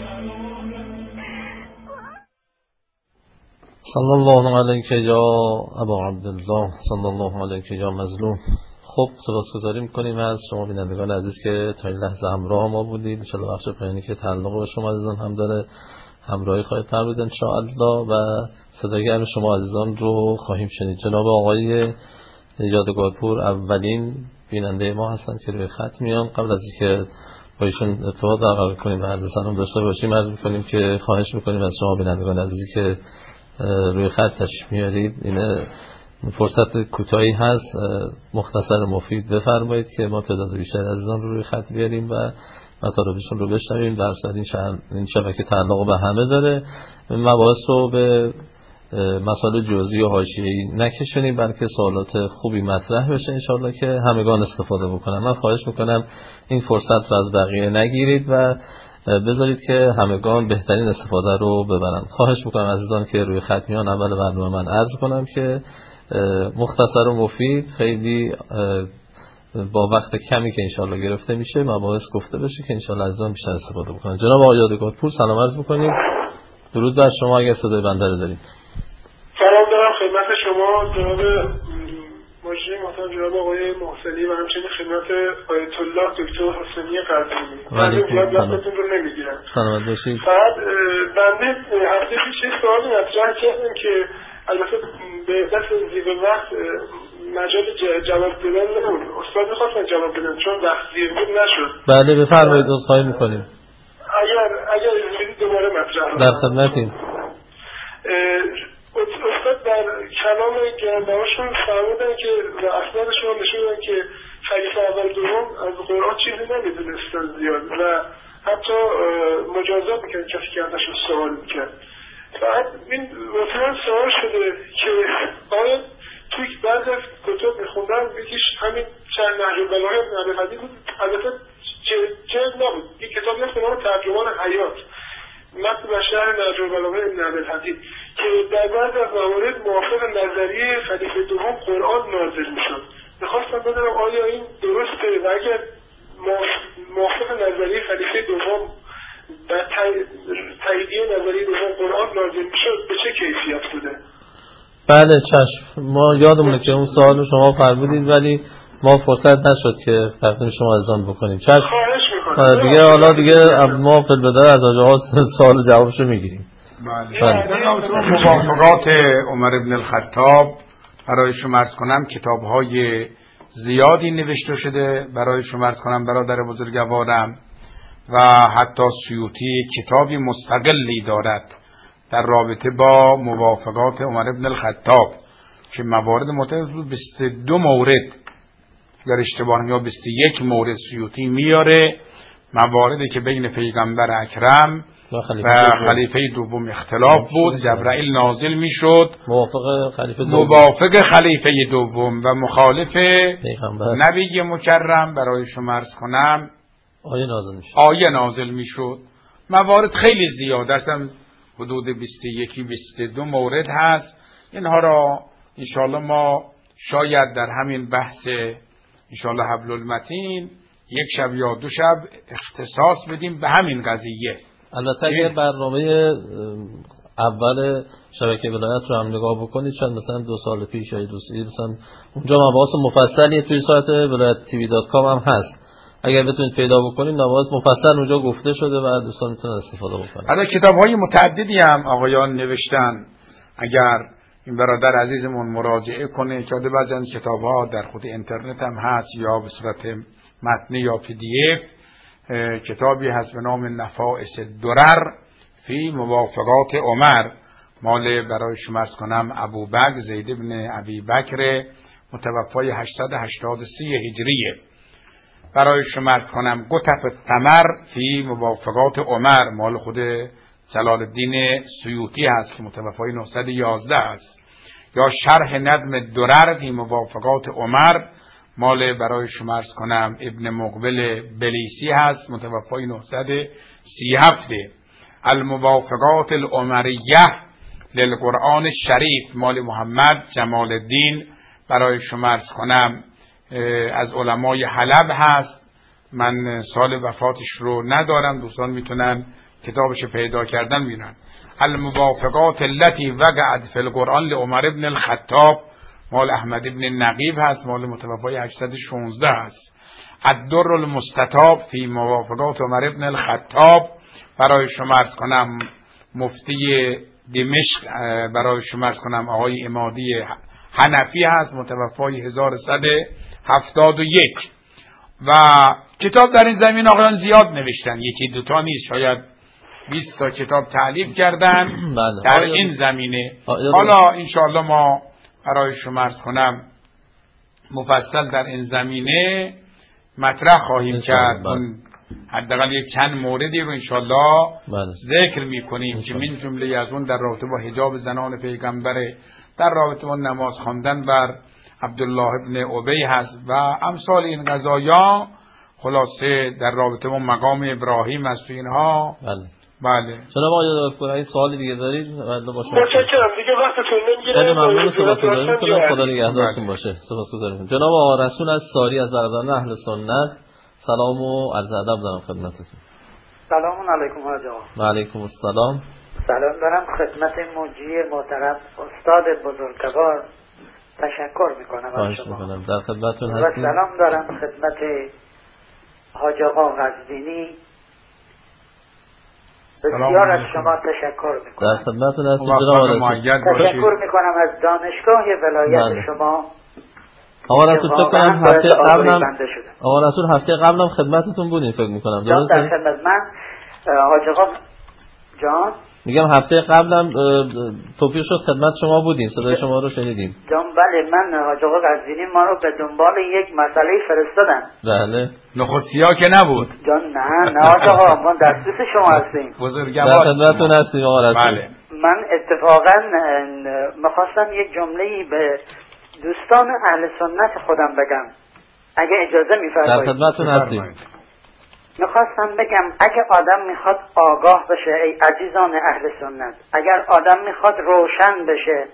صلی الله علیک یا ابا عبدالله صلی الله علیک یا مظلوم. خب سپاسگزاری می‌کنیم از شما بینندگان عزیز که تا این لحظه همراه ما بودید. ان شاءالله بخش پایانی که تعلق به شما عزیزان هم داره همراهی خواهید فرمود ان شاء الله و صدای گرم شما عزیزان رو خواهیم شنید. جناب آقای یادگارپور اولین بیننده ما هستند که روی خط میان. قبل از اینکه با ایشون ارتباط برقرار کنیم و عرض سلام داشته باشیم عرض می‌کنیم که خواهش می‌کنیم از شما بینندگان عزیزی که روی خط تشریف میارید این فرصت کوتاهی هست مختصر مفید بفرمایید که ما تعداد بیشتر عزیزان رو روی خط بیاریم و مطالبشون رو بشنویم. در صد این شبکه تعلق به همه داره مباحث رو به مسائل جزئی و حاشیه‌ای نکشونیم بلکه سوالات خوبی مطرح بشه انشالله که همگان استفاده بکنن. من خواهش میکنم این فرصت رو از بقیه نگیرید و بذارید که همگان بهترین استفاده رو ببرن. خواهش میکنم عزیزان که روی خط میان اول برنامه من عرض کنم که مختصر و مفید خیلی با وقت کمی که انشالله گرفته میشه مباحث گفته بشه که انشالله عزیزان بیشتر استفاده بکنن. جناب آقای یادگارپور سلام عرض میکنیم. درود بر شما اگر صدای بنده رو دارید. سلام دارم خدمت شما جناب مجری محترم جناب آقای محسنی و همچنین خدمت آیت الله دکتر حسینی قدیمی. وعلیکم السلام. وقتتون رو نمیگیرم. سلامت باشید. فقط بنده هفته پیش یه سوالی مطرح کردم که البته به دست زیر وقت مجال جواب دادن نبود. استاد می‌خواستن جواب بدن چون وقت زیر بود نشد. بله بفرمایید، عذرخواهی می‌کنیم. اگر اگر اجازه دوباره مطرح در خدمتیم. استاد در کلام گرانبهاشون فرمودن که و اسنادشون هم نشون دادن که خلیفه اول دوم از قرآن چیزی نمیدونستن زیاد و حتی مجازات میکرد کسی که ازشون سوال میکرد. فقط این مثلا سوال شده که آیا توی بعضی از کتب میخوندن یکیش همین چند نهج البلاغه ابن حدید بود، البته جلد نبود، این کتاب نیست به نام ترجمان حیات متن و شرح نهج البلاغه ابن حدید که در بعض از موارد موافق نظریه خلیفه دوم قرآن نازل میشد. میخواستم بدونم آیا این درسته و اگر موافق نظریه خلیفه دوم و تاییدیه نظریه دوم قرآن نازل میشد به چه کیفیت بوده؟ بله چشم، ما یادمونه که اون سوال رو شما فرمودید ولی ما فرصت نشد که تقدیم شما اذعان بکنیم. چشم خواهش میکنم دیگه، حالا دیگه ما فی البدایه از آجاها سوال جوابشو میگیریم. بله. موافقات عمر ابن الخطاب برای شما عرض کنم کتاب‌های زیادی نوشته شده، برای شما عرض کنم برادر بزرگوارم، و حتی سیوطی کتابی مستقلی دارد در رابطه با موافقات عمر ابن الخطاب که موارد متعدد بود، بیست و دو مورد در اشتباه یا بیست و یک مورد سیوطی میاره مواردی که بین پیغمبر اکرم و خلیفه دوم اختلاف بود، جبرائیل نازل میشد موافق خلیفه دوم موافق خلیفه دوم و مخالف پیغمبر نبی مکرم برای شما عرض کنم آیه نازل میشد آیه نازل میشد. موارد خیلی زیاد است، حدود بیست و یک بیست و دو مورد هست. اینها را انشاءالله ما شاید در همین بحث انشاءالله حبل المتین یک شب یا دو شب اختصاص بدیم به همین قضیه. البته اگر برنامه اول شبکه ولایت رو هم نگاه بکنید چند مثلا دو سال پیش یا دو سال مثلا اونجا مباحث مفصلی توی سایت ولایت تیوی دات کام هم هست، اگر بتونید پیدا بکنید مباحث مفصل اونجا گفته شده و دوستان میتونن استفاده بکنن. حالا کتاب‌های متعددی هم آقایان نوشتن، اگر این برادر عزیزمون مراجعه کنه که بعضی از کتاب‌ها در خود اینترنت هم هست یا به صورت متنی یا پی دی اف. کتابی هست به نام نفائس درر فی موافقات عمر، مال برای شما عرض کنم ابوبکر زید بن ابی بکر متوفای هشتصد و هشتاد و سه هجریه. برای شما عرض کنم قطف الثمر فی موافقات عمر، مال خود جلال الدین سیوطی هست که متوفای نهصد و یازده است. یا شرح ندم درر فی موافقات عمر، مال برای شما عرض کنم ابن مقبل بلیسی هست متوفای نهصد و سی و هفت. الموافقات العمریه للقرآن الشریف، مال محمد جمال الدین برای شما عرض کنم از علمای حلب هست. من سال وفاتش رو ندارم، دوستان میتونن کتابش پیدا کردن میرن. الموافقات التي وقعت في القرآن لعمر ابن الخطاب، مال احمد ابن نقیب هست، مال متوفای هشتصد و شانزده هست. الدر المستطاب فی موافقات عمر ابن الخطاب، برای شما عرض کنم مفتی دمشق برای شما عرض کنم آقای عمادی حنفی هست متوفای هزار و صد و هفتاد و یک. و کتاب در این زمین آقایان زیاد نوشتن، یکی دوتا نیست، شاید بیست تا کتاب تألیف کردن در این زمینه. حالا انشاءالله ما برای شما عرض کنم مفصل در این زمینه مطرح خواهیم کرد. حداقل یک چند موردی رو انشاءالله ذکر میکنیم که من جمله از اون در رابطه با حجاب زنان پیغمبر، در رابطه با نماز خواندن بر عبدالله ابن ابی هست و امثال این قضایا. خلاصه در رابطه با مقام ابراهیم هست و اینها. بله بله. جناب آقای دکتر اگه سوالی دیگه دارید بله باشه. متشکرم دیگه وقتتون نمیگیره. خیلی ممنون، سپاسگزاریم میکنم، خدا نگهدارتون باشه. سپاسگزاریم. جناب آقا رسول از ساری از برادران اهل سنت، سلام و عرض ادب دارم خدمتتون. سلام علیکم حاج آقا. و علیکم السلام. سلام دارم خدمت مجری محترم استاد بزرگوار تشکر میکنم از شما. میکنم. در خدمتتون و هستیم. سلام دارم خدمت حاج آقا قزوینی. بسیار از شما تشکر میکنم. در خدمتتون هستیم جناب. تشکر میکنم از دانشگاه ولایت بله. شما. آقا رسول فکر کنم هفته قبلم آقا رسول هفته قبلم خدمتتون بودین فکر میکنم درسته؟ در خدمت من حاج آقا جان میگم هفته قبلم توفیق شد خدمت شما بودیم، صدای شما رو شنیدیم. جان بله، من حاج آقا قزوینی ما رو به دنبال یک مسئله فرستادن. بله. نخستی‌ها که نبود. جان نه نه حاج آقا، ما دسترس شما هستیم. بزرگوار. در خدمتتون هستیم آقا رسول. بله. من اتفاقا می‌خواستم یک جمله‌ای به دوستان اهل سنت خودم بگم اگه اجازه می‌فرمایید. در خدمتتون هستیم. میخواستم بگم اگه آدم میخواد آگاه بشه ای عزیزان اهل سنت، اگر آدم میخواد روشن بشه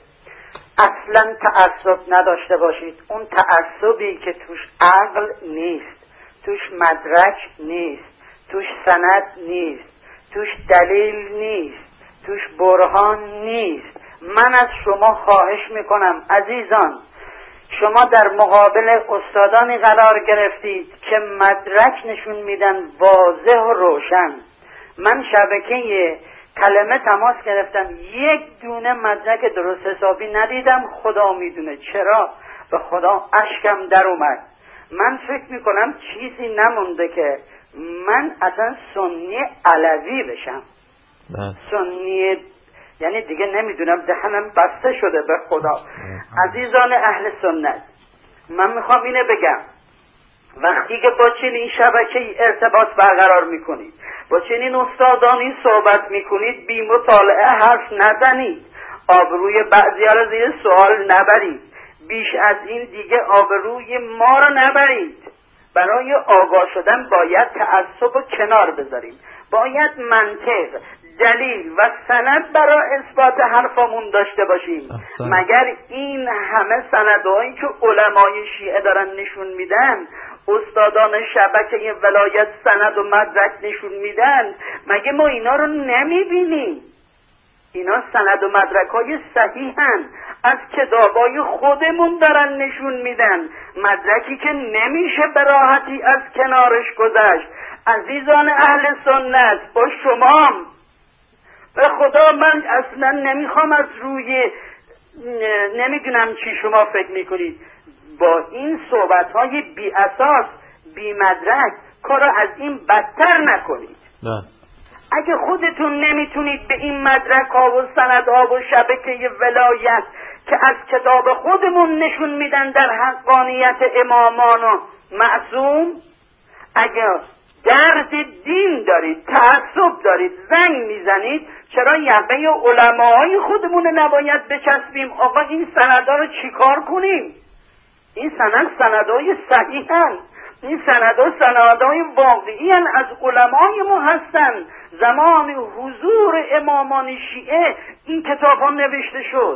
اصلا تعصب نداشته باشید. اون تعصبی که توش عقل نیست، توش مدرک نیست، توش سند نیست، توش دلیل نیست، توش برهان نیست. من از شما خواهش میکنم عزیزان، شما در مقابل استادانی قرار گرفتید که مدرک نشون میدن واضح و روشن. من شبکه کلمه تماس گرفتم، یک دونه مدرک درست حسابی ندیدم. خدا میدونه چرا، به خدا اشکم در اومد. من فکر میکنم چیزی نمونده که من اصلا سنی علوی بشم. نه. سنی یعنی دیگه نمیدونم، دهنم بسته شده به خدا. عزیزان اهل سنت، من میخوام اینه بگم، وقتی که با چنین شبکه ارتباط برقرار میکنید، با چنین استادانی صحبت میکنید، بی مطالعه حرف نزنید، آبروی بعضی ها را زیر سوال نبرید، بیش از این دیگه آبروی ما را نبرید. برای آگاه شدن باید تعصب و کنار بذاریم، باید منطق، دلیل و سند برای اثبات حرفمون داشته باشیم. احسن. مگر این همه سندهایی که علمای شیعه دارن نشون میدن، استادان شبکه ولایت سند و مدرک نشون میدن، مگه ما اینا رو نمیبینیم؟ اینا سند و مدرک های صحیحن، از کتابای خودمون دارن نشون میدن، مدرکی که نمیشه به راحتی از کنارش گذشت. عزیزان اهل سنت، با شما به خدا من اصلا نمیخوام از روی نمیدونم چی شما فکر میکنید، با این صحبت های بی اساس بی مدرک کارو از این بدتر نکنید. نه. اگه خودتون نمیتونید به این مدرک ها و سند ها و شبکه ولایت که از کتاب خودمون نشون میدن در حقانیت امامان و معصوم، اگه درد دین دارید، تعصب دارید، زنگ میزنید، چرا یقه علماهای خودمون نباید بچسبیم؟ آقا این سندها رو چیکار کنیم؟ این سند سندهای صحیحن، این سندها سندهای واقعی هن، از علمای ما هستن. زمان حضور امامان شیعه این کتاب ها نوشته شد.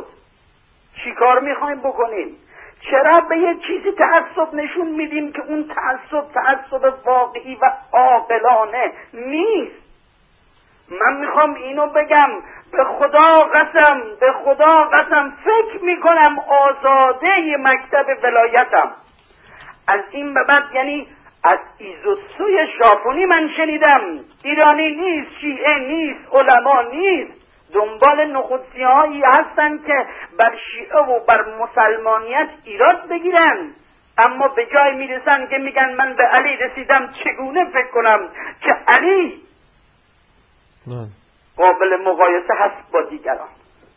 چیکار میخوایم بکنیم؟ چرا به یه چیزی تعصب نشون میدیم که اون تعصب تعصب واقعی و عاقلانه نیست؟ من میخوام اینو بگم، به خدا قسم، به خدا قسم فکر میکنم آزاده مکتب ولایتم. از این به بعد یعنی از ایزوسوی ژاپنی من شنیدم، ایرانی نیست، شیعه نیست، علما نیست، دنبال نخودسی هایی هستن که بر شیعه و بر مسلمانیت ایراد بگیرن، اما به جای میرسن که میگن من به علی رسیدم، چگونه فکر کنم که علی نه. قابل مقایسه هست با دیگران.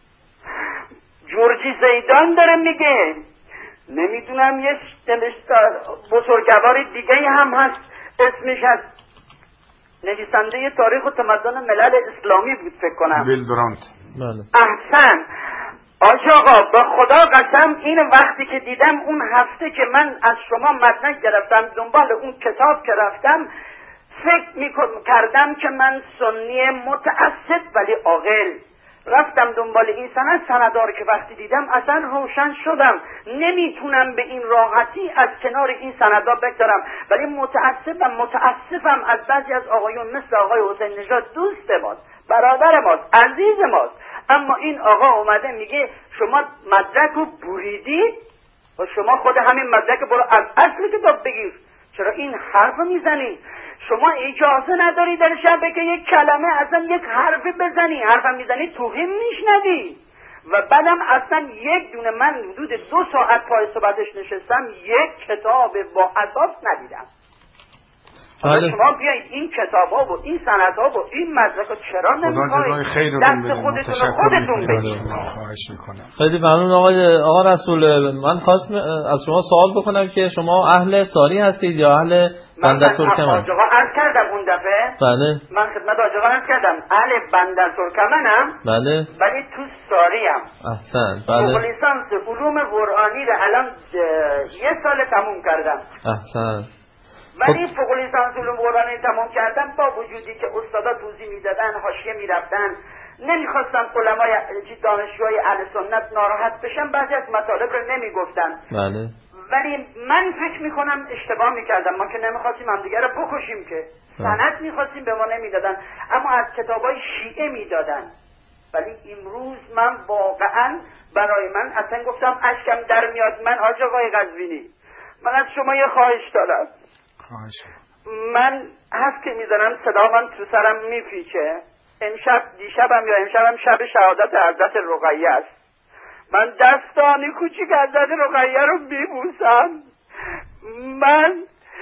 جورجی زیدان داره میگه، نمیدونم یه بزرگوار دیگه هم هست اسمش هست، نویسنده تاریخ و تمدن ملل اسلامی بود فکر کنم، ویل برانت. احسن. آج آقا به خدا قسم این وقتی که دیدم اون هفته که من از شما مدرک گرفتم، دنبال اون کتاب که رفتم، فکر میکردم که من سنی متعصب ولی عاقل، رفتم دنبال این سند، سندار که وقتی دیدم اصلا روشن شدم، نمیتونم به این راحتی از کنار این سندا بگذارم. ولی متاسفم متاسفم از بعضی از آقایون مثل آقای حسین نژاد، دوست ماست، برادر ماست، عزیز ماست، اما این آقا اومده میگه شما مدرک رو بریدی و شما خود همین مدرک برو از اصل کتاب بگیر. چرا این حرف رو میزنی؟ شما اجازه نداری در شبه که یک کلمه اصلا یک حرفی بزنی، حرفم میزنی توهین میشنوی. و بعدم اصلا یک دونه، من حدود دو ساعت پای صحبتش نشستم، یک کتاب با اساس ندیدم. بله. شما بیایید این کتاب ها و این سند ها و این مدرک ها چرا نمیخواید دست خودتون رو خودتون بگید؟ خیلی ممنون آقای آقا رسول. من خواستم از شما سوال بکنم که شما اهل ساری هستید یا اهل بندر ترکمن؟ من آجاقا عرض کردم اون دفعه. بله. من خدمت آجاقا عرض کردم اهل بندر ترکمنم. بله. ولی تو ساریم. احسن. بله. فوق لیسانس علوم قرآنی رو الان یه سال تموم کردم. احسن. ولی فوق لیسانس علوم قرآنی تمام کردم، با وجودی که استادا توضیح میدادن، حاشیه میرفتن، نمیخواستم علمای دانشجوهای اهل سنت ناراحت بشن، بعضی از مطالب رو نمیگفتن. بله. ولی من فکر میکنم اشتباه میکردم، ما که نمیخواستیم همدیگه رو بکشیم، که سند میخواستیم به ما نمیدادن، اما از کتابای شیعه میدادن. ولی امروز من واقعا برای من اصلا گفتم اشکم در میاد. من حاج آقای قزوینی، من از شما یه خواهش دارم. من حرف که میزنم صدا من تو سرم میپیچه. امشب دیشبم یا امشبم شب شهادت حضرت رقیه است. من دستانی کوچیک حضرت رقیه رو میبوسم. من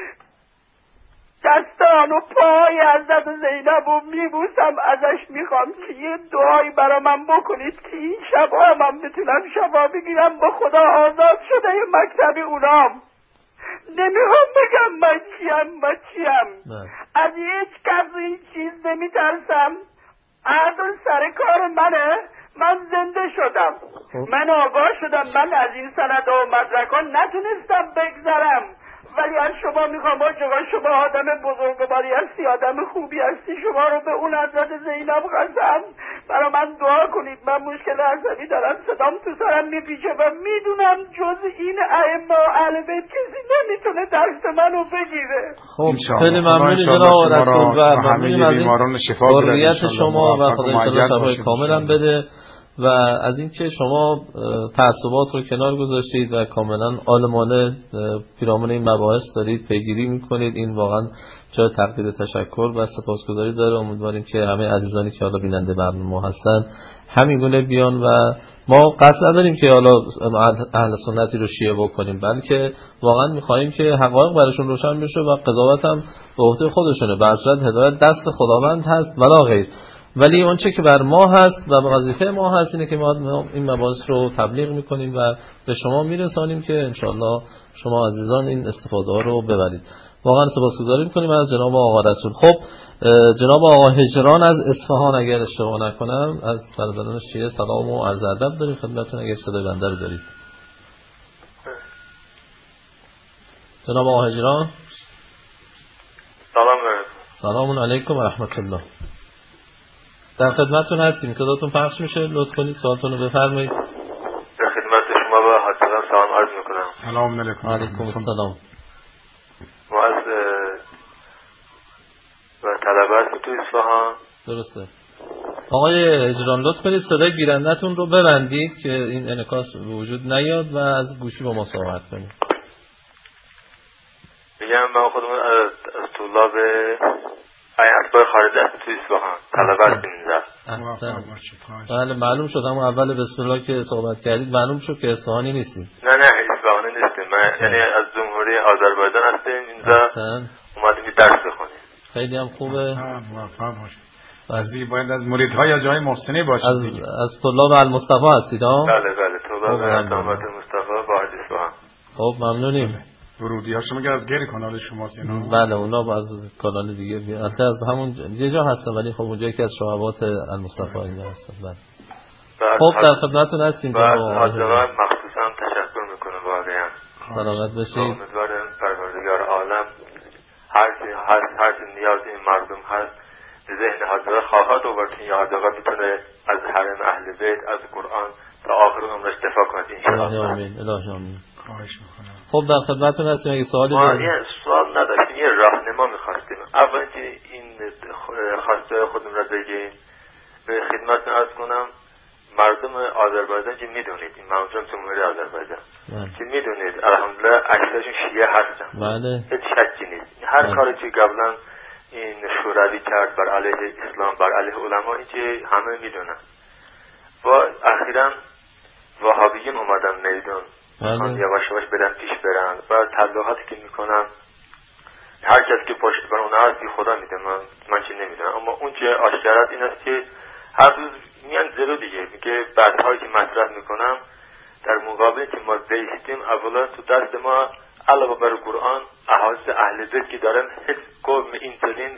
دستان و پای حضرت زینب رو میبوسم. ازش میخوام که یه دعایی برا من بکنید که این شبا من بتونم شفا بگیرم، با خدا آزاد شده یه مکتب اونام. نمیخوام بگم من چیم من چیم از هیچ کس این چیز نمیترسم. عدل سر کار منه. من زنده شدم، من آگاه شدم، من از این سند و مدرکان نتونستم بگذرم. ولی از شما میخوام آجاقا، شما آدم بزرگواری هستی، آدم خوبی هستی، شما رو به اون حضرت زینب قسم برای من دعا کنید. من مشکل عصبی دارم، صدام تو سرم میپیچه و میدونم جز این ائمه و اهل بیت کسی نمیتونه درس منو بگیره. خب خیلی ممنون جناب رسول و ممنون از این حریت شما و خدا انشاءالله شفای کاملا بده و از اینکه شما تعصبات رو کنار گذاشتید و کاملا عالمانه پیرامون این مباحث دارید پیگیری میکنید. این واقعا جای تقدیر تشکر و سپاسگزاری داره. امیدواریم که همه عزیزانی که حالا بیننده برنامه ما هستن همین گونه بیان و ما قصد نداریم که حالا اهل سنتی رو شیعه بکنیم، بلکه واقعا میخواهیم که حقایق براشون روشن بشه و قضاوت هم به عهده خودشونه. به هر صورت هدایت دست خداوند هست ولا غیر. ولی اون چه که بر ما هست و به وظیفه ما هست اینه که ما این مباحث رو تبلیغ میکنیم و به شما میرسانیم که انشالله شما عزیزان این استفاده ها رو ببرید. واقعا سپاسگزاری میکنیم از جناب آقا رسول. خب جناب آقا هجران از اصفهان اگر اشتباه نکنم از برادران شیعه سلام و عرض ادب داریم خدمتتون اگر صدای بنده رو دارید. جناب آقا هجران سلام علیکم. سلام علیکم و رحمت الله. در خدمتتون هستیم، صداتون پخش میشه، لطف کنید سوالتون رو بفرمایید. در خدمت شما و حضرت سلام عرض میکنم. سلام علیکم. علیکم السلام. ما از و طلبه هستیم تو اصفهان. درسته. آقای هجران لطف کنید صدای گیرنده‌تون رو ببندید که این انعکاس وجود نیاد و از گوشی با ما صحبت کنید. میگم من خودم از طلاب این اتباع خارج هستیم تو اصفهان، طلبه هستیم اینجا. بله معلوم شد، اما اول بسم الله که صحبت کردید معلوم شد که اصفهانی نیستیم. نه نه اصفهانی نیستیم، من یعنی از جمهوری آذربایجان هستیم اینجا اومدیم درس بخونیم. خیلی هم خوبه. موفق باشید. بعضی باید از مریدهای از جای محسنی باشید. از از طلاب المصطفی هستید ها؟ بله بله طلاب علامت مصطفی واحد اصفهان. خب ممنونیم. ورودی ها شما که از غیر کانال شماست اینا؟ بله اونا از کانال دیگه میاد. البته از همون یه جا هستن ولی خب اونجا یکی از شعبات المصطفی اینجا هستن. بله. خب در خدمتتون هستیم جناب آقا. حضرت مخصوصا تشکر میکنم واقعا. سلامت باشید. امیدوارم پروردگار عالم هر چی هست هر چی نیاز این مردم هست ذهن حضرت خواهد آورد یا حضرت میتونه از حرم اهل بیت از قرآن تا آخر عمرش دفاع کنه انشاءالله. آمین. الهی آمین. خواهش میکنم. خب در خدمتتون هستیم. اگه سوالی دارید؟ ما یه سوال نداشتیم، یه راهنما میخواستیم. اول که این خواسته خودم را بگیم به خدمتتون عرض کنم، مردم آذربایجان که میدونید، این منظورم جمهوری آذربایجان که میدونید الحمدلله اکثرشون شیعه هستن. بله. هیچ شکی نیست. هر بله. کاری که قبلا این شوروی کرد بر علیه اسلام، بر علیه علما، این که همه میدونن. و اخیراً وهابیین اومدن میدون، میخوان یواش یواش بدن پیش برن و تبلیغاتی که میکنن هر کس که پشت بر اون هست خدا میده، من من چی نمیدونم. اما اون چه آشکارات این است که هر روز میان جلو دیگه، میگه بعدهایی که مطرح میکنم در مقابل که ما بیستیم، اولا تو دست ما علاوه بر قرآن احادیث اهل بیت که دارن هیچ قوم اینطورین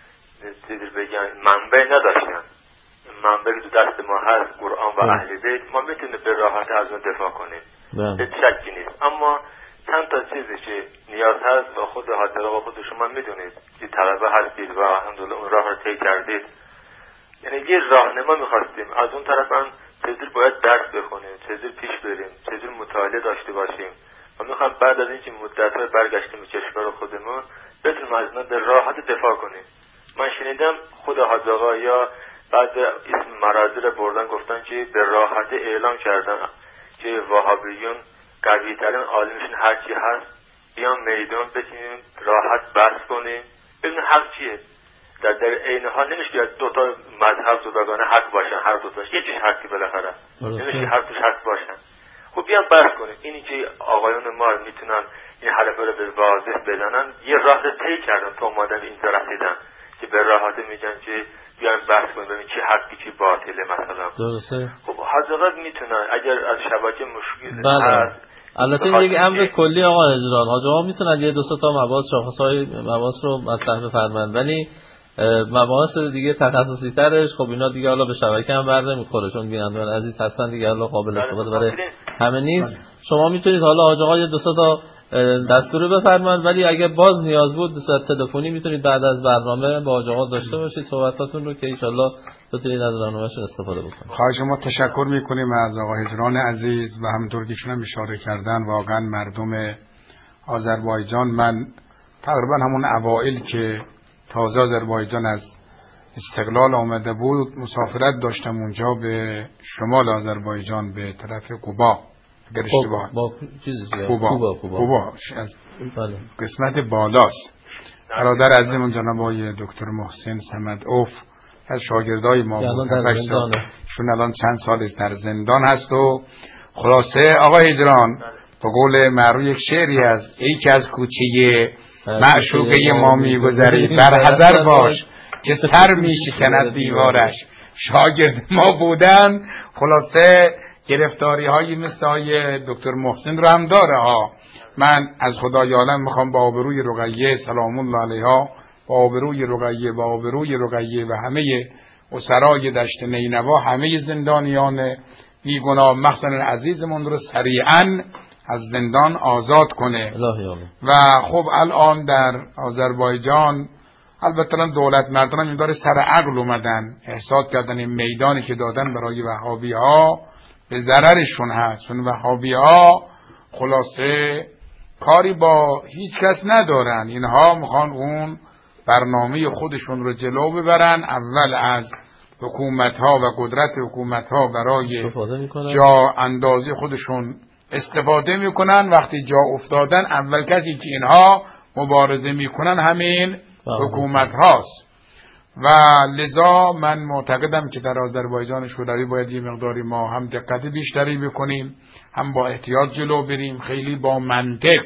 چیزی بگن منبع نداشتن. منبع که تو دست ما هست قرآن و اهل بیت، ما میتونیم به راحت از اون دفاع کنیم، هیچ شکی نیست. اما چند تا چیزی که نیاز هست و خود حاضر و خود شما میدونید که طلبه هستید و الحمدلله اون راه رو طی کردید، یعنی یه راهنما میخواستیم. از اون طرف هم چجور باید درس بخونیم، چجور پیش بریم، چجور مطالعه داشته باشیم و میخوام بعد از اینکه مدت‌های برگشتیم به کشور خودمون بتونیم از اون به راحت دفاع کنیم. من شنیدم خود حاج آقا یا بعد اسم مراجع رو بردن گفتن که به راحت اعلام کردن که وهابیون قوی ترین عالمشون هر چی هست بیان میدان بتونیم راحت بحث کنیم ببینیم حق چیه. در در عین حال نمیشه که دو تا مذهب تو بگانه حق باشن، هر دو تاش یه چیز حقی بالاخره نمیشه هر دوش حق باشن. خب بیان بحث کنیم. اینی که آقایون ما میتونن این حرفا رو به واضح بزنن، یه راه رو طی کردن تا اومدن اینجا رسیدن که به راحت میگن که بیان بحث کنیم ببین چی حقی چی باطله مثلا. درسته. خب حضرت میتونن اگر از شبکه مشکل هست البته این یک امر کلی آقا اجران حاجا میتونن یه دو سه تا مباحث شاخصهای مباحث رو مطرح بفرمایند، ولی مباحث دیگه تخصصی ترش خب اینا دیگه حالا به شبکه هم بر نمیخوره چون بینندگان عزیز هستن دیگه، حالا قابل استفاده برای همه نیست. شما میتونید حالا حاجا یه دو سه تا دستور بفرمایید، ولی اگه باز نیاز بود به صورت تلفنی میتونید بعد از برنامه با آقا داشته باشید صحبتاتون رو که ان شاءالله بتونید از برنامه‌شون استفاده بکنید. خواهش ما تشکر میکنیم از آقا هجران عزیز و همونطور که ایشون هم اشاره کردن واقعا مردم آذربایجان، من تقریبا همون اوایل که تازه آذربایجان از استقلال آمده بود مسافرت داشتم اونجا به شمال آذربایجان به طرف قوبا، اگر اشتباه با چیزی قوبا قوبا قوبا از قسمت بالاست. برادر عزیزمون جناب آقای دکتر محسن صمد اوف از شاگردای ما بود، شون الان چند سال در زندان هست. و خلاصه آقا هجران به قول معروف یک شعری از ای که از کوچه معشوقه ما میگذری بر حذر باش که سر میشکند دیوارش. شاگرد ما بودن. خلاصه گرفتاری هایی مثل های دکتر محسن رو هم داره ها. من از خدای عالم میخوام با آبروی رقیه سلام الله علیها، با آبروی رقیه با آبروی رقیه و همه اسرای دشت نینوا همه زندانیان بیگناه مخصوصا عزیزمون رو سریعا از زندان آزاد کنه. و خب الان در آذربایجان البته دولت مردان این داره سر عقل اومدن، احساس کردن این میدانی که دادن برای وهابی ها به ضررشون هست. چون وهابی ها خلاصه کاری با هیچ کس ندارن، اینها میخوان اون برنامه خودشون رو جلو ببرن. اول از حکومت ها و قدرت حکومت ها برای جا اندازی خودشون استفاده میکنن. وقتی جا افتادن اول کسی که اینها مبارزه میکنن همین حکومت هاست. و لذا من معتقدم که در آذربایجان شوروی باید یه مقداری ما هم دقت بیشتری بکنیم، هم با احتیاط جلو بریم، خیلی با منطق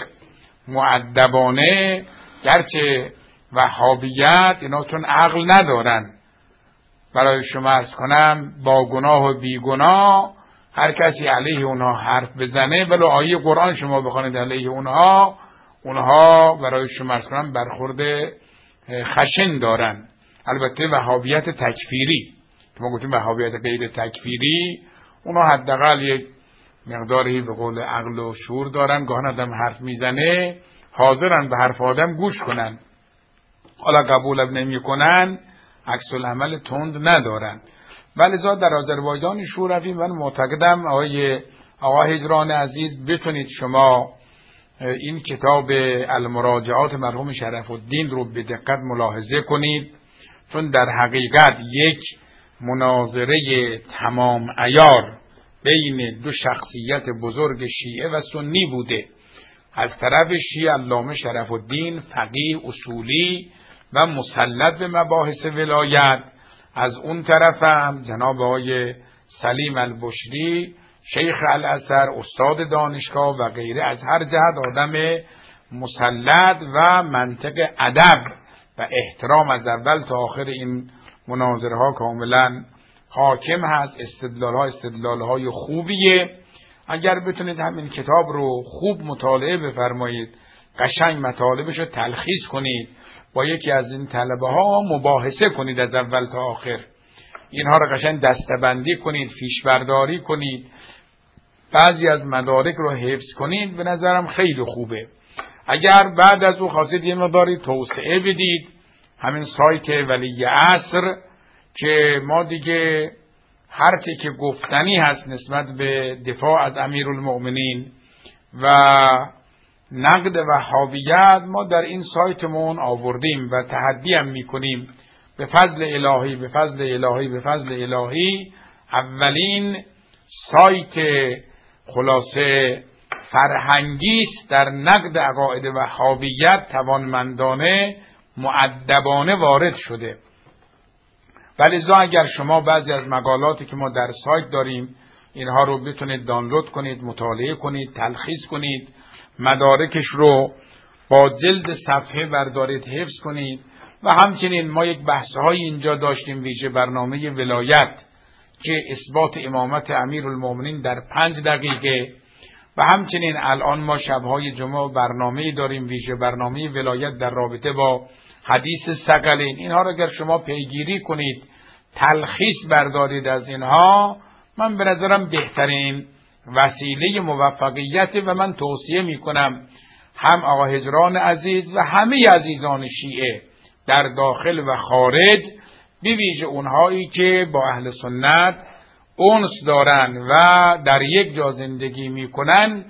مؤدبانه. گرچه وهابیت اینا چون عقل ندارن، برای شما عرض کنم با گناه و بی گناه هر کسی علیه اونها حرف بزنه ولو آیه قرآن شما بخونید علیه اونها، اونها برای شما عرض کنم برخورد خشن دارن. البته وهابیت تکفیری که ما گفتیم وهابیت غیر تکفیری، اونها حداقل یک مقداری به قول عقل و شعور دارن. گاهن آدم حرف میزنه حاضرن به حرف آدم گوش کنن، حالا قبول نمی کنن عکس العمل تند ندارن. ولذا در آذربایجان شوروی من معتقدم آقای آقا هجران عزیز بتونید شما این کتاب المراجعات مرحوم شرف الدین رو به دقت ملاحظه کنید، چون در حقیقت یک مناظره تمام عیار بین دو شخصیت بزرگ شیعه و سنی بوده. از طرف شیعه علامه شرف الدین فقیه اصولی و مسلط به مباحث ولایت، از اون طرف هم جناب آقای سلیم البشری شیخ الازهر استاد دانشگاه و غیره، از هر جهت آدم مسلط و منطق ادب و احترام از اول تا آخر این مناظره ها کاملا حاکم هست. استدلال ها استدلال های خوبیه. اگر بتونید همین کتاب رو خوب مطالعه بفرمایید، قشنگ مطالبش رو تلخیص کنید، با یکی از این طلبه ها مباحثه کنید از اول تا آخر، اینها رو قشنگ دسته‌بندی کنید، فیشبرداری کنید، بعضی از مدارک رو حفظ کنید، به نظرم خیلی خوبه. اگر بعد از او خواستید یه مقداری توسعه بدید، همین سایت ولی عصر که ما دیگه هرچی که گفتنی هست نسبت به دفاع از امیرالمؤمنین و نقد وهابیت ما در این سایتمون آوردیم و تحدی هم میکنیم به فضل الهی به فضل الهی به فضل الهی اولین سایت خلاصه فرهنگی است در نقد عقاید وهابیت، توانمندانه مؤدبانه وارد شده. ولذا اگر شما بعضی از مقالاتی که ما در سایت داریم اینها رو بتونید دانلود کنید، مطالعه کنید، تلخیص کنید، مدارکش رو با جلد صفحه بردارید، حفظ کنید. و همچنین ما یک بحث‌های اینجا داشتیم ویژه برنامه ولایت که اثبات امامت امیرالمؤمنین در پنج دقیقه، و همچنین الان ما شب‌های جمعه برنامه داریم ویژه برنامه ولایت در رابطه با حدیث ثقلین. اینها را اگر شما پیگیری کنید، تلخیص بردارید از اینها، من به نظرم بهترین وسیله موفقیت و من توصیه میکنم هم آقا هجران عزیز و همه عزیزان شیعه در داخل و خارج، به ویژه اونهایی که با اهل سنت انس دارن و در یک جا زندگی میکنن،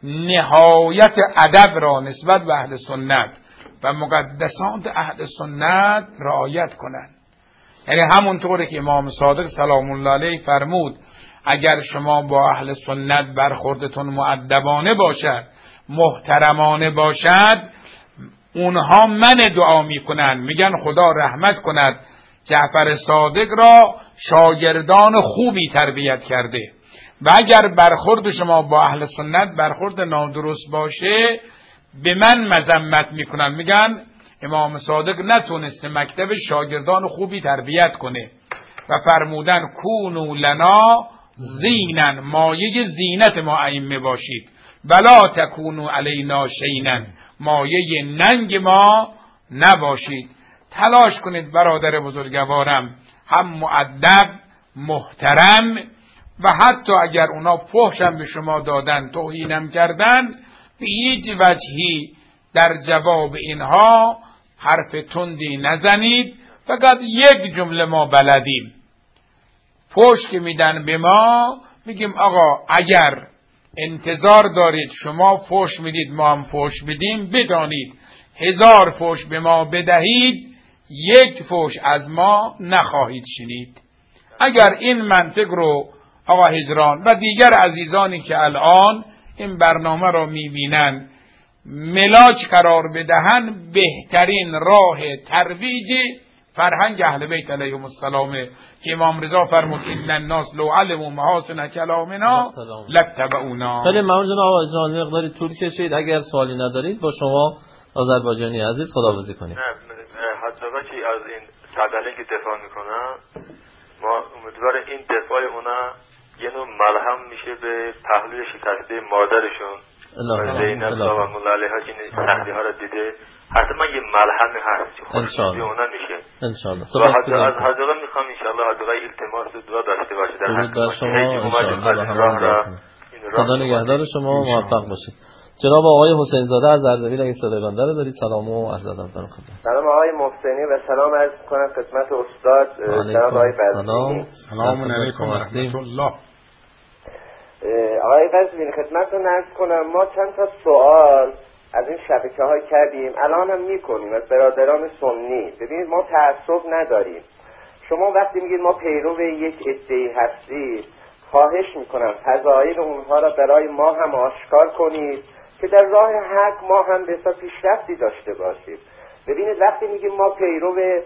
نهایت ادب را نسبت به اهل سنت و مقدسات اهل سنت رعایت کنن. یعنی همونطوری که امام صادق سلام الله علیه فرمود اگر شما با اهل سنت برخوردتون مؤدبانه باشد، محترمانه باشد، اونها من دعا میکنن، میگن خدا رحمت کند جعفر صادق را شاگردان خوبی تربیت کرده. و اگر برخورد شما با اهل سنت برخورد نادرست باشه، به من مذمت میکنن، میگن امام صادق نتونسته مکتب شاگردان خوبی تربیت کنه و فرمودن کونوا لنا زینن، مایه زینت ما ائمه باشید، ولا تکونوا علینا شینا، مایه ننگ ما نباشید. تلاش کنید برادر بزرگوارم، هم مؤدب محترم، و حتی اگر اونا فحشم به شما دادن، توهینم کردن، به هیچ وجهی در جواب اینها حرف تندی نزنید. فقط یک جمله ما بلدیم، فحش که میدن به ما میگیم آقا اگر انتظار دارید شما فحش میدید ما هم فحش بدیم، بدانید هزار فحش به ما بدهید یک فحش از ما نخواهید شنید. اگر این منطق رو آقا هجران و دیگر عزیزانی که الان این برنامه رو میبینن ملاک قرار بدهن، بهترین راه ترویج فرهنگ اهل بیت علیهم السلام که امام رضا فرمود ان الناس لو علموا محاسن کلامنا لاتبعونا. خیلی ممنون جناب آقا هجران، مقداری طول کشید. اگر سوالی ندارید با شما آذربایجانی عزیز خداحافظی کنیم. نه حتما که از این صدله که دفاع میکنن، ما امیدوار این دفاع اونا یه نوع ملهم میشه به پهلوی شکسته مادرشون زینب سلام الله علیها که سختی ها رو دیده، حتما یه ملهم هست که خوشنودی اونا میشه انشاءالله. و از حضقه میخوام انشاءالله حضقه التماس و دعا داشته باشه در حق شما انشاءالله. خدا نگهدار شما، موفق باشید. جناب آقای حسین زاده از اردبیل اگه صدای بنده رو دارید سلام و عرض ادب دارم خدمت. سلام آقای محسنی و سلام عرض کنم خدمت استاد جناب آقای قزوینی. سلام علیکم و رحمت الله. آقای قزوینی خدمتتون عرض کنم ما چند تا سوال از این شبکه های کردیم، الان هم میکنیم از برادران سنی. ببینید ما تعصب نداریم. شما وقتی میگید ما پیرو یک عده‌ای هستید، خواهش میکنم فضایل اونها را برای ما هم آشکار کنید که در راه حق ما هم به پیشرفتی داشته باشیم. ببینید وقتی میگیم ما پیرو به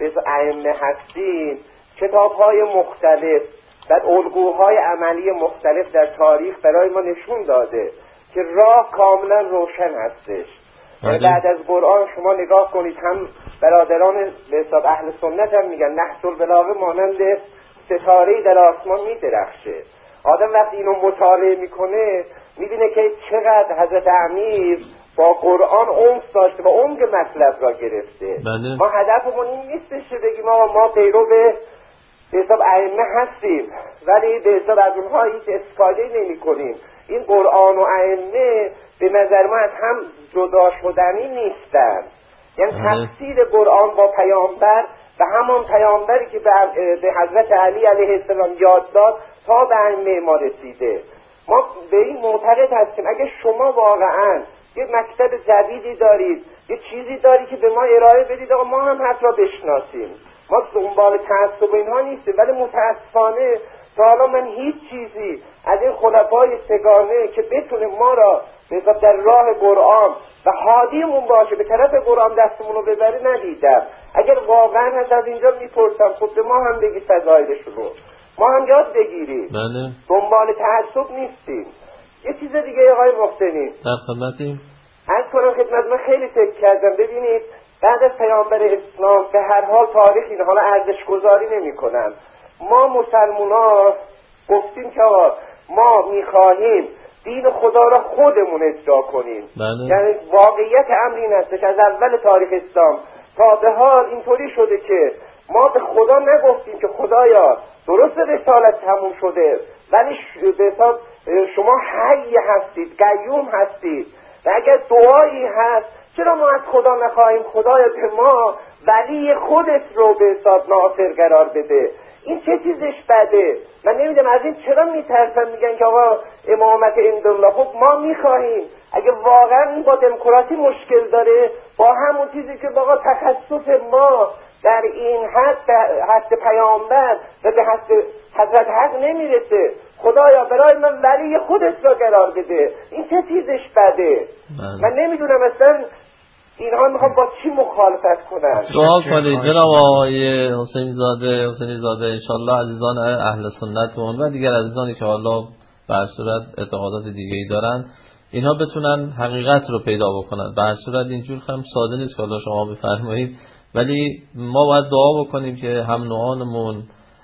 ائمه هستیم، کتاب‌های مختلف و الگوهای عملی مختلف در تاریخ برای ما نشون داده که راه کاملا روشن هستش. بعد از قرآن شما نگاه کنید، هم برادران به حساب اهل سنت هم میگن نحس البلاغه مانند ستاره‌ای در آسمان میدرخشه. آدم وقتی اینو مطالعه میکنه میبینه که چقدر حضرت امیر با قرآن عمق داشته و عمق مطلب را گرفته. بله. ما هدفمون این نیستش که بگیم ما ما پیرو به حساب ائمه هستیم ولی به حساب از اونها هیچ استفاده نمی کنیم. این قرآن و ائمه به نظر ما از هم جدا شدنی نیستن. یعنی تفسیر قرآن با پیامبر و همان پیامبری که به حضرت علی علیه السلام یاد داد تا به ائمه ما رسیده. ما به این معتقد هستیم اگه شما واقعا یه مکتب جدیدی دارید، یه چیزی داری که به ما ارائه بدید، آقا ما هم حتی بشناسیم. ما دنبال تعصب و اینها نیستیم، ولی متاسفانه تا حالا من هیچ چیزی از این خلفای سگانه که بتونه ما را مثلا در راه قرآن و هادیمون باشه به طرف قرآن دستمون رو ببره ندیدم. اگر واقعا از از اینجا میپرسم خود به ما هم بگی فضایلشون رو، ما هم یاد بگیریم. بله. دنبال تعصب نیستیم. یه چیز دیگه آقای محسنی در خدمتیم. عرض کنم خدمت، من خیلی فکر کردم. ببینید بعد از پیامبر اسلام به هر حال تاریخ این حالا ارزش گذاری نمی کنن. ما مسلمونا گفتیم که ما میخواهیم دین خدا را خودمون اجرا کنیم. بله. یعنی واقعیت امر این است که از اول تاریخ اسلام تا به حال اینطوری شده که ما به خدا نگفتیم که خدایا درست رسالت تموم شده ولی به حساب شما حی هستید، قیوم هستید و اگر دعایی هست چرا ما از خدا نخواهیم خدایا به ما ولی خودت رو به حساب ناصر قرار بده. این چه چیزش بده؟ من نمیدونم از این چرا میترسن، میگن که آقا امامت اندالله. خب ما میخواهیم اگه واقعا این با دموکراسی مشکل داره، با همون چیزی که باقا تخصص ما در این حد حد پیامبر و به حد حضرت حق نمیرسه، خدایا برای من ولی خودت را قرار بده. این چه چیزش بده؟ من نمیدونم اصلا اینها میخوام با چی مخالفت کنن. دعا کنید جناب آقای حسین زاده حسین زاده انشالله عزیزان اهل سنت و دیگر عزیزانی که حالا به هر صورت اعتقادات دیگه‌ای دارن اینها بتونن حقیقت رو پیدا بکنن. به هر صورت اینجور هم ساده نیست که حالا شما بفرمایید، ولی ما باید دعا بکنیم که هم نوعانمون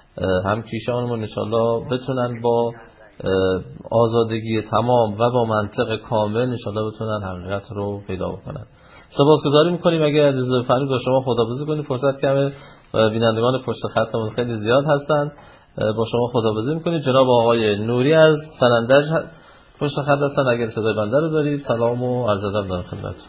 هم کیشانمون انشالله بتونن با آزادگی تمام و با منطق کامل انشالله بتونن حقیقت رو پیدا بکنن. سپاسگزاری میکنیم. اگه اجازه بفرمایید با شما خداحافظی کنیم، فرصت کمه و بینندگان پشت خطمون خیلی زیاد هستن. با شما خداحافظی میکنیم. جناب آقای نوری از سنندج پشت خط هستن، اگر صدای بنده رو دارید سلام و عرض ادب دارم خدمتتون.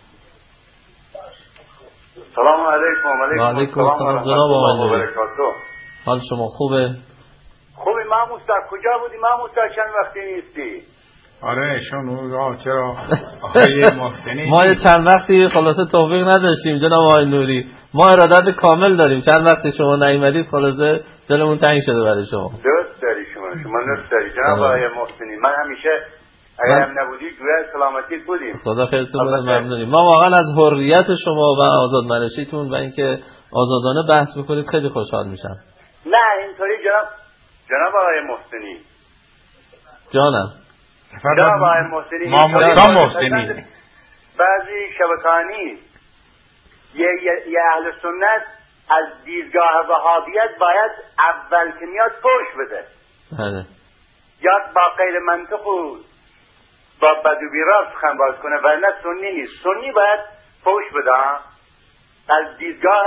سلام علیکم. و علیکم السلام جناب آقای نوری. حال شما خوبه؟ خوبی محمود صاحب؟ کجا بودی محمود صاحب چند وقتی نیستی؟ آره شون آقا چرا آقای محسنی ما چند وقتی خلاصه توفیق نداشتیم جناب آقای نوری، ما ارادت کامل داریم، چند وقتی شما نیومدید خلاصه دلمون تنگ شده برای شما. درست داری شما شما درست داری جناب آقای محسنی. من همیشه اگر هم نبودی جویا سلامتی بودیم. خدا خیرتون بده، ممنونیم. ما واقعا از حریت شما و آزادمنشیتون و اینکه آزادانه بحث بکنید خیلی خوشحال میشم. نه اینطوری جناب جناب آقای محسنی جانم جناب آقای محسنی ما مصطفی محسنی بعضی شبکانی یه, یه, یه اهل سنت از دیدگاه وهابیت باید اول که میاد پوش بده. بله. یا با غیر منطق و با بدوبی راست سخن باز کنه و نه سنی نیست. سنی باید پوش بده از دیدگاه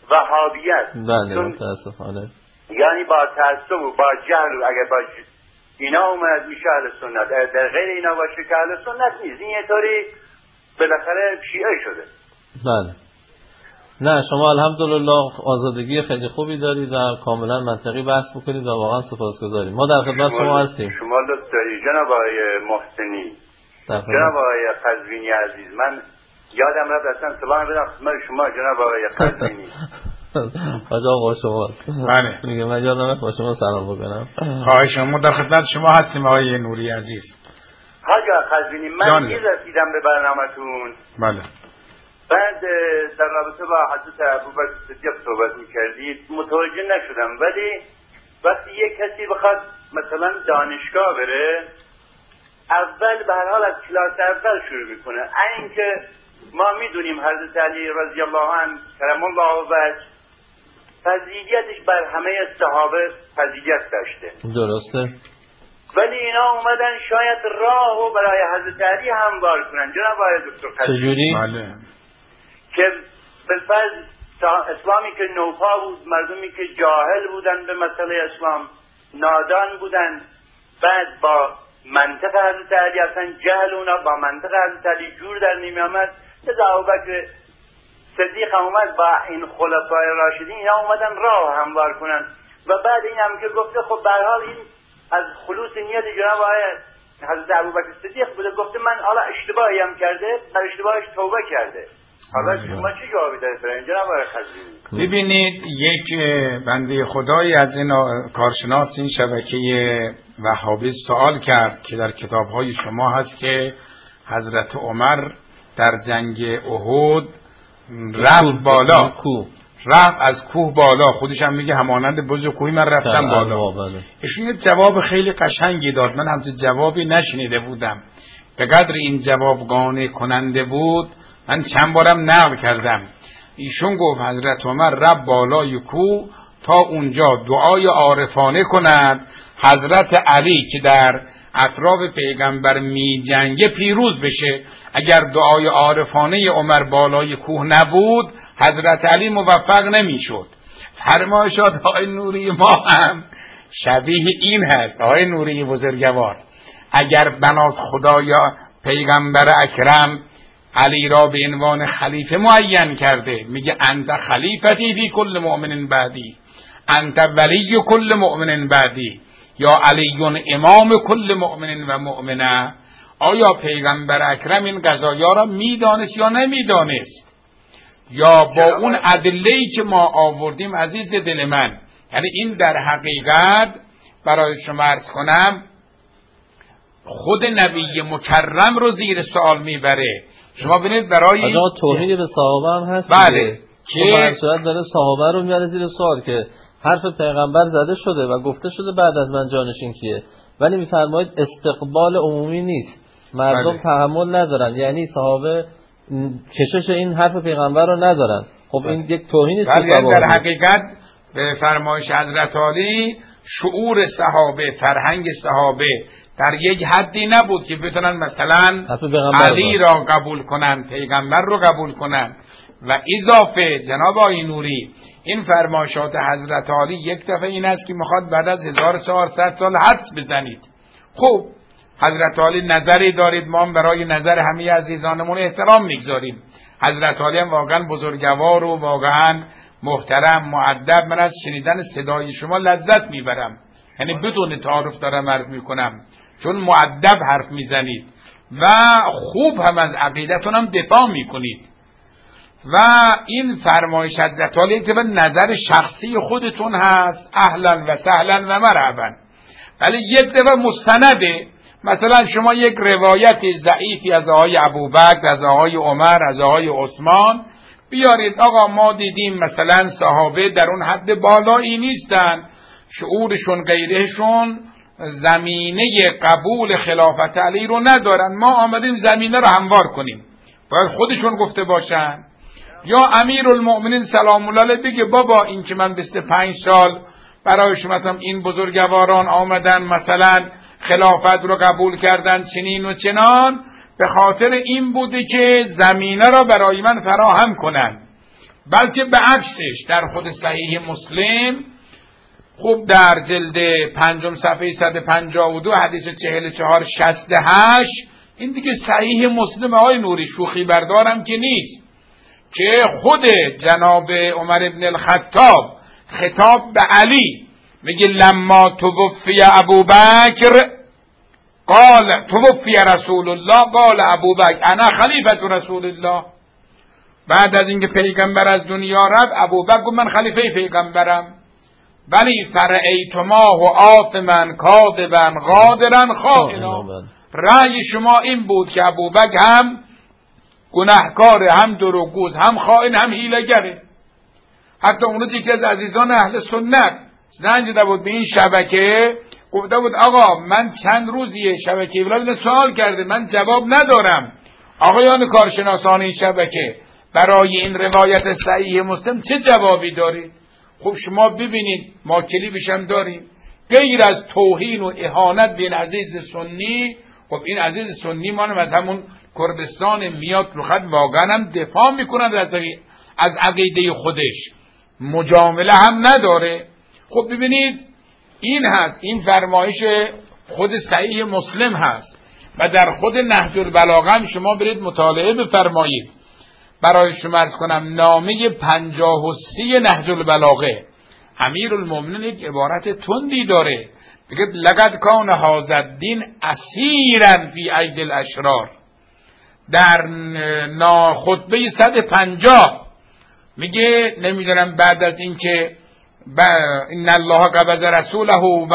وهابیت. بله متاسفانه. یعنی با تعصب و با جهل و اگر با اینا اومد میشه اهل سنت. در غیر اینا باشه که اهل سنت نیست. این یه طوری بالاخره شیعه شده. بله. نه شما الحمدلله آزادگی خیلی خوبی دارید و کاملا منطقی بحث میکنید و واقعا سپاسگزاریم. ما در خدمت شما هستیم. شما لطف دارید جناب آقای محسنی، جناب آقای قزوینی عزیز. من یادم رفت اصلا سلام بدم خدمت شما جناب آقای قزوینی. حاج آقا شما. بله. میگه من یادم رفت با شما سلام بکنم. خواهش شما در خدمت شما هستیم آقای نوری عزیز. حاج آقا قزوینی من یه رسیدم به برنامه‌تون. بله. بعد در رابطه با حضرت ابوبکر صدیق صحبت می‌کردید متوجه نشدم، ولی وقتی یک کسی بخواد مثلا دانشگاه بره اول به هر حال از کلاس اول شروع میکنه. اینکه ما میدونیم حضرت علی رضی الله عنه کرم الله وجهه فضیلتش بر همه صحابه فضیلت داشته، درسته، ولی اینا اومدن شاید راهو برای حضرت علی هموار کنن. جناب آقای دکتر قزوینی چجوری؟ بله. که بالفرض اسلامی که نوپا بود، مردمی که جاهل بودن به مسئله اسلام، نادان بودن، بعد با منطق حضرت علی اصلا جهل اونا با منطق حضرت علی جور در نمی آمد. لذا ابوبکر صدیق هم اومد با این خلفای راشدین اینا اومدن راه هموار کنن و بعد این هم که گفته خب به هر حال این از خلوص نیت جناب آقای حضرت ابوبکر صدیق بوده، گفته من حالا اشتباهی هم کرده، در اشتباهش توبه کرده. حالا شما چه جوابی دارید برای جناب آقای قزوینی؟ ببینید یک بنده خدایی از این کارشناس این شبکه وهابی سوال کرد که در کتاب‌های شما هست که حضرت عمر در جنگ احد رفت بالا، رفت از کوه بالا، خودش هم میگه همانند بز کوهی من رفتم بالا. ایشون یه جواب خیلی قشنگی داد، من همچین جوابی نشنیده بودم. به قدر این جواب قانع کننده بود من چند بارم نقل کردم. ایشون گفت حضرت عمر رفت بالای کوه تا اونجا دعای عارفانه کند حضرت علی که در اطراف پیغمبر می جنگه پیروز بشه. اگر دعای عارفانه عمر بالای کوه نبود حضرت علی موفق نمی شد. فرمایشات آقای نوری ما هم شبیه این هست. آقای نوری بزرگوار، اگر بناس خدایا پیغمبر اکرم علی را به عنوان خلیفه معین کرده، میگه انت خلیفتی فی کل مؤمن بعدی، انت ولی کل مؤمن بعدی، یا علی امام کل مؤمن و مؤمنه، آیا پیغمبر اکرم این قضایا را میدانست یا نمیدانست؟ یا با اون ادله‌ای که ما آوردیم عزیز دل من، یعنی این در حقیقت برای شما عرض کنم خود نبی مکرم رو زیر سوال میبره. شما ببینید برای آقا توهین به صحابه هم هست. بله که به صورت داره صحابه رو میاره زیر سوال که حرف پیغمبر زده شده و گفته شده بعد از من جانشین کیه، ولی میفرمایید استقبال عمومی نیست، مردم بله. تحمل ندارن، یعنی صحابه کشش این حرف پیغمبر رو ندارن. خب این یک توهینی است. بله در حقیقت به فرمایش حضرت علی شعور صحابه، فرهنگ صحابه در یک حدی نبود که بتونن مثلا علی را قبول کنن، پیغمبر رو قبول کنن. و اضافه جناب آقای نوری این فرمایشات حضرت علی یک دفعه این است که میخواد بعد از هزار و چهارصد سال حدس بزنید. خب حضرت علی نظری دارید، ما برای نظر همه عزیزانمون احترام میگذاریم. حضرت علی هم واقعا بزرگوار و واقعا محترم مؤدب. من از شنیدن صدای شما لذت میبرم، یعنی بدون تعارف دارم عرض میکنم، چون مؤدب حرف میزنید و خوب هم از عقیدتون هم دفاع میکنید. و این فرمایش حضرت علی که به نظر شخصی خودتون هست اهلا و سهلا و مرحبا، ولی یک دفعه مستنده. مثلا شما یک روایت ضعیفی از آقای ابوبکر، از آقای عمر، از آقای عثمان بیارید، آقا ما دیدیم مثلا صحابه در اون حد بالایی نیستن، شعورشون غیرهشون زمینه قبول خلافت علی رو ندارن، ما آمدیم زمینه رو هموار کنیم. باید خودشون گفته باشن. یا امیرالمؤمنین سلام الله علیه بگه بابا این که من بیست و پنج سال برای شما این بزرگواران آمدن مثلا خلافت رو قبول کردن چنین و چنان، به خاطر این بوده که زمینه را برای من فراهم کنن. بلکه به عکسش در خود صحیح مسلم خوب در جلد پنجم صفحه صد و پنجاه و دو حدیث چهل و چهار شصت و هشت، این دیگه صحیح مسلم آقای نوری، شوخی بردارم که نیست، که خود جناب عمر ابن الخطاب خطاب به علی میگه لما توفی ابوبکر قال توفی رسول الله قال ابوبکر انا خلیفه رسول الله. بعد از اینکه پیغمبر از دنیا رفت، ابوبکر گفت من خلیفه پیغمبرم. ولی فرأیتماه آثما کاذبا غادرا خائنا. رأی شما این بود که ابوبکر هم گناهکار، هم دروغگوز، هم خائن، هم حیله‌گره. حتی اون روز یکی از عزیزان اهل سنت زنگ زده بود به این شبکه، گفته بود آقا من چند روزیه شبکه ولاد سوال کرده، من جواب ندارم. آقایان کارشناسان این شبکه، برای این روایت صحیح مسلم چه جوابی دارید؟ خب شما ببینید، ما کلیپش هم داریم. غیر از توهین و اهانت به این عزیز سنی، خب این عزیز سنی ما از همون کردستان میاد رو خط واقعا هم دفاع میکنند از عقیده خودش، مجامله هم نداره. خب ببینید این هست، این فرمایش خود صحیح مسلم هست و در خود نهج البلاغه هم شما برید مطالعه بفرمایید. برای شما عرض کنم نامه پنجاه و سی نهج البلاغه، امیرالمومنین یک عبارت تندی داره، میگه لقد کان هذا الدین اسیرا فی ایدی الاشرار. در خطبه صد و پنجاه میگه نمیدونم بعد از اینکه ان الله قبض رسوله و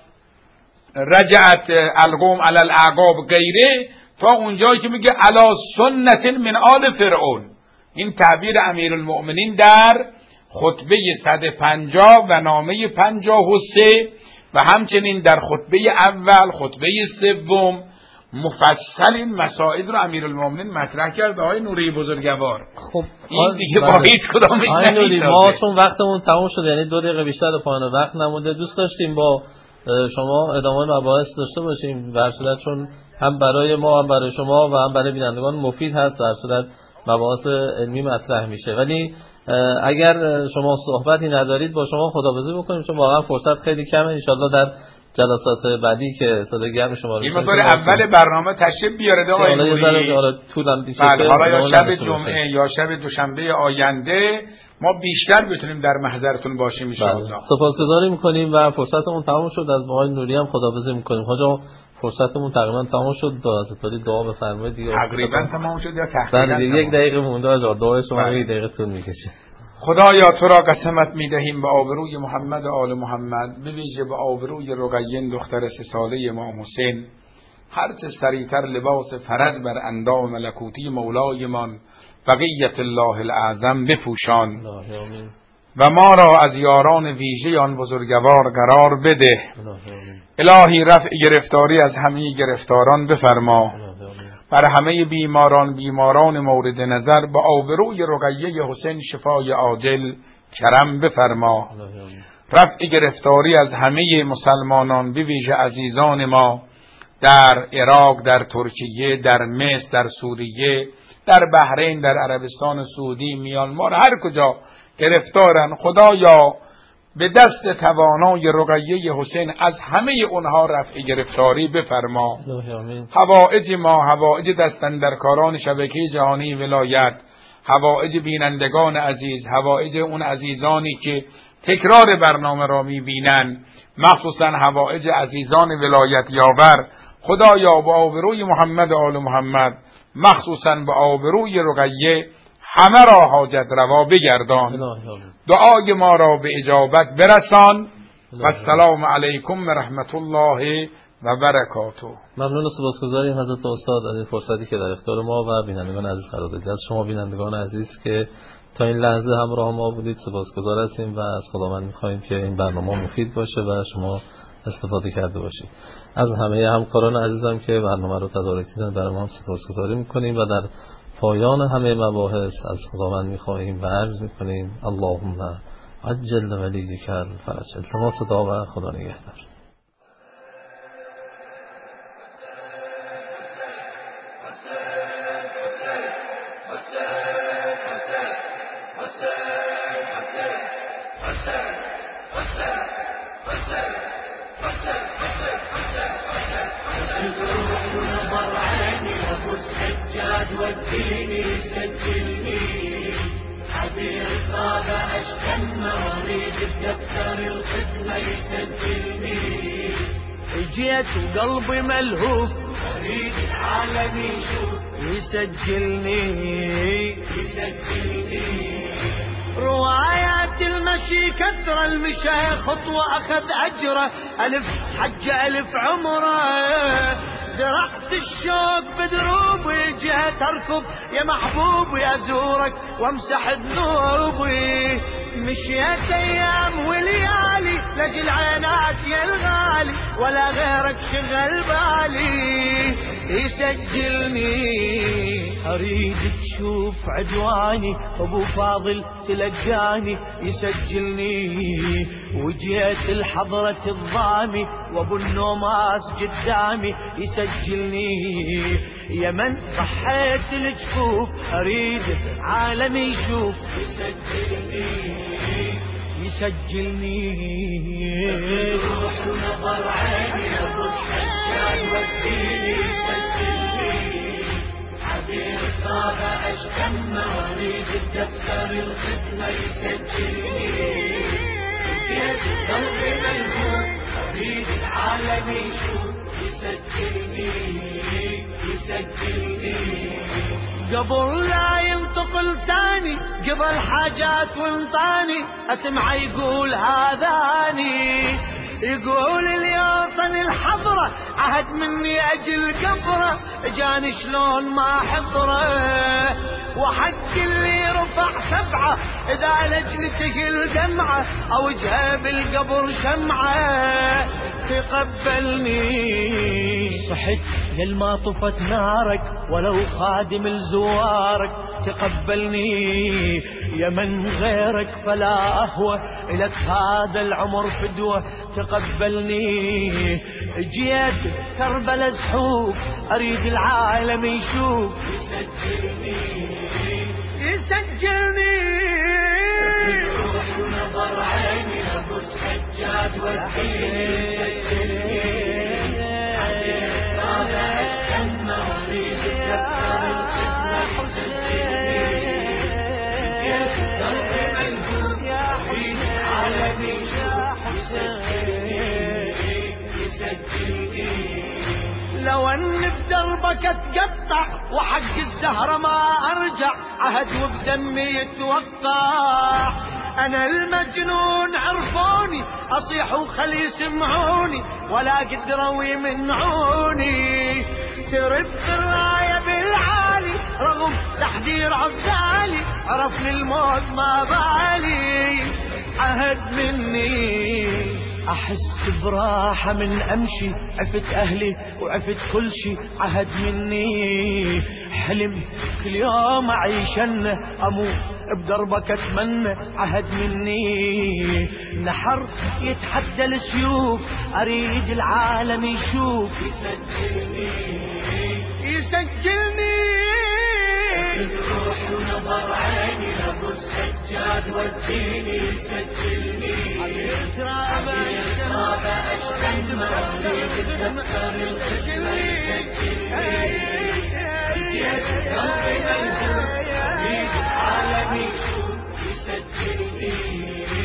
رجعت القوم علی الاعقاب غیره، تا اونجایی که میگه علی سنت من آل فرعون. این تعبیر امیرالمؤمنین در خطبه صد و پنجاه و نامه پنجاه و سه و همچنین در خطبه اول، خطبه سوم مفصل این مسائل رو امیرالمؤمنین مطرح کرد. آقای نوری بزرگوار، خب این دیگه با هیچ کدامش نمیشه. ما چون وقتمون تموم شد، یعنی دو دقیقه بیشتر پایان وقت نمونده، دوست داشتیم با شما ادامه مباحث داشته باشیم، در صورت چون هم برای ما هم برای شما و هم برای بینندگان مفید هست، در صورت مباحث علمی مطرح میشه. ولی اگر شما صحبتی ندارید با شما خداحافظی بکنیم، چون واقعا فرصت خیلی کمه. ان شاءالله در جلسات بعدی که صدای گرم شما رو این مقدار اول برنامه تشریف بیارید آقای نوری، حالا یا شب جمعه یا شب دوشنبه آینده ما بیشتر بتونیم در محضرتون باشیم ان شاءالله. سپاسگزاری میکنیم و فرصتمون تمام شد. از آقای نوری هم خداحافظی میکنیم. حاجا فرصتمون تقریبا تمام شد، حضرت دعا بفرمایید دیگه. تقریبا تمام شد یا تقریبا یک دقیقه مونده آقا، دعای شما یک دقیقه طول میکشه. خدایا تو را قسمت میدهیم به آبروی محمد و آل محمد، به ویژه به آبروی رقیه دختر سه ساله امام حسین، هرچه سریعتر لباس فرج بر اندام ملکوتی مولایمان بقیت الله الاعظم بپوشان و ما را از یاران ویژه آن بزرگوار قرار بده. الهی رفع گرفتاری از همه گرفتاران بفرما، بر همه بیماران بیماران مورد نظر با آبروی رقیه حسین شفای عاجل کرم بفرما. رفع گرفتاری از همه مسلمانان به ویژه عزیزان ما در عراق، در ترکیه، در مصر، در سوریه، در بحرین، در عربستان سعودی، میانمار، هر کجا گرفتارن، خدایا به دست توانای رقیه حسین از همه اونها رفع گرفتاری بفرما. حوائج ما، حوائج دستاندرکاران شبکه جهانی ولایت، حوائج بینندگان عزیز، حوائج اون عزیزانی که تکرار برنامه را میبینن، مخصوصا حوائج عزیزان ولایت یاور، خدایا با آبروی محمد و آل محمد، مخصوصا با آبروی رقیه همه را حاجت روا بگردان. دعای ما را به اجابت برسان. و السلام علیکم و رحمت الله و برکاته. ممنون و سپاسگزاریم حضرت استاد از این فرصتی که در اختیار ما و بینندگان عزیز قرار دادید. از شما بینندگان عزیز که تا این لحظه همراه ما بودید سپاسگزار هستیم و از خداوند می‌خواهیم که این برنامه مفید باشه و شما استفاده کرده باشید. از همه همکاران عزیزم که برنامه رو تدارک دیدن برای ما سپاسگزاری می‌کنیم و در پایان همه مباحث از خداوند می‌خواهیم و عرض می‌کنیم اللهم عجل ولیک الفرج. التماس دعا و خدا نگهدار. نظر عيني أبو السجاد وديني سجلني حبيب صاب أشتم وأريد الدفتر الختمة يسجلني جيت وقلبي ملهوف أريد العالم يشوف يسجلني يسجلني روايات المشي كثر المشي خطوة أخذ أجره ألف حج ألف عمره زرعت الشوق بدروبي جيت أركض يا محبوبي أزورك وامسح ذنوبي مشيت أيام وليالي لجل عينات يا الغالي ولا غيرك شغل بالي يسجلني أريد تشوف عدواني أبو فاضل تلقاني يسجلني وجيت الحضرة الضامي وابو النوماس قدامي يسجلني يا من ضحيت الجفوف أريد عالم يشوف يسجلني يسجلني روح ونظر عيني أبو السجاد وديني يسجلني حبيب صاب أشتم وأريد الدفتر الختمة يسجلني جيت قلبي ملهوف أريد العالم يشوف يسجلني يسجلني قبل لا ينطق لساني قبل حاجات وانطاني اسمع يقول هذاني يقول اليوصن الحضرة عهد مني اجل قبره جاني شلون ما حضره وحق اللي رفع سبعة اذا لجلته الدمعة او وجهه بالقبر شمعة تقبلني صحت للما طفت نارك ولو خادم الزوارك تقبلني يا من غيرك فلا أهوى إلك هذا العمر فدوة تقبلني جيت كربلاء زحوف أريد العالم يشوف يسجلني يسجلني روح ونظر عيني أبو السجاد وديني يسجلني حبيب صاب أشتم وأريد الدفتر الختمة يسجلني جيت قلبي ملهوف أريد العالم يشوف يسجلني يسجلني لو ان بدربك اتقطع وحق الزهرة ما ارجع عهد وبدمي يتوقع انا المجنون عرفوني اصيح وخلي يسمعوني ولا قدروا يمنعوني ترد الراية بالعالي رغم تحذير عزالي عرفني الموت ما بالي عهد مني احس براحة من امشي عفت اهلي وعفت كل شي عهد مني حلم كل يوم اعيشن اموت بدربك اتمنى عهد مني نحر يتحدى السيوف اريد العالم يشوف يسجلني يسجلني روح ونظر عيني أبو السجاد وديني يسجلني حبيب صاب أشتم وأريد الدفتر الختمة يسجلني جيت قلبي ملهوف أريد العالم يشوف يسجلني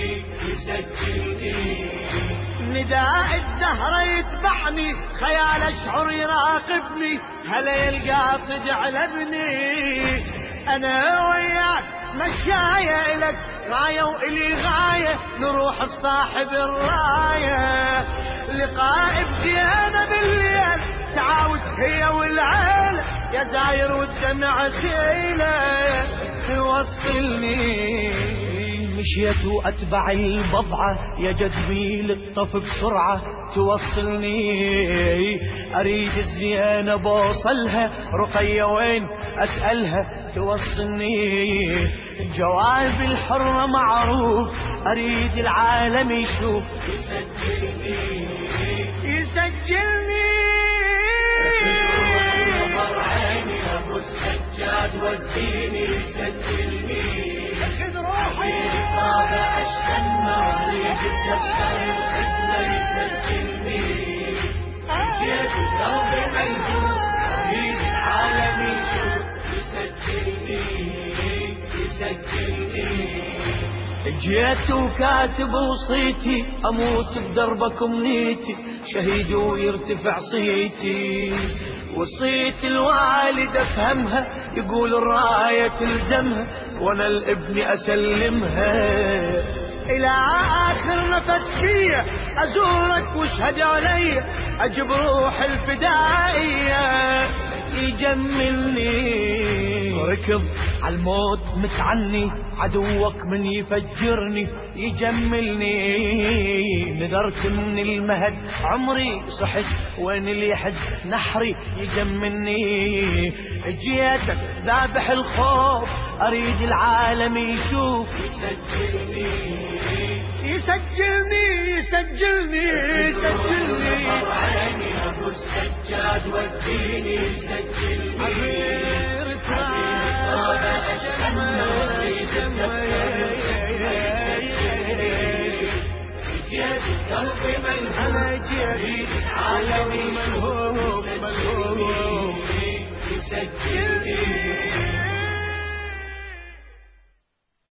يسجلني نداء الزهرة يتبعني خيال اشعر يراقبني هلا القاصد على ابني انا وياك مشاية الك غاية والي غاية نروح الصاحب الراية لقاء بدينا بالليل تعاوت هي والعيلة يا زاير والدمع سيلة توصلني مشيت واتبع البضعة يا جدبي للطف بسرعة توصلني اريد الزيانة بوصلها رقية وين اسألها توصلني جواب الحرة معروف اريد العالم يشوف يسجلني يسجلني نظر عيني أبو السجاد وديني يسجلني حبيب صاب أشتم وأريد الدفتر الختمة جيت وكاتب وصيتي اموت بدربكم نيتي شهيد ويرتفع صيتي وصيت الوالد افهمها يقول الراية تلزمها وانا الابن اسلمها الى اخر نفس فيا ازورك واشهد علي اجيب روح الفدائية يجملني ركض عالموت متعني عدوك من يفجرني يجملني نذرت من المهد عمري صحت وين اللي يحز نحري يجملني جيتك ذابح الخوف اريد العالم يشوف يسجلني يسجلني يسجلني يسجلني عيني ابو السجاد وديني يسجلني عبير هذا اشحن جيت قلبي ملهوم جيت عالمي ملهوم ملهوم يسجلني